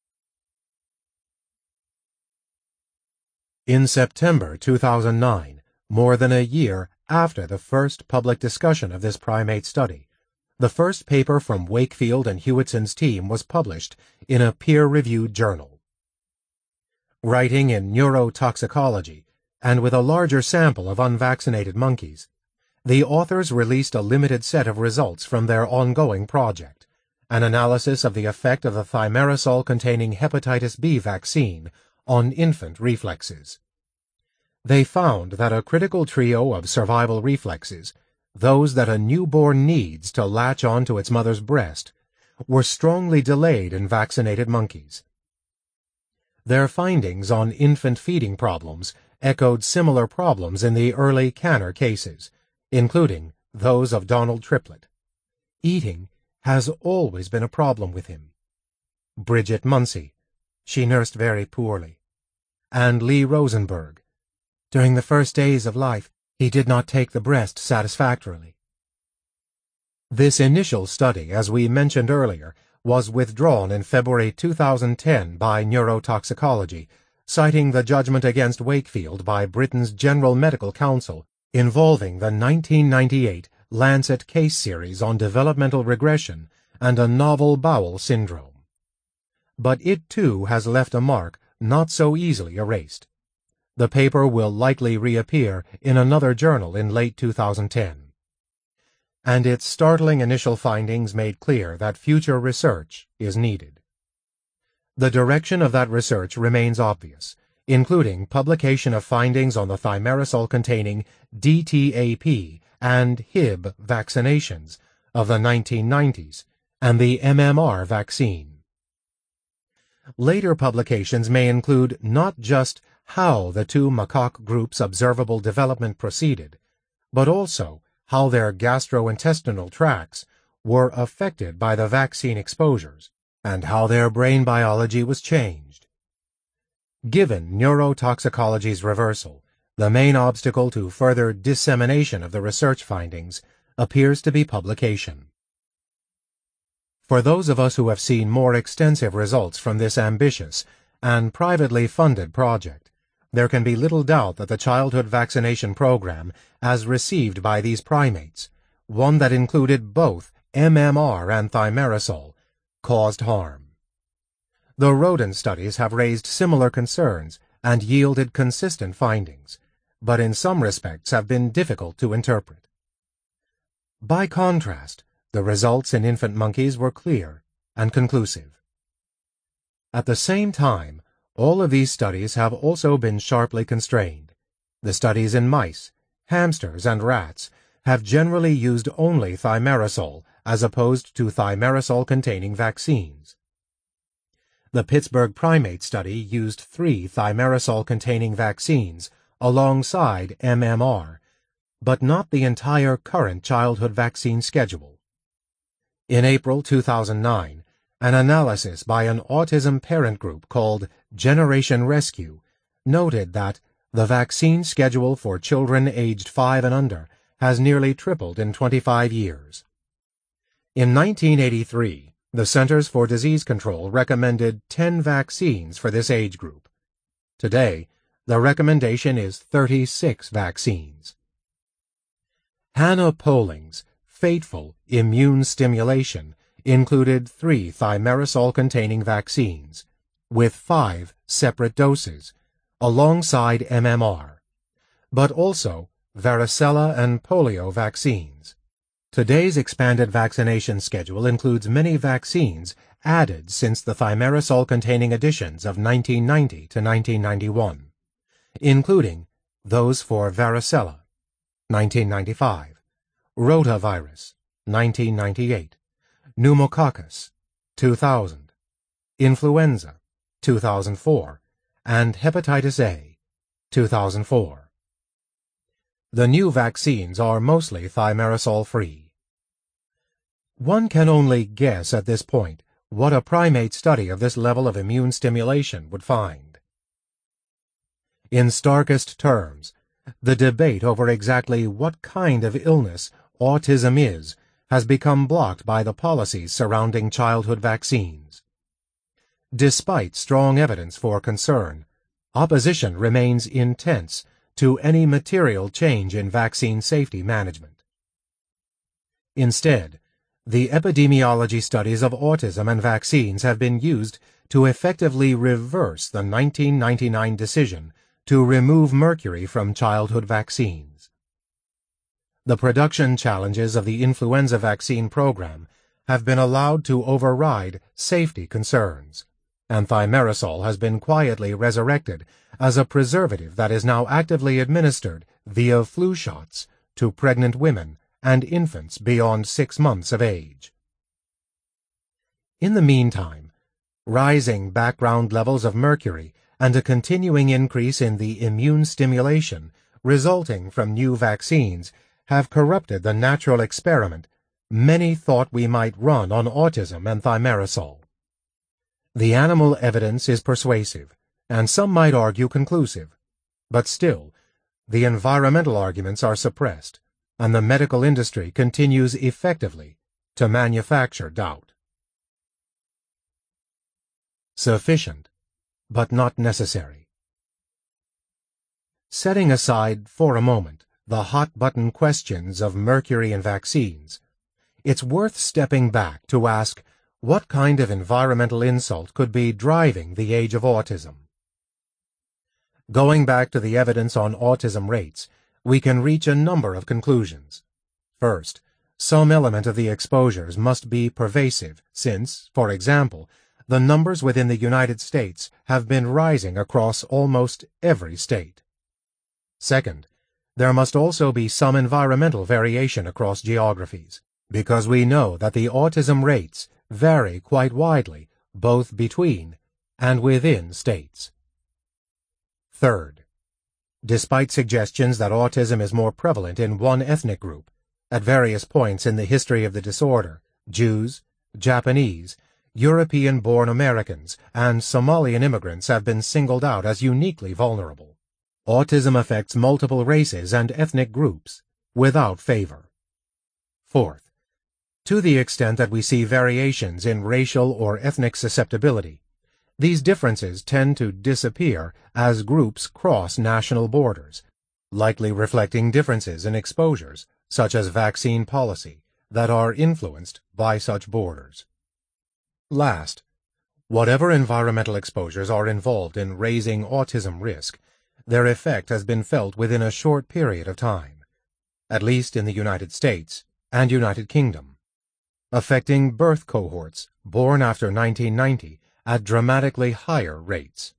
In September 2009, more than a year after the first public discussion of this primate study, the first paper from Wakefield and Hewitson's team was published in a peer-reviewed journal. Writing in neurotoxicology, and with a larger sample of unvaccinated monkeys, the authors released a limited set of results from their ongoing project, an analysis of the effect of the thimerosal-containing hepatitis B vaccine on infant reflexes. They found that a critical trio of survival reflexes, those that a newborn needs to latch onto its mother's breast, were strongly delayed in vaccinated monkeys. Their findings on infant feeding problems echoed similar problems in the early Kanner cases, including those of Donald Triplett. Eating has always been a problem with him. Bridget Munsey, she nursed very poorly. And Lee Rosenberg, during the first days of life, he did not take the breast satisfactorily. This initial study, as we mentioned earlier, was withdrawn in February 2010 by neurotoxicology, citing the judgment against Wakefield by Britain's General Medical Council involving the 1998 Lancet case series on developmental regression and a novel bowel syndrome. But it too has left a mark not so easily erased. The paper will likely reappear in another journal in late 2010. And its startling initial findings made clear that future research is needed. The direction of that research remains obvious, including publication of findings on the thimerosal-containing DTaP and Hib vaccinations of the 1990s and the MMR vaccine. Later publications may include not just how the two macaque groups' observable development proceeded, but also how their gastrointestinal tracts were affected by the vaccine exposures, and how their brain biology was changed. Given neurotoxicology's reversal, the main obstacle to further dissemination of the research findings appears to be publication. For those of us who have seen more extensive results from this ambitious and privately funded project, there can be little doubt that the childhood vaccination program as received by these primates, one that included both MMR and thimerosal, caused harm. The rodent studies have raised similar concerns and yielded consistent findings, but in some respects have been difficult to interpret. By contrast, the results in infant monkeys were clear and conclusive. At the same time, all of these studies have also been sharply constrained. The studies in mice, hamsters, and rats have generally used only thimerosal as opposed to thimerosal-containing vaccines. The Pittsburgh primate study used 3 thimerosal-containing vaccines alongside MMR, but not the entire current childhood vaccine schedule. In April 2009, an analysis by an autism parent group called Generation Rescue noted that the vaccine schedule for children aged 5 and under has nearly tripled in 25 years. In 1983, the Centers for Disease Control recommended 10 vaccines for this age group. Today, the recommendation is 36 vaccines. Hannah Polling's fateful immune stimulation included 3 thimerosal-containing vaccines, with 5 separate doses, alongside MMR, but also varicella and polio vaccines. Today's expanded vaccination schedule includes many vaccines added since the thimerosal-containing additions of 1990 to 1991, including those for varicella, 1995, rotavirus, 1998, pneumococcus, 2000, influenza, 2004, and hepatitis A, 2004. The new vaccines are mostly thimerosal-free. One can only guess at this point what a primate study of this level of immune stimulation would find. In starkest terms, the debate over exactly what kind of illness autism is has become blocked by the policies surrounding childhood vaccines. Despite strong evidence for concern, opposition remains intense to any material change in vaccine safety management. Instead, the epidemiology studies of autism and vaccines have been used to effectively reverse the 1999 decision to remove mercury from childhood vaccines. The production challenges of the influenza vaccine program have been allowed to override safety concerns, and thimerosal has been quietly resurrected as a preservative that is now actively administered via flu shots to pregnant women and infants beyond 6 months of age. In the meantime, rising background levels of mercury and a continuing increase in the immune stimulation resulting from new vaccines have corrupted the natural experiment many thought we might run on autism and thimerosal. The animal evidence is persuasive, and some might argue conclusive, but still, the environmental arguments are suppressed, and the medical industry continues effectively to manufacture doubt. Sufficient, but not necessary. Setting aside for a moment the hot-button questions of mercury and vaccines, it's worth stepping back to ask what kind of environmental insult could be driving the age of autism. Going back to the evidence on autism rates, we can reach a number of conclusions. First, some element of the exposures must be pervasive since, for example, the numbers within the United States have been rising across almost every state. Second, there must also be some environmental variation across geographies, because we know that the autism rates vary quite widely both between and within states. Third, despite suggestions that autism is more prevalent in one ethnic group, at various points in the history of the disorder, Jews, Japanese, European-born Americans, and Somalian immigrants have been singled out as uniquely vulnerable. Autism affects multiple races and ethnic groups, without favor. Fourth, to the extent that we see variations in racial or ethnic susceptibility, these differences tend to disappear as groups cross national borders, likely reflecting differences in exposures, such as vaccine policy, that are influenced by such borders. Last, whatever environmental exposures are involved in raising autism risk, their effect has been felt within a short period of time, at least in the United States and United Kingdom, affecting birth cohorts born after 1990 at dramatically higher rates.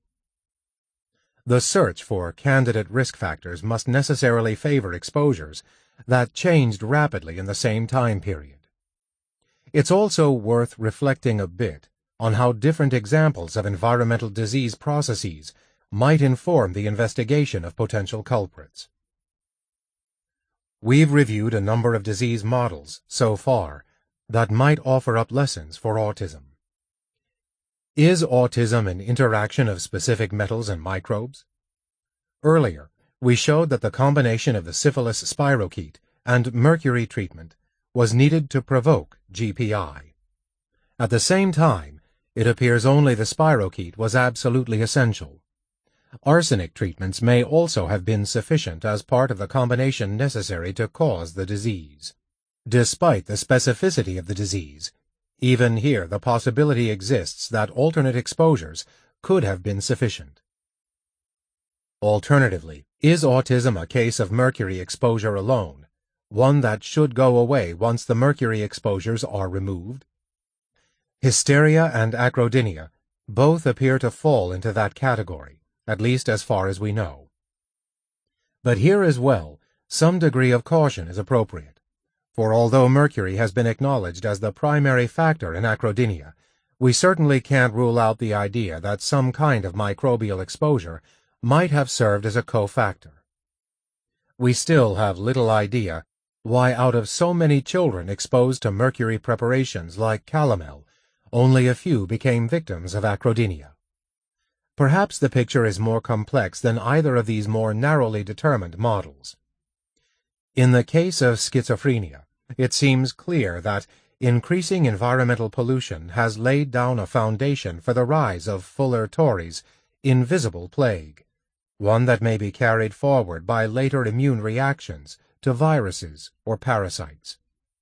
The search for candidate risk factors must necessarily favor exposures that changed rapidly in the same time period. It's also worth reflecting a bit on how different examples of environmental disease processes might inform the investigation of potential culprits. We've reviewed a number of disease models so far that might offer up lessons for autism. Is autism an interaction of specific metals and microbes? Earlier, we showed that the combination of the syphilis spirochete and mercury treatment was needed to provoke GPI. At the same time, it appears only the spirochete was absolutely essential. Arsenic treatments may also have been sufficient as part of the combination necessary to cause the disease. Despite the specificity of the disease, even here the possibility exists that alternate exposures could have been sufficient. Alternatively, is autism a case of mercury exposure alone, one that should go away once the mercury exposures are removed? Hysteria and acrodynia both appear to fall into that category, at least as far as we know. But here as well, some degree of caution is appropriate, for although mercury has been acknowledged as the primary factor in acrodynia, we certainly can't rule out the idea that some kind of microbial exposure might have served as a cofactor. We still have little idea why out of so many children exposed to mercury preparations like calomel, only a few became victims of acrodynia. Perhaps the picture is more complex than either of these more narrowly determined models. In the case of schizophrenia, it seems clear that increasing environmental pollution has laid down a foundation for the rise of Fuller-Torrey's invisible plague, one that may be carried forward by later immune reactions to viruses or parasites.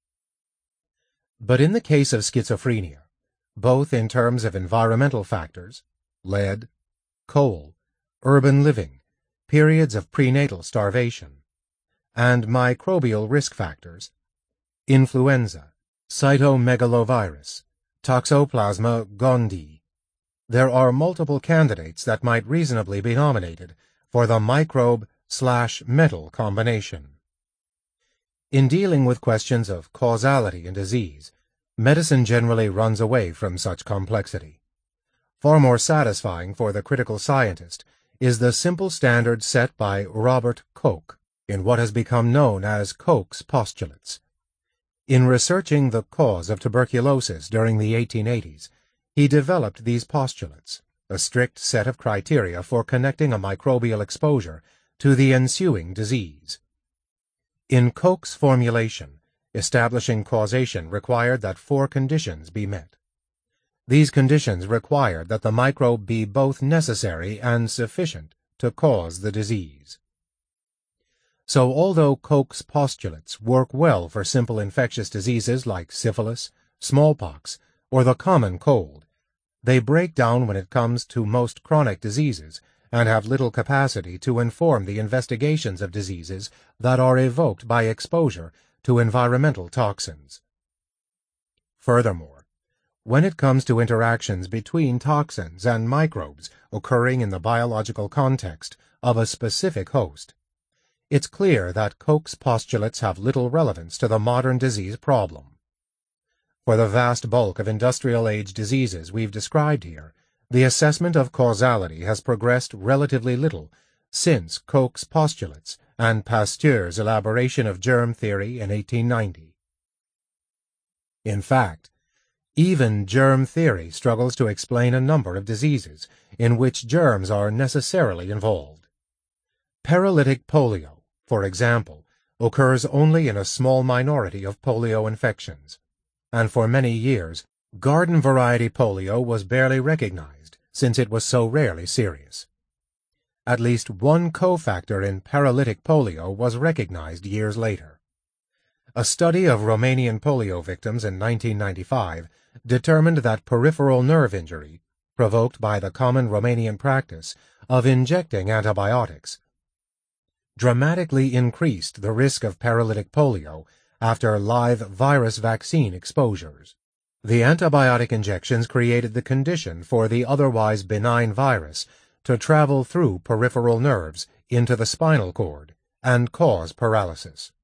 But in the case of schizophrenia, both in terms of environmental factors, lead, coal, urban living, periods of prenatal starvation, and microbial risk factors, influenza, cytomegalovirus, Toxoplasma gondii, there are multiple candidates that might reasonably be nominated for the microbe/metal combination. In dealing with questions of causality in disease, medicine generally runs away from such complexity. Far more satisfying for the critical scientist is the simple standard set by Robert Koch in what has become known as Koch's postulates. In researching the cause of tuberculosis during the 1880s, he developed these postulates, a strict set of criteria for connecting a microbial exposure to the ensuing disease. In Koch's formulation, establishing causation required that 4 conditions be met. These conditions required that the microbe be both necessary and sufficient to cause the disease. So although Koch's postulates work well for simple infectious diseases like syphilis, smallpox, or the common cold, they break down when it comes to most chronic diseases and have little capacity to inform the investigations of diseases that are evoked by exposure to environmental toxins. Furthermore, when it comes to interactions between toxins and microbes occurring in the biological context of a specific host, it's clear that Koch's postulates have little relevance to the modern disease problem. For the vast bulk of industrial-age diseases we've described here, the assessment of causality has progressed relatively little since Koch's postulates and Pasteur's elaboration of germ theory in 1890. In fact, even germ theory struggles to explain a number of diseases in which germs are necessarily involved. Paralytic polio, for example, occurs only in a small minority of polio infections, and for many years, garden-variety polio was barely recognized since it was so rarely serious. At least one cofactor in paralytic polio was recognized years later. A study of Romanian polio victims in 1995 determined that peripheral nerve injury, provoked by the common Romanian practice of injecting antibiotics, dramatically increased the risk of paralytic polio after live virus vaccine exposures. The antibiotic injections created the condition for the otherwise benign virus to travel through peripheral nerves into the spinal cord and cause paralysis.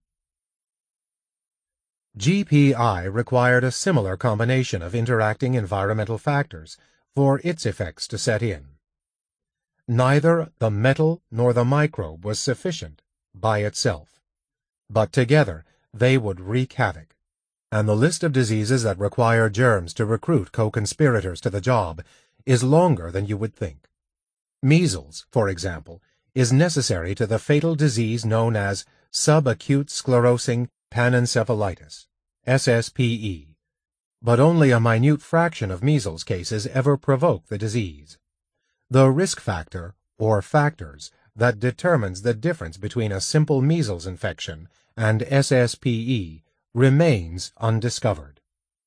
GPI required a similar combination of interacting environmental factors for its effects to set in. Neither the metal nor the microbe was sufficient by itself, but together they would wreak havoc, and the list of diseases that require germs to recruit co-conspirators to the job is longer than you would think. Measles, for example, is necessary to the fatal disease known as subacute sclerosing panencephalitis, SSPE, but only a minute fraction of measles cases ever provoke the disease. The risk factor, or factors, that determines the difference between a simple measles infection and SSPE remains undiscovered.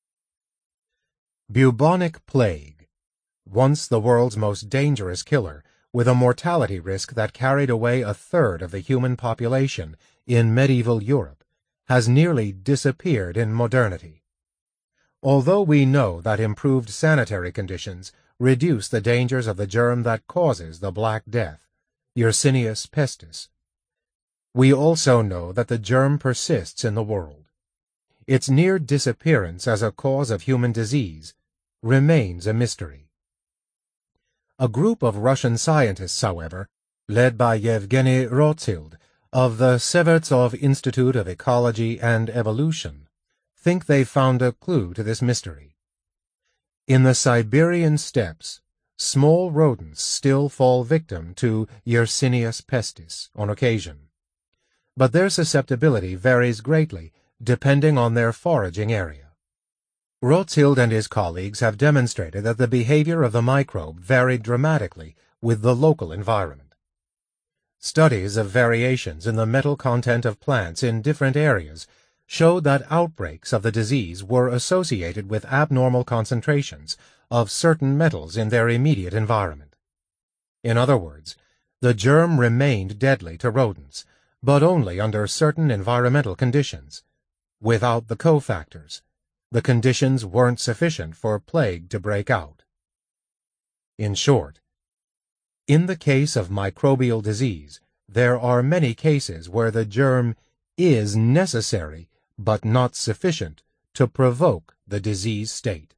Bubonic plague, once the world's most dangerous killer, with a mortality risk that carried away a third of the human population in medieval Europe, has nearly disappeared in modernity. Although we know that improved sanitary conditions reduce the dangers of the germ that causes the Black Death, Yersinia pestis, we also know that the germ persists in the world. Its near disappearance as a cause of human disease, remains a mystery. A group of Russian scientists, however, led by Yevgeny Rothschild of the Severtsov Institute of Ecology and Evolution, think they've found a clue to this mystery. In the Siberian steppes, small rodents still fall victim to Yersinia pestis on occasion, but their susceptibility varies greatly depending on their foraging area. Rothschild and his colleagues have demonstrated that the behavior of the microbe varied dramatically with the local environment. Studies of variations in the metal content of plants in different areas showed that outbreaks of the disease were associated with abnormal concentrations of certain metals in their immediate environment. In other words, the germ remained deadly to rodents, but only under certain environmental conditions. Without the cofactors, the conditions weren't sufficient for plague to break out. In short, in the case of microbial disease, there are many cases where the germ is necessary but not sufficient to provoke the disease state.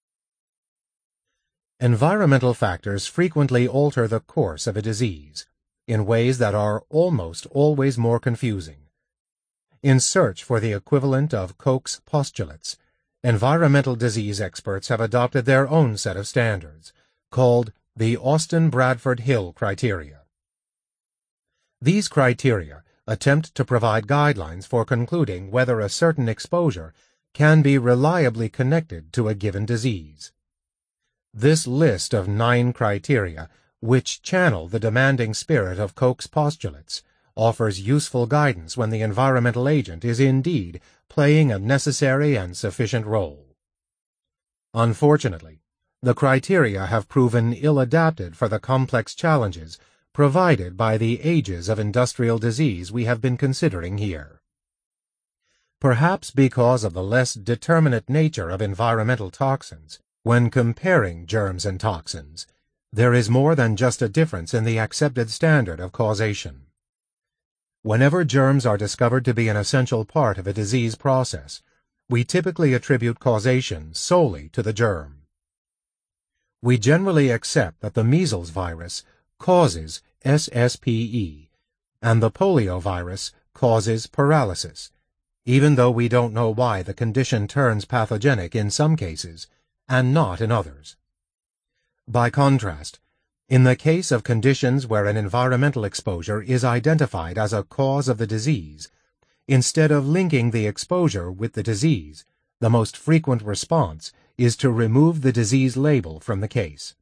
Environmental factors frequently alter the course of a disease in ways that are almost always more confusing. In search for the equivalent of Koch's postulates, environmental disease experts have adopted their own set of standards, called the Austin-Bradford-Hill criteria. These criteria attempt to provide guidelines for concluding whether a certain exposure can be reliably connected to a given disease. This list of 9 criteria, which channel the demanding spirit of Koch's postulates, offers useful guidance when the environmental agent is indeed playing a necessary and sufficient role. Unfortunately, the criteria have proven ill-adapted for the complex challenges provided by the ages of industrial disease we have been considering here. Perhaps because of the less determinate nature of environmental toxins, when comparing germs and toxins, there is more than just a difference in the accepted standard of causation. Whenever germs are discovered to be an essential part of a disease process, we typically attribute causation solely to the germ. We generally accept that the measles virus causes SSPE, and the poliovirus causes paralysis, even though we don't know why the condition turns pathogenic in some cases and not in others. By contrast, in the case of conditions where an environmental exposure is identified as a cause of the disease, instead of linking the exposure with the disease, the most frequent response is to remove the disease label from the case.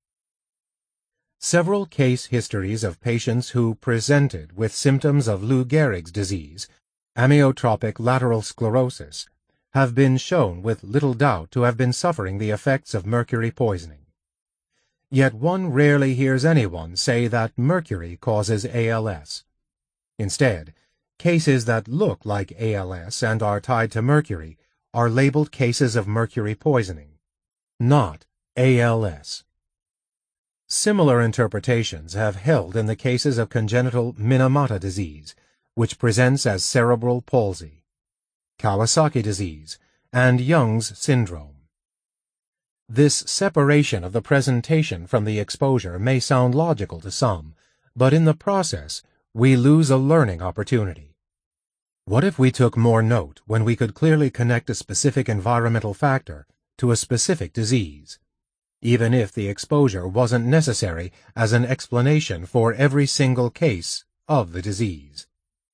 Several case histories of patients who presented with symptoms of Lou Gehrig's disease, amyotrophic lateral sclerosis, have been shown with little doubt to have been suffering the effects of mercury poisoning. Yet one rarely hears anyone say that mercury causes ALS. Instead, cases that look like ALS and are tied to mercury are labeled cases of mercury poisoning, not ALS. Similar interpretations have held in the cases of congenital Minamata disease, which presents as cerebral palsy, Kawasaki disease, and Young's syndrome. This separation of the presentation from the exposure may sound logical to some, but in the process, we lose a learning opportunity. What if we took more note when we could clearly connect a specific environmental factor to a specific disease, even if the exposure wasn't necessary as an explanation for every single case of the disease?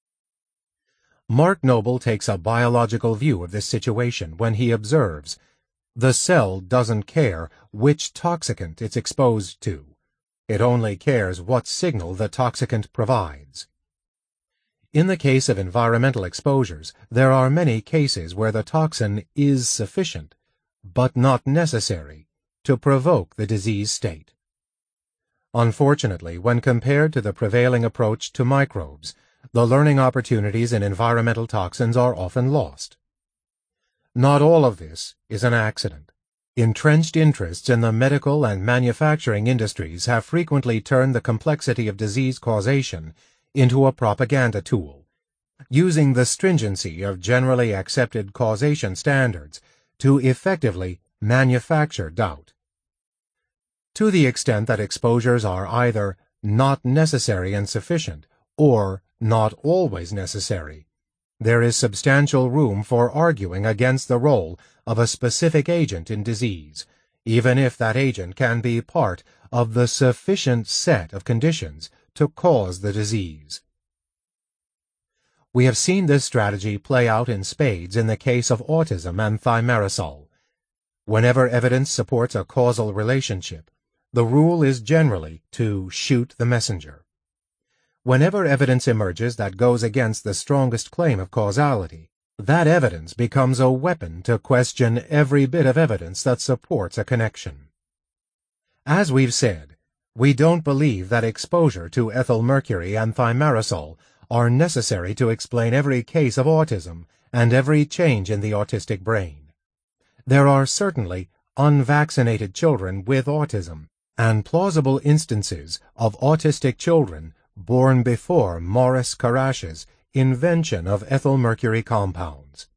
Mark Noble takes a biological view of this situation when he observes, "The cell doesn't care which toxicant it's exposed to. It only cares what signal the toxicant provides." In the case of environmental exposures, there are many cases where the toxin is sufficient, but not necessary, to provoke the disease state. Unfortunately, when compared to the prevailing approach to microbes, the learning opportunities in environmental toxins are often lost. Not all of this is an accident. Entrenched interests in the medical and manufacturing industries have frequently turned the complexity of disease causation into a propaganda tool, using the stringency of generally accepted causation standards to effectively manufacture doubt. To the extent that exposures are either not necessary and sufficient, or not always necessary, there is substantial room for arguing against the role of a specific agent in disease, even if that agent can be part of the sufficient set of conditions to cause the disease. We have seen this strategy play out in spades in the case of autism and thimerosal. Whenever evidence supports a causal relationship, the rule is generally to shoot the messenger. Whenever evidence emerges that goes against the strongest claim of causality, that evidence becomes a weapon to question every bit of evidence that supports a connection. As we've said, we don't believe that exposure to ethylmercury and thimerosal are necessary to explain every case of autism and every change in the autistic brain. There are certainly unvaccinated children with autism, and plausible instances of autistic children born before Morris Karash's invention of ethylmercury compounds.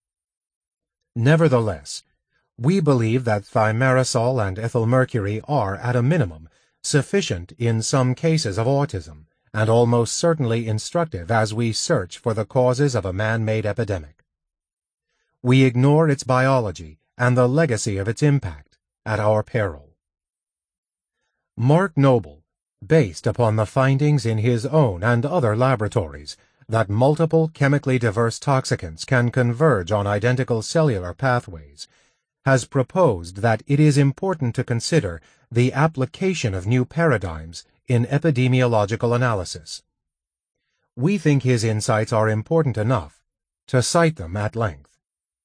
Nevertheless, we believe that thimerosal and ethylmercury are, at a minimum, sufficient in some cases of autism, and almost certainly instructive as we search for the causes of a man-made epidemic. We ignore its biology and the legacy of its impact at our peril. Mark Noble, based upon the findings in his own and other laboratories that multiple chemically diverse toxicants can converge on identical cellular pathways, has proposed that it is important to consider the application of new paradigms in epidemiological analysis. We think his insights are important enough to cite them at length.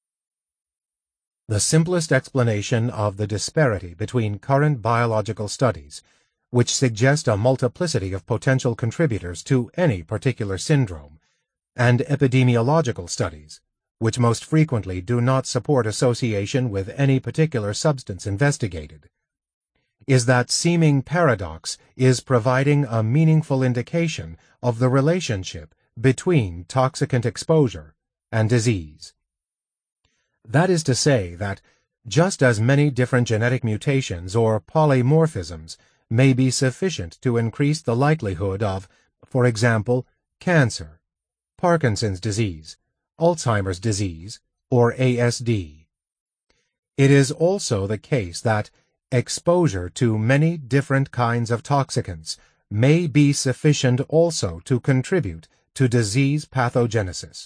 The simplest explanation of the disparity between current biological studies, which suggest a multiplicity of potential contributors to any particular syndrome, and epidemiological studies, which most frequently do not support association with any particular substance investigated, is that seeming paradox is providing a meaningful indication of the relationship between toxicant exposure and disease. That is to say that just as many different genetic mutations or polymorphisms may be sufficient to increase the likelihood of, for example, cancer, Parkinson's disease, Alzheimer's disease, or ASD. It is also the case that exposure to many different kinds of toxicants may be sufficient also to contribute to disease pathogenesis.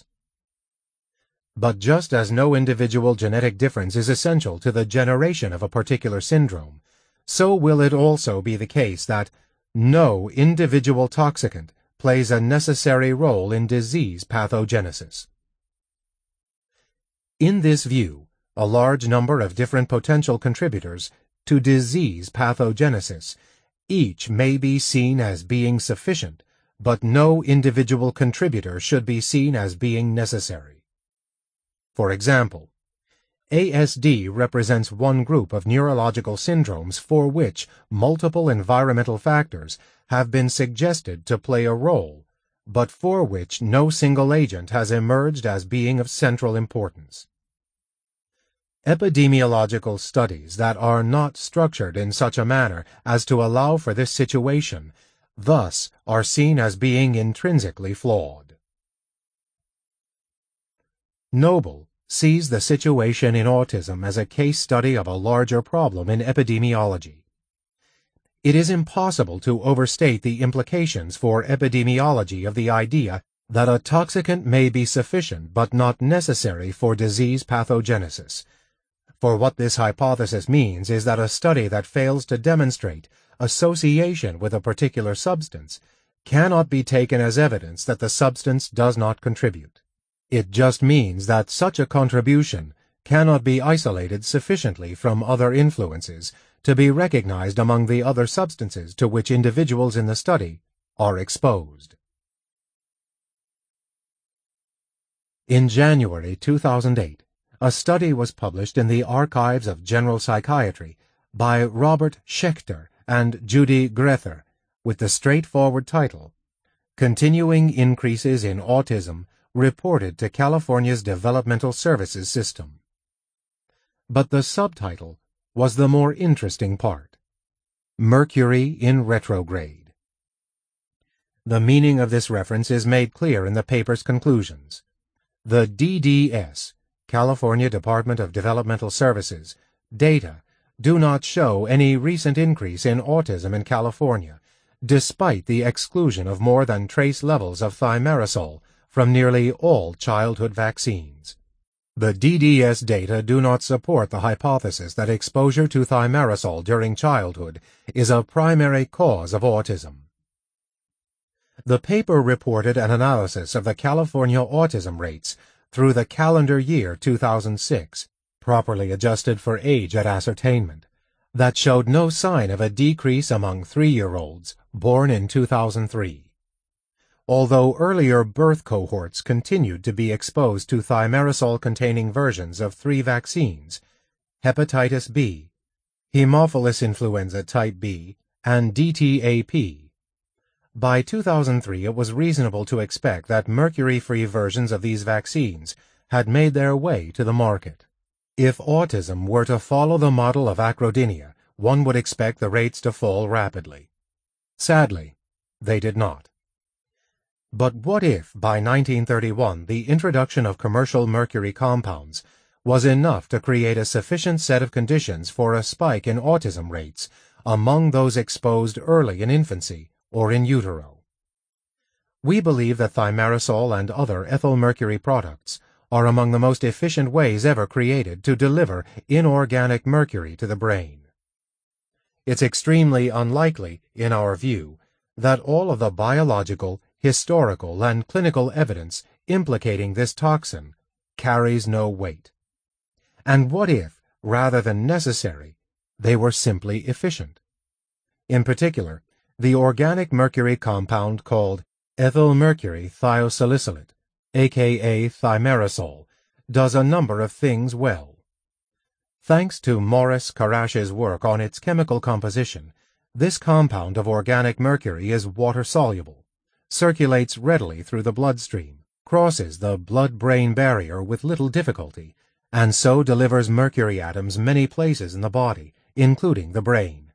But just as no individual genetic difference is essential to the generation of a particular syndrome, so will it also be the case that no individual toxicant plays a necessary role in disease pathogenesis. In this view, a large number of different potential contributors to disease pathogenesis, each may be seen as being sufficient, but no individual contributor should be seen as being necessary. For example, ASD represents one group of neurological syndromes for which multiple environmental factors have been suggested to play a role, but for which no single agent has emerged as being of central importance. Epidemiological studies that are not structured in such a manner as to allow for this situation thus are seen as being intrinsically flawed. Noble sees the situation in autism as a case study of a larger problem in epidemiology. It is impossible to overstate the implications for epidemiology of the idea that a toxicant may be sufficient but not necessary for disease pathogenesis. For what this hypothesis means is that a study that fails to demonstrate association with a particular substance cannot be taken as evidence that the substance does not contribute. It just means that such a contribution cannot be isolated sufficiently from other influences to be recognized among the other substances to which individuals in the study are exposed. In January 2008, a study was published in the Archives of General Psychiatry by Robert Schechter and Judy Grether with the straightforward title, Continuing Increases in Autism Reported to California's Developmental Services System. but the subtitle was the more interesting part: Mercury in Retrograde. The meaning of this reference is made clear in the paper's conclusions. The DDS, California Department of Developmental Services, data do not show any recent increase in autism in California, despite the exclusion of more than trace levels of thimerosal from nearly all childhood vaccines. The DDS data do not support the hypothesis that exposure to thimerosal during childhood is a primary cause of autism. The paper reported an analysis of the California autism rates through the calendar year 2006, properly adjusted for age at ascertainment, that showed no sign of a decrease among 3-year-olds born in 2003. Although earlier birth cohorts continued to be exposed to thimerosal-containing versions of 3 vaccines, hepatitis B, Haemophilus influenza type B, and DTaP. By 2003, it was reasonable to expect that mercury-free versions of these vaccines had made their way to the market. If autism were to follow the model of acrodynia, one would expect the rates to fall rapidly. Sadly, they did not. But what if, by 1931, the introduction of commercial mercury compounds was enough to create a sufficient set of conditions for a spike in autism rates among those exposed early in infancy or in utero? We believe that thimerosal and other ethylmercury products are among the most efficient ways ever created to deliver inorganic mercury to the brain. It's extremely unlikely, in our view, that all of the biological, historical, and clinical evidence implicating this toxin carries no weight. And what if, rather than necessary, they were simply efficient? In particular, the organic mercury compound called ethylmercury thiosalicylate, aka thimerosal, does a number of things well. Thanks to Morris Karash's work on its chemical composition, this compound of organic mercury is water-soluble, circulates readily through the bloodstream, crosses the blood-brain barrier with little difficulty, and so delivers mercury atoms many places in the body, including the brain.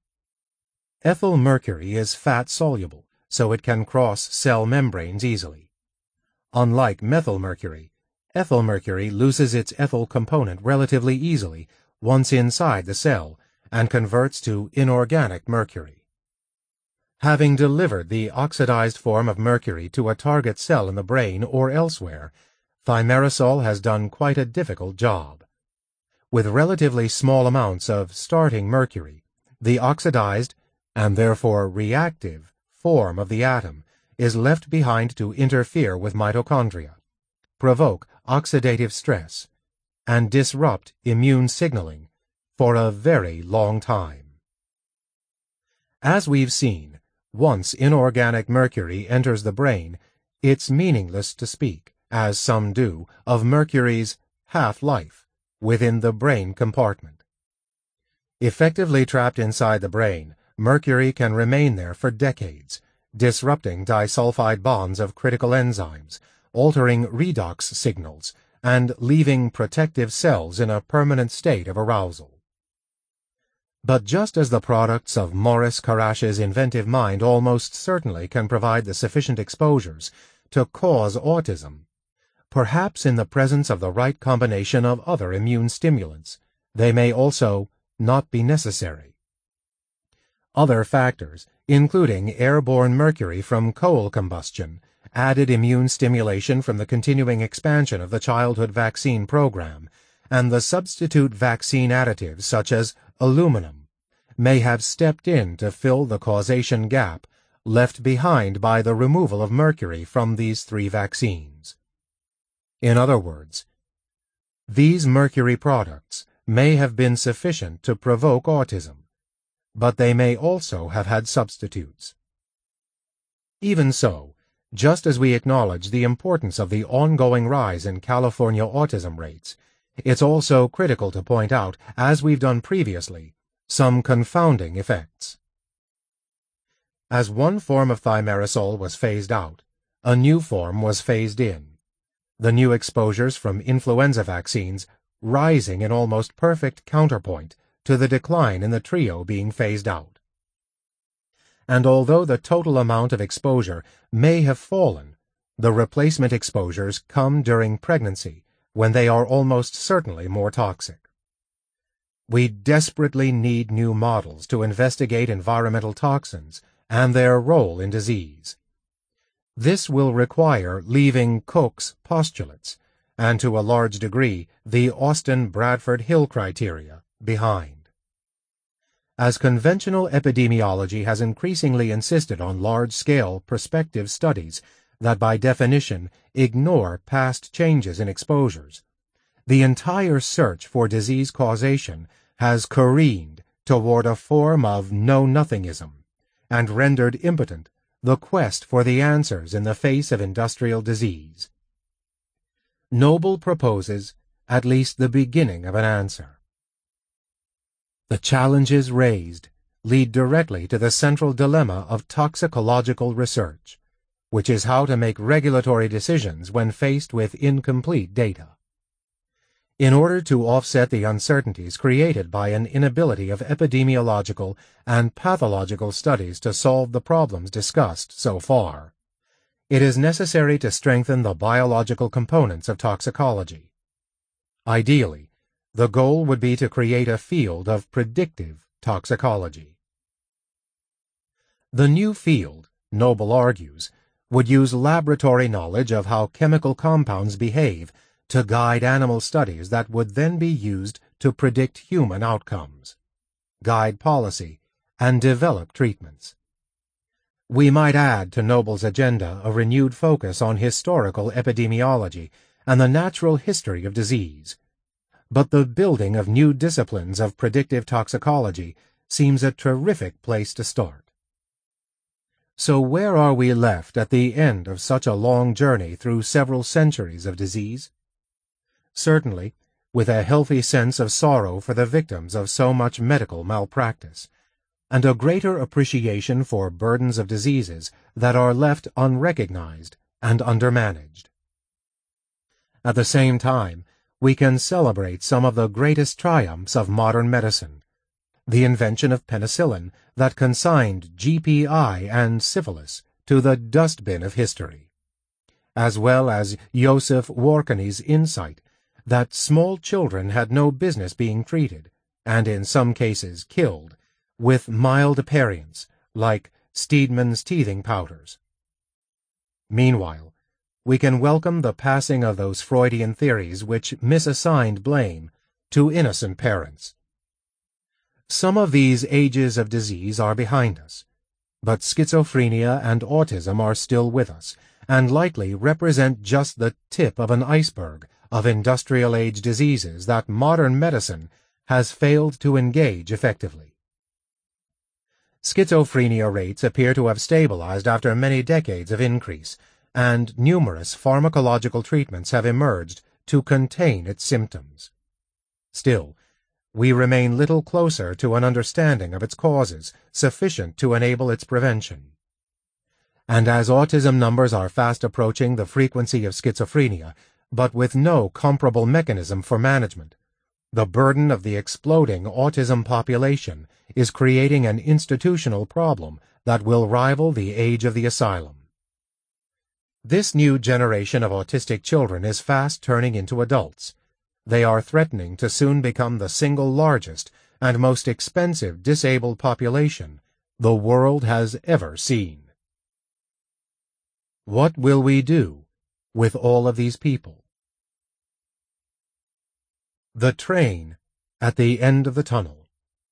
Ethylmercury is fat-soluble, so it can cross cell membranes easily. Unlike methylmercury, ethylmercury loses its ethyl component relatively easily once inside the cell and converts to inorganic mercury. Having delivered the oxidized form of mercury to a target cell in the brain or elsewhere, thimerosal has done quite a difficult job. With relatively small amounts of starting mercury, the oxidized, and therefore reactive, form of the atom is left behind to interfere with mitochondria, provoke oxidative stress, and disrupt immune signaling for a very long time. As we've seen, once inorganic mercury enters the brain, it's meaningless to speak, as some do, of mercury's half-life within the brain compartment. Effectively trapped inside the brain, mercury can remain there for decades, disrupting disulfide bonds of critical enzymes, altering redox signals, and leaving protective cells in a permanent state of arousal. But just as the products of Morris Karash's inventive mind almost certainly can provide the sufficient exposures to cause autism, perhaps in the presence of the right combination of other immune stimulants, they may also not be necessary. Other factors, including airborne mercury from coal combustion, added immune stimulation from the continuing expansion of the childhood vaccine program, and the substitute vaccine additives such as aluminum, may have stepped in to fill the causation gap left behind by the removal of mercury from these 3 vaccines. In other words, these mercury products may have been sufficient to provoke autism, but they may also have had substitutes. Even so, just as we acknowledge the importance of the ongoing rise in California autism rates, it's also critical to point out, as we've done previously, some confounding effects. As one form of thimerosal was phased out, a new form was phased in. The new exposures from influenza vaccines rising in almost perfect counterpoint to the decline in the trio being phased out. And although the total amount of exposure may have fallen, the replacement exposures come during pregnancy, when they are almost certainly more toxic. We desperately need new models to investigate environmental toxins and their role in disease. This will require leaving Koch's postulates, and to a large degree the Austin-Bradford-Hill criteria, behind. As conventional epidemiology has increasingly insisted on large-scale prospective studies that by definition ignore past changes in exposures, the entire search for disease causation has careened toward a form of know-nothingism and rendered impotent the quest for the answers in the face of industrial disease. Noble proposes at least the beginning of an answer. The challenges raised lead directly to the central dilemma of toxicological research, which is how to make regulatory decisions when faced with incomplete data. In order to offset the uncertainties created by an inability of epidemiological and pathological studies to solve the problems discussed so far, it is necessary to strengthen the biological components of toxicology. Ideally, the goal would be to create a field of predictive toxicology. The new field, Noble argues, would use laboratory knowledge of how chemical compounds behave to guide animal studies that would then be used to predict human outcomes, guide policy, and develop treatments. We might add to Noble's agenda a renewed focus on historical epidemiology and the natural history of disease, but the building of new disciplines of predictive toxicology seems a terrific place to start. So where are we left at the end of such a long journey through several centuries of disease? Certainly, with a healthy sense of sorrow for the victims of so much medical malpractice, and a greater appreciation for burdens of diseases that are left unrecognized and undermanaged. At the same time, we can celebrate some of the greatest triumphs of modern medicine, the invention of penicillin that consigned GPI and syphilis to the dustbin of history, as well as Joseph Warkany's insight that small children had no business being treated, and in some cases killed, with mild aperients, like Steedman's teething powders. Meanwhile, we can welcome the passing of those Freudian theories which misassigned blame to innocent parents. Some of these ages of disease are behind us, but schizophrenia and autism are still with us, and likely represent just the tip of an iceberg of industrial-age diseases that modern medicine has failed to engage effectively. Schizophrenia rates appear to have stabilized after many decades of increase, and numerous pharmacological treatments have emerged to contain its symptoms. Still, we remain little closer to an understanding of its causes sufficient to enable its prevention. And as autism numbers are fast approaching the frequency of schizophrenia, but with no comparable mechanism for management, the burden of the exploding autism population is creating an institutional problem that will rival the age of the asylum. This new generation of autistic children is fast turning into adults. They are threatening to soon become the single largest and most expensive disabled population the world has ever seen. What will we do with all of these people? The train at the end of the tunnel.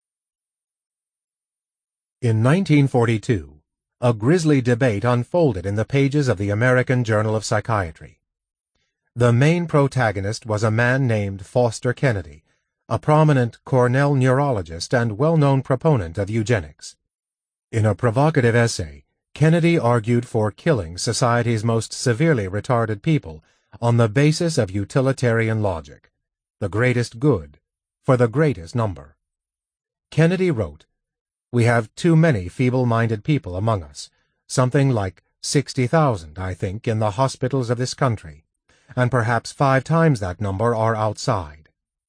In 1942, a grisly debate unfolded in the pages of the American Journal of Psychiatry. The main protagonist was a man named Foster Kennedy, a prominent Cornell neurologist and well-known proponent of eugenics. In a provocative essay, Kennedy argued for killing society's most severely retarded people on the basis of utilitarian logic, the greatest good for the greatest number. Kennedy wrote, "We have too many feeble-minded people among us, something like 60,000, I think, in the hospitals of this country, and perhaps 5 times that number are outside.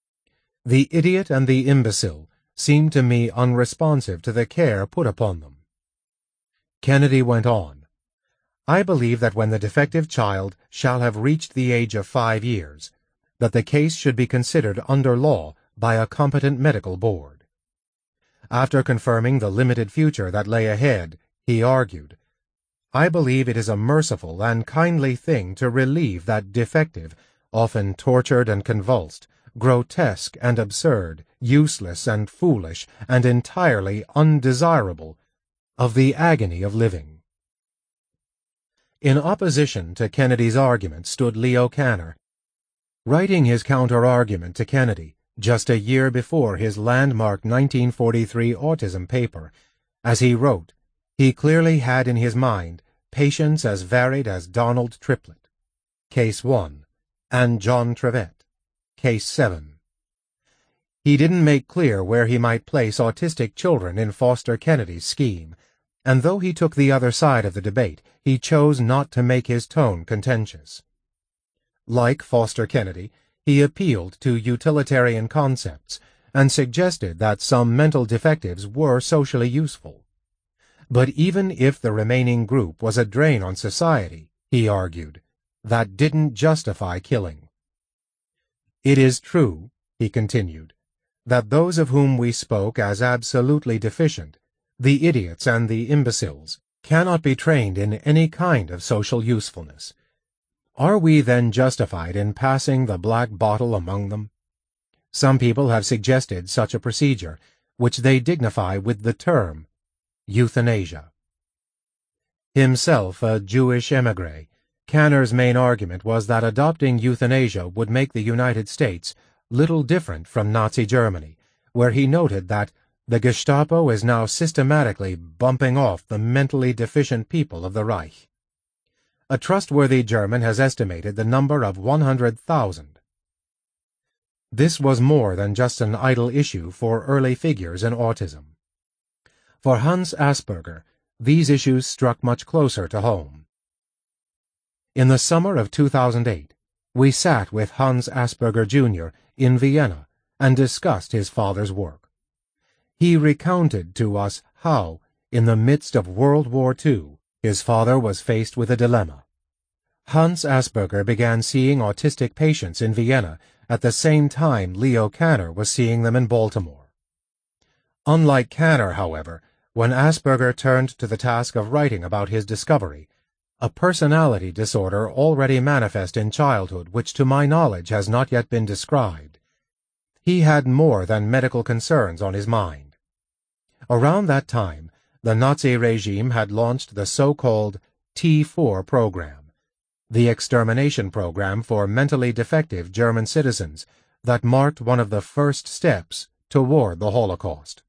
The idiot and the imbecile seemed to me unresponsive to the care put upon them. Kennedy went on, I believe that when the defective child shall have reached the age of 5 years, that the case should be considered under law by a competent medical board. After confirming the limited future that lay ahead, he argued, I believe it is a merciful and kindly thing to relieve that defective, often tortured and convulsed, grotesque and absurd, useless and foolish, and entirely undesirable, of the agony of living. In opposition to Kennedy's argument stood Leo Kanner. Writing his counter-argument to Kennedy just a year before his landmark 1943 autism paper, as he wrote, he clearly had in his mind patients as varied as Donald Triplett, Case 1, and John Trevett, Case 7. He didn't make clear where he might place autistic children in Foster Kennedy's scheme, and though he took the other side of the debate, he chose not to make his tone contentious. Like Foster Kennedy, he appealed to utilitarian concepts and suggested that some mental defectives were socially useful. But even if the remaining group was a drain on society, he argued, that didn't justify killing. It is true, he continued, that those of whom we spoke as absolutely deficient, the idiots and the imbeciles, cannot be trained in any kind of social usefulness. Are we then justified in passing the black bottle among them? Some people have suggested such a procedure, which they dignify with the term euthanasia. Himself a Jewish émigré, Kanner's main argument was that adopting euthanasia would make the United States little different from Nazi Germany, where he noted that the Gestapo is now systematically bumping off the mentally deficient people of the Reich. A trustworthy German has estimated the number of 100,000. This was more than just an idle issue for early figures in autism. For Hans Asperger, these issues struck much closer to home. In the summer of 2008, we sat with Hans Asperger Jr. in Vienna and discussed his father's work. He recounted to us how, in the midst of World War II, his father was faced with a dilemma. Hans Asperger began seeing autistic patients in Vienna at the same time Leo Kanner was seeing them in Baltimore. Unlike Kanner, however, when Asperger turned to the task of writing about his discovery, a personality disorder already manifest in childhood which to my knowledge has not yet been described, he had more than medical concerns on his mind. Around that time, the Nazi regime had launched the so-called T4 program, the extermination program for mentally defective German citizens that marked one of the first steps toward the Holocaust.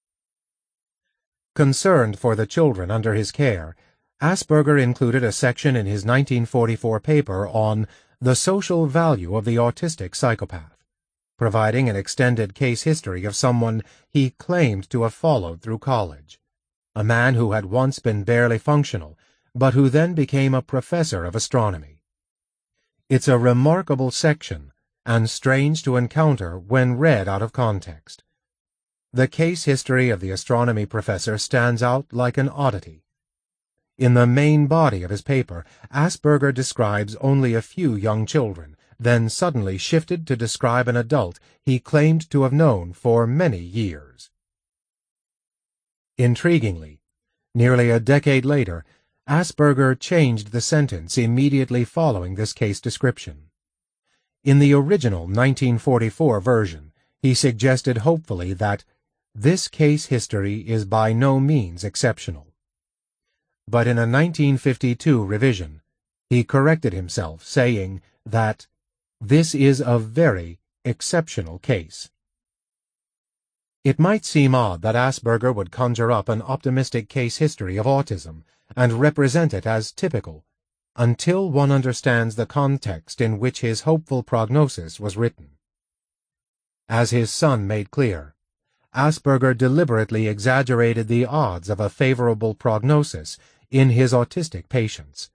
Concerned for the children under his care, Asperger included a section in his 1944 paper on the social value of the autistic psychopath, providing an extended case history of someone he claimed to have followed through college, a man who had once been barely functional, but who then became a professor of astronomy. It's a remarkable section, and strange to encounter when read out of context. The case history of the astronomy professor stands out like an oddity. In the main body of his paper, Asperger describes only a few young children, then suddenly shifted to describe an adult he claimed to have known for many years. Intriguingly, nearly a decade later, Asperger changed the sentence immediately following this case description. In the original 1944 version, he suggested hopefully that this case history is by no means exceptional. But in a 1952 revision, he corrected himself, saying that this is a very exceptional case. It might seem odd that Asperger would conjure up an optimistic case history of autism and represent it as typical, until one understands the context in which his hopeful prognosis was written. As his son made clear, Asperger deliberately exaggerated the odds of a favorable prognosis in his autistic patients.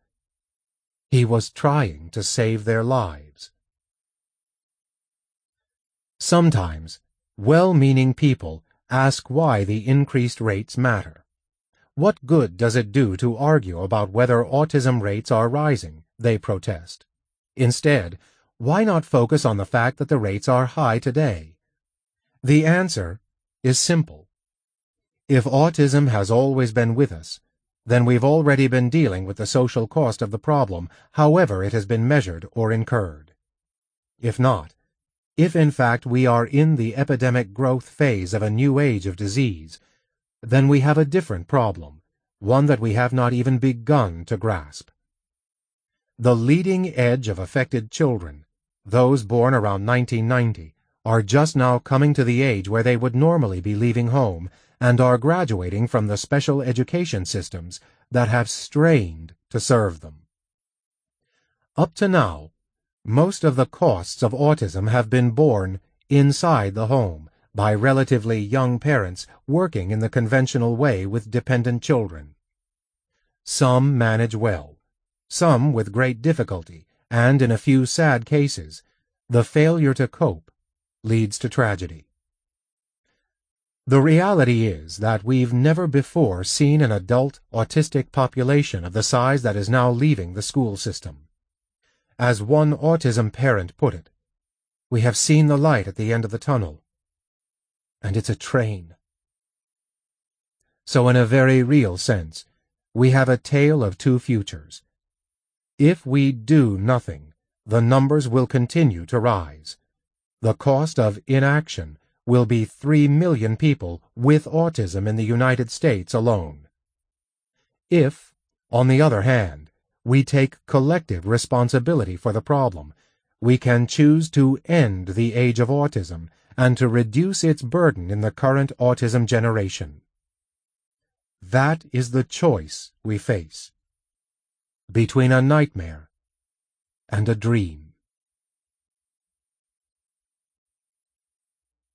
He was trying to save their lives. Sometimes, well-meaning people ask why the increased rates matter. What good does it do to argue about whether autism rates are rising, they protest. Instead, why not focus on the fact that the rates are high today? The answer is simple. If autism has always been with us, then we've already been dealing with the social cost of the problem, however it has been measured or incurred. If not, if in fact we are in the epidemic growth phase of a new age of disease, then we have a different problem, one that we have not even begun to grasp. The leading edge of affected children, those born around 1990, are just now coming to the age where they would normally be leaving home and are graduating from the special education systems that have strained to serve them. Up to now, most of the costs of autism have been borne inside the home by relatively young parents working in the conventional way with dependent children. Some manage well, some with great difficulty, and in a few sad cases, the failure to cope leads to tragedy. The reality is that we've never before seen an adult autistic population of the size that is now leaving the school system. As one autism parent put it, we have seen the light at the end of the tunnel, and it's a train. So in a very real sense, we have a tale of two futures. If we do nothing, the numbers will continue to rise. The cost of inaction will be 3 million people with autism in the United States alone. If, on the other hand, we take collective responsibility for the problem, we can choose to end the age of autism and to reduce its burden in the current autism generation. That is the choice we face between a nightmare and a dream.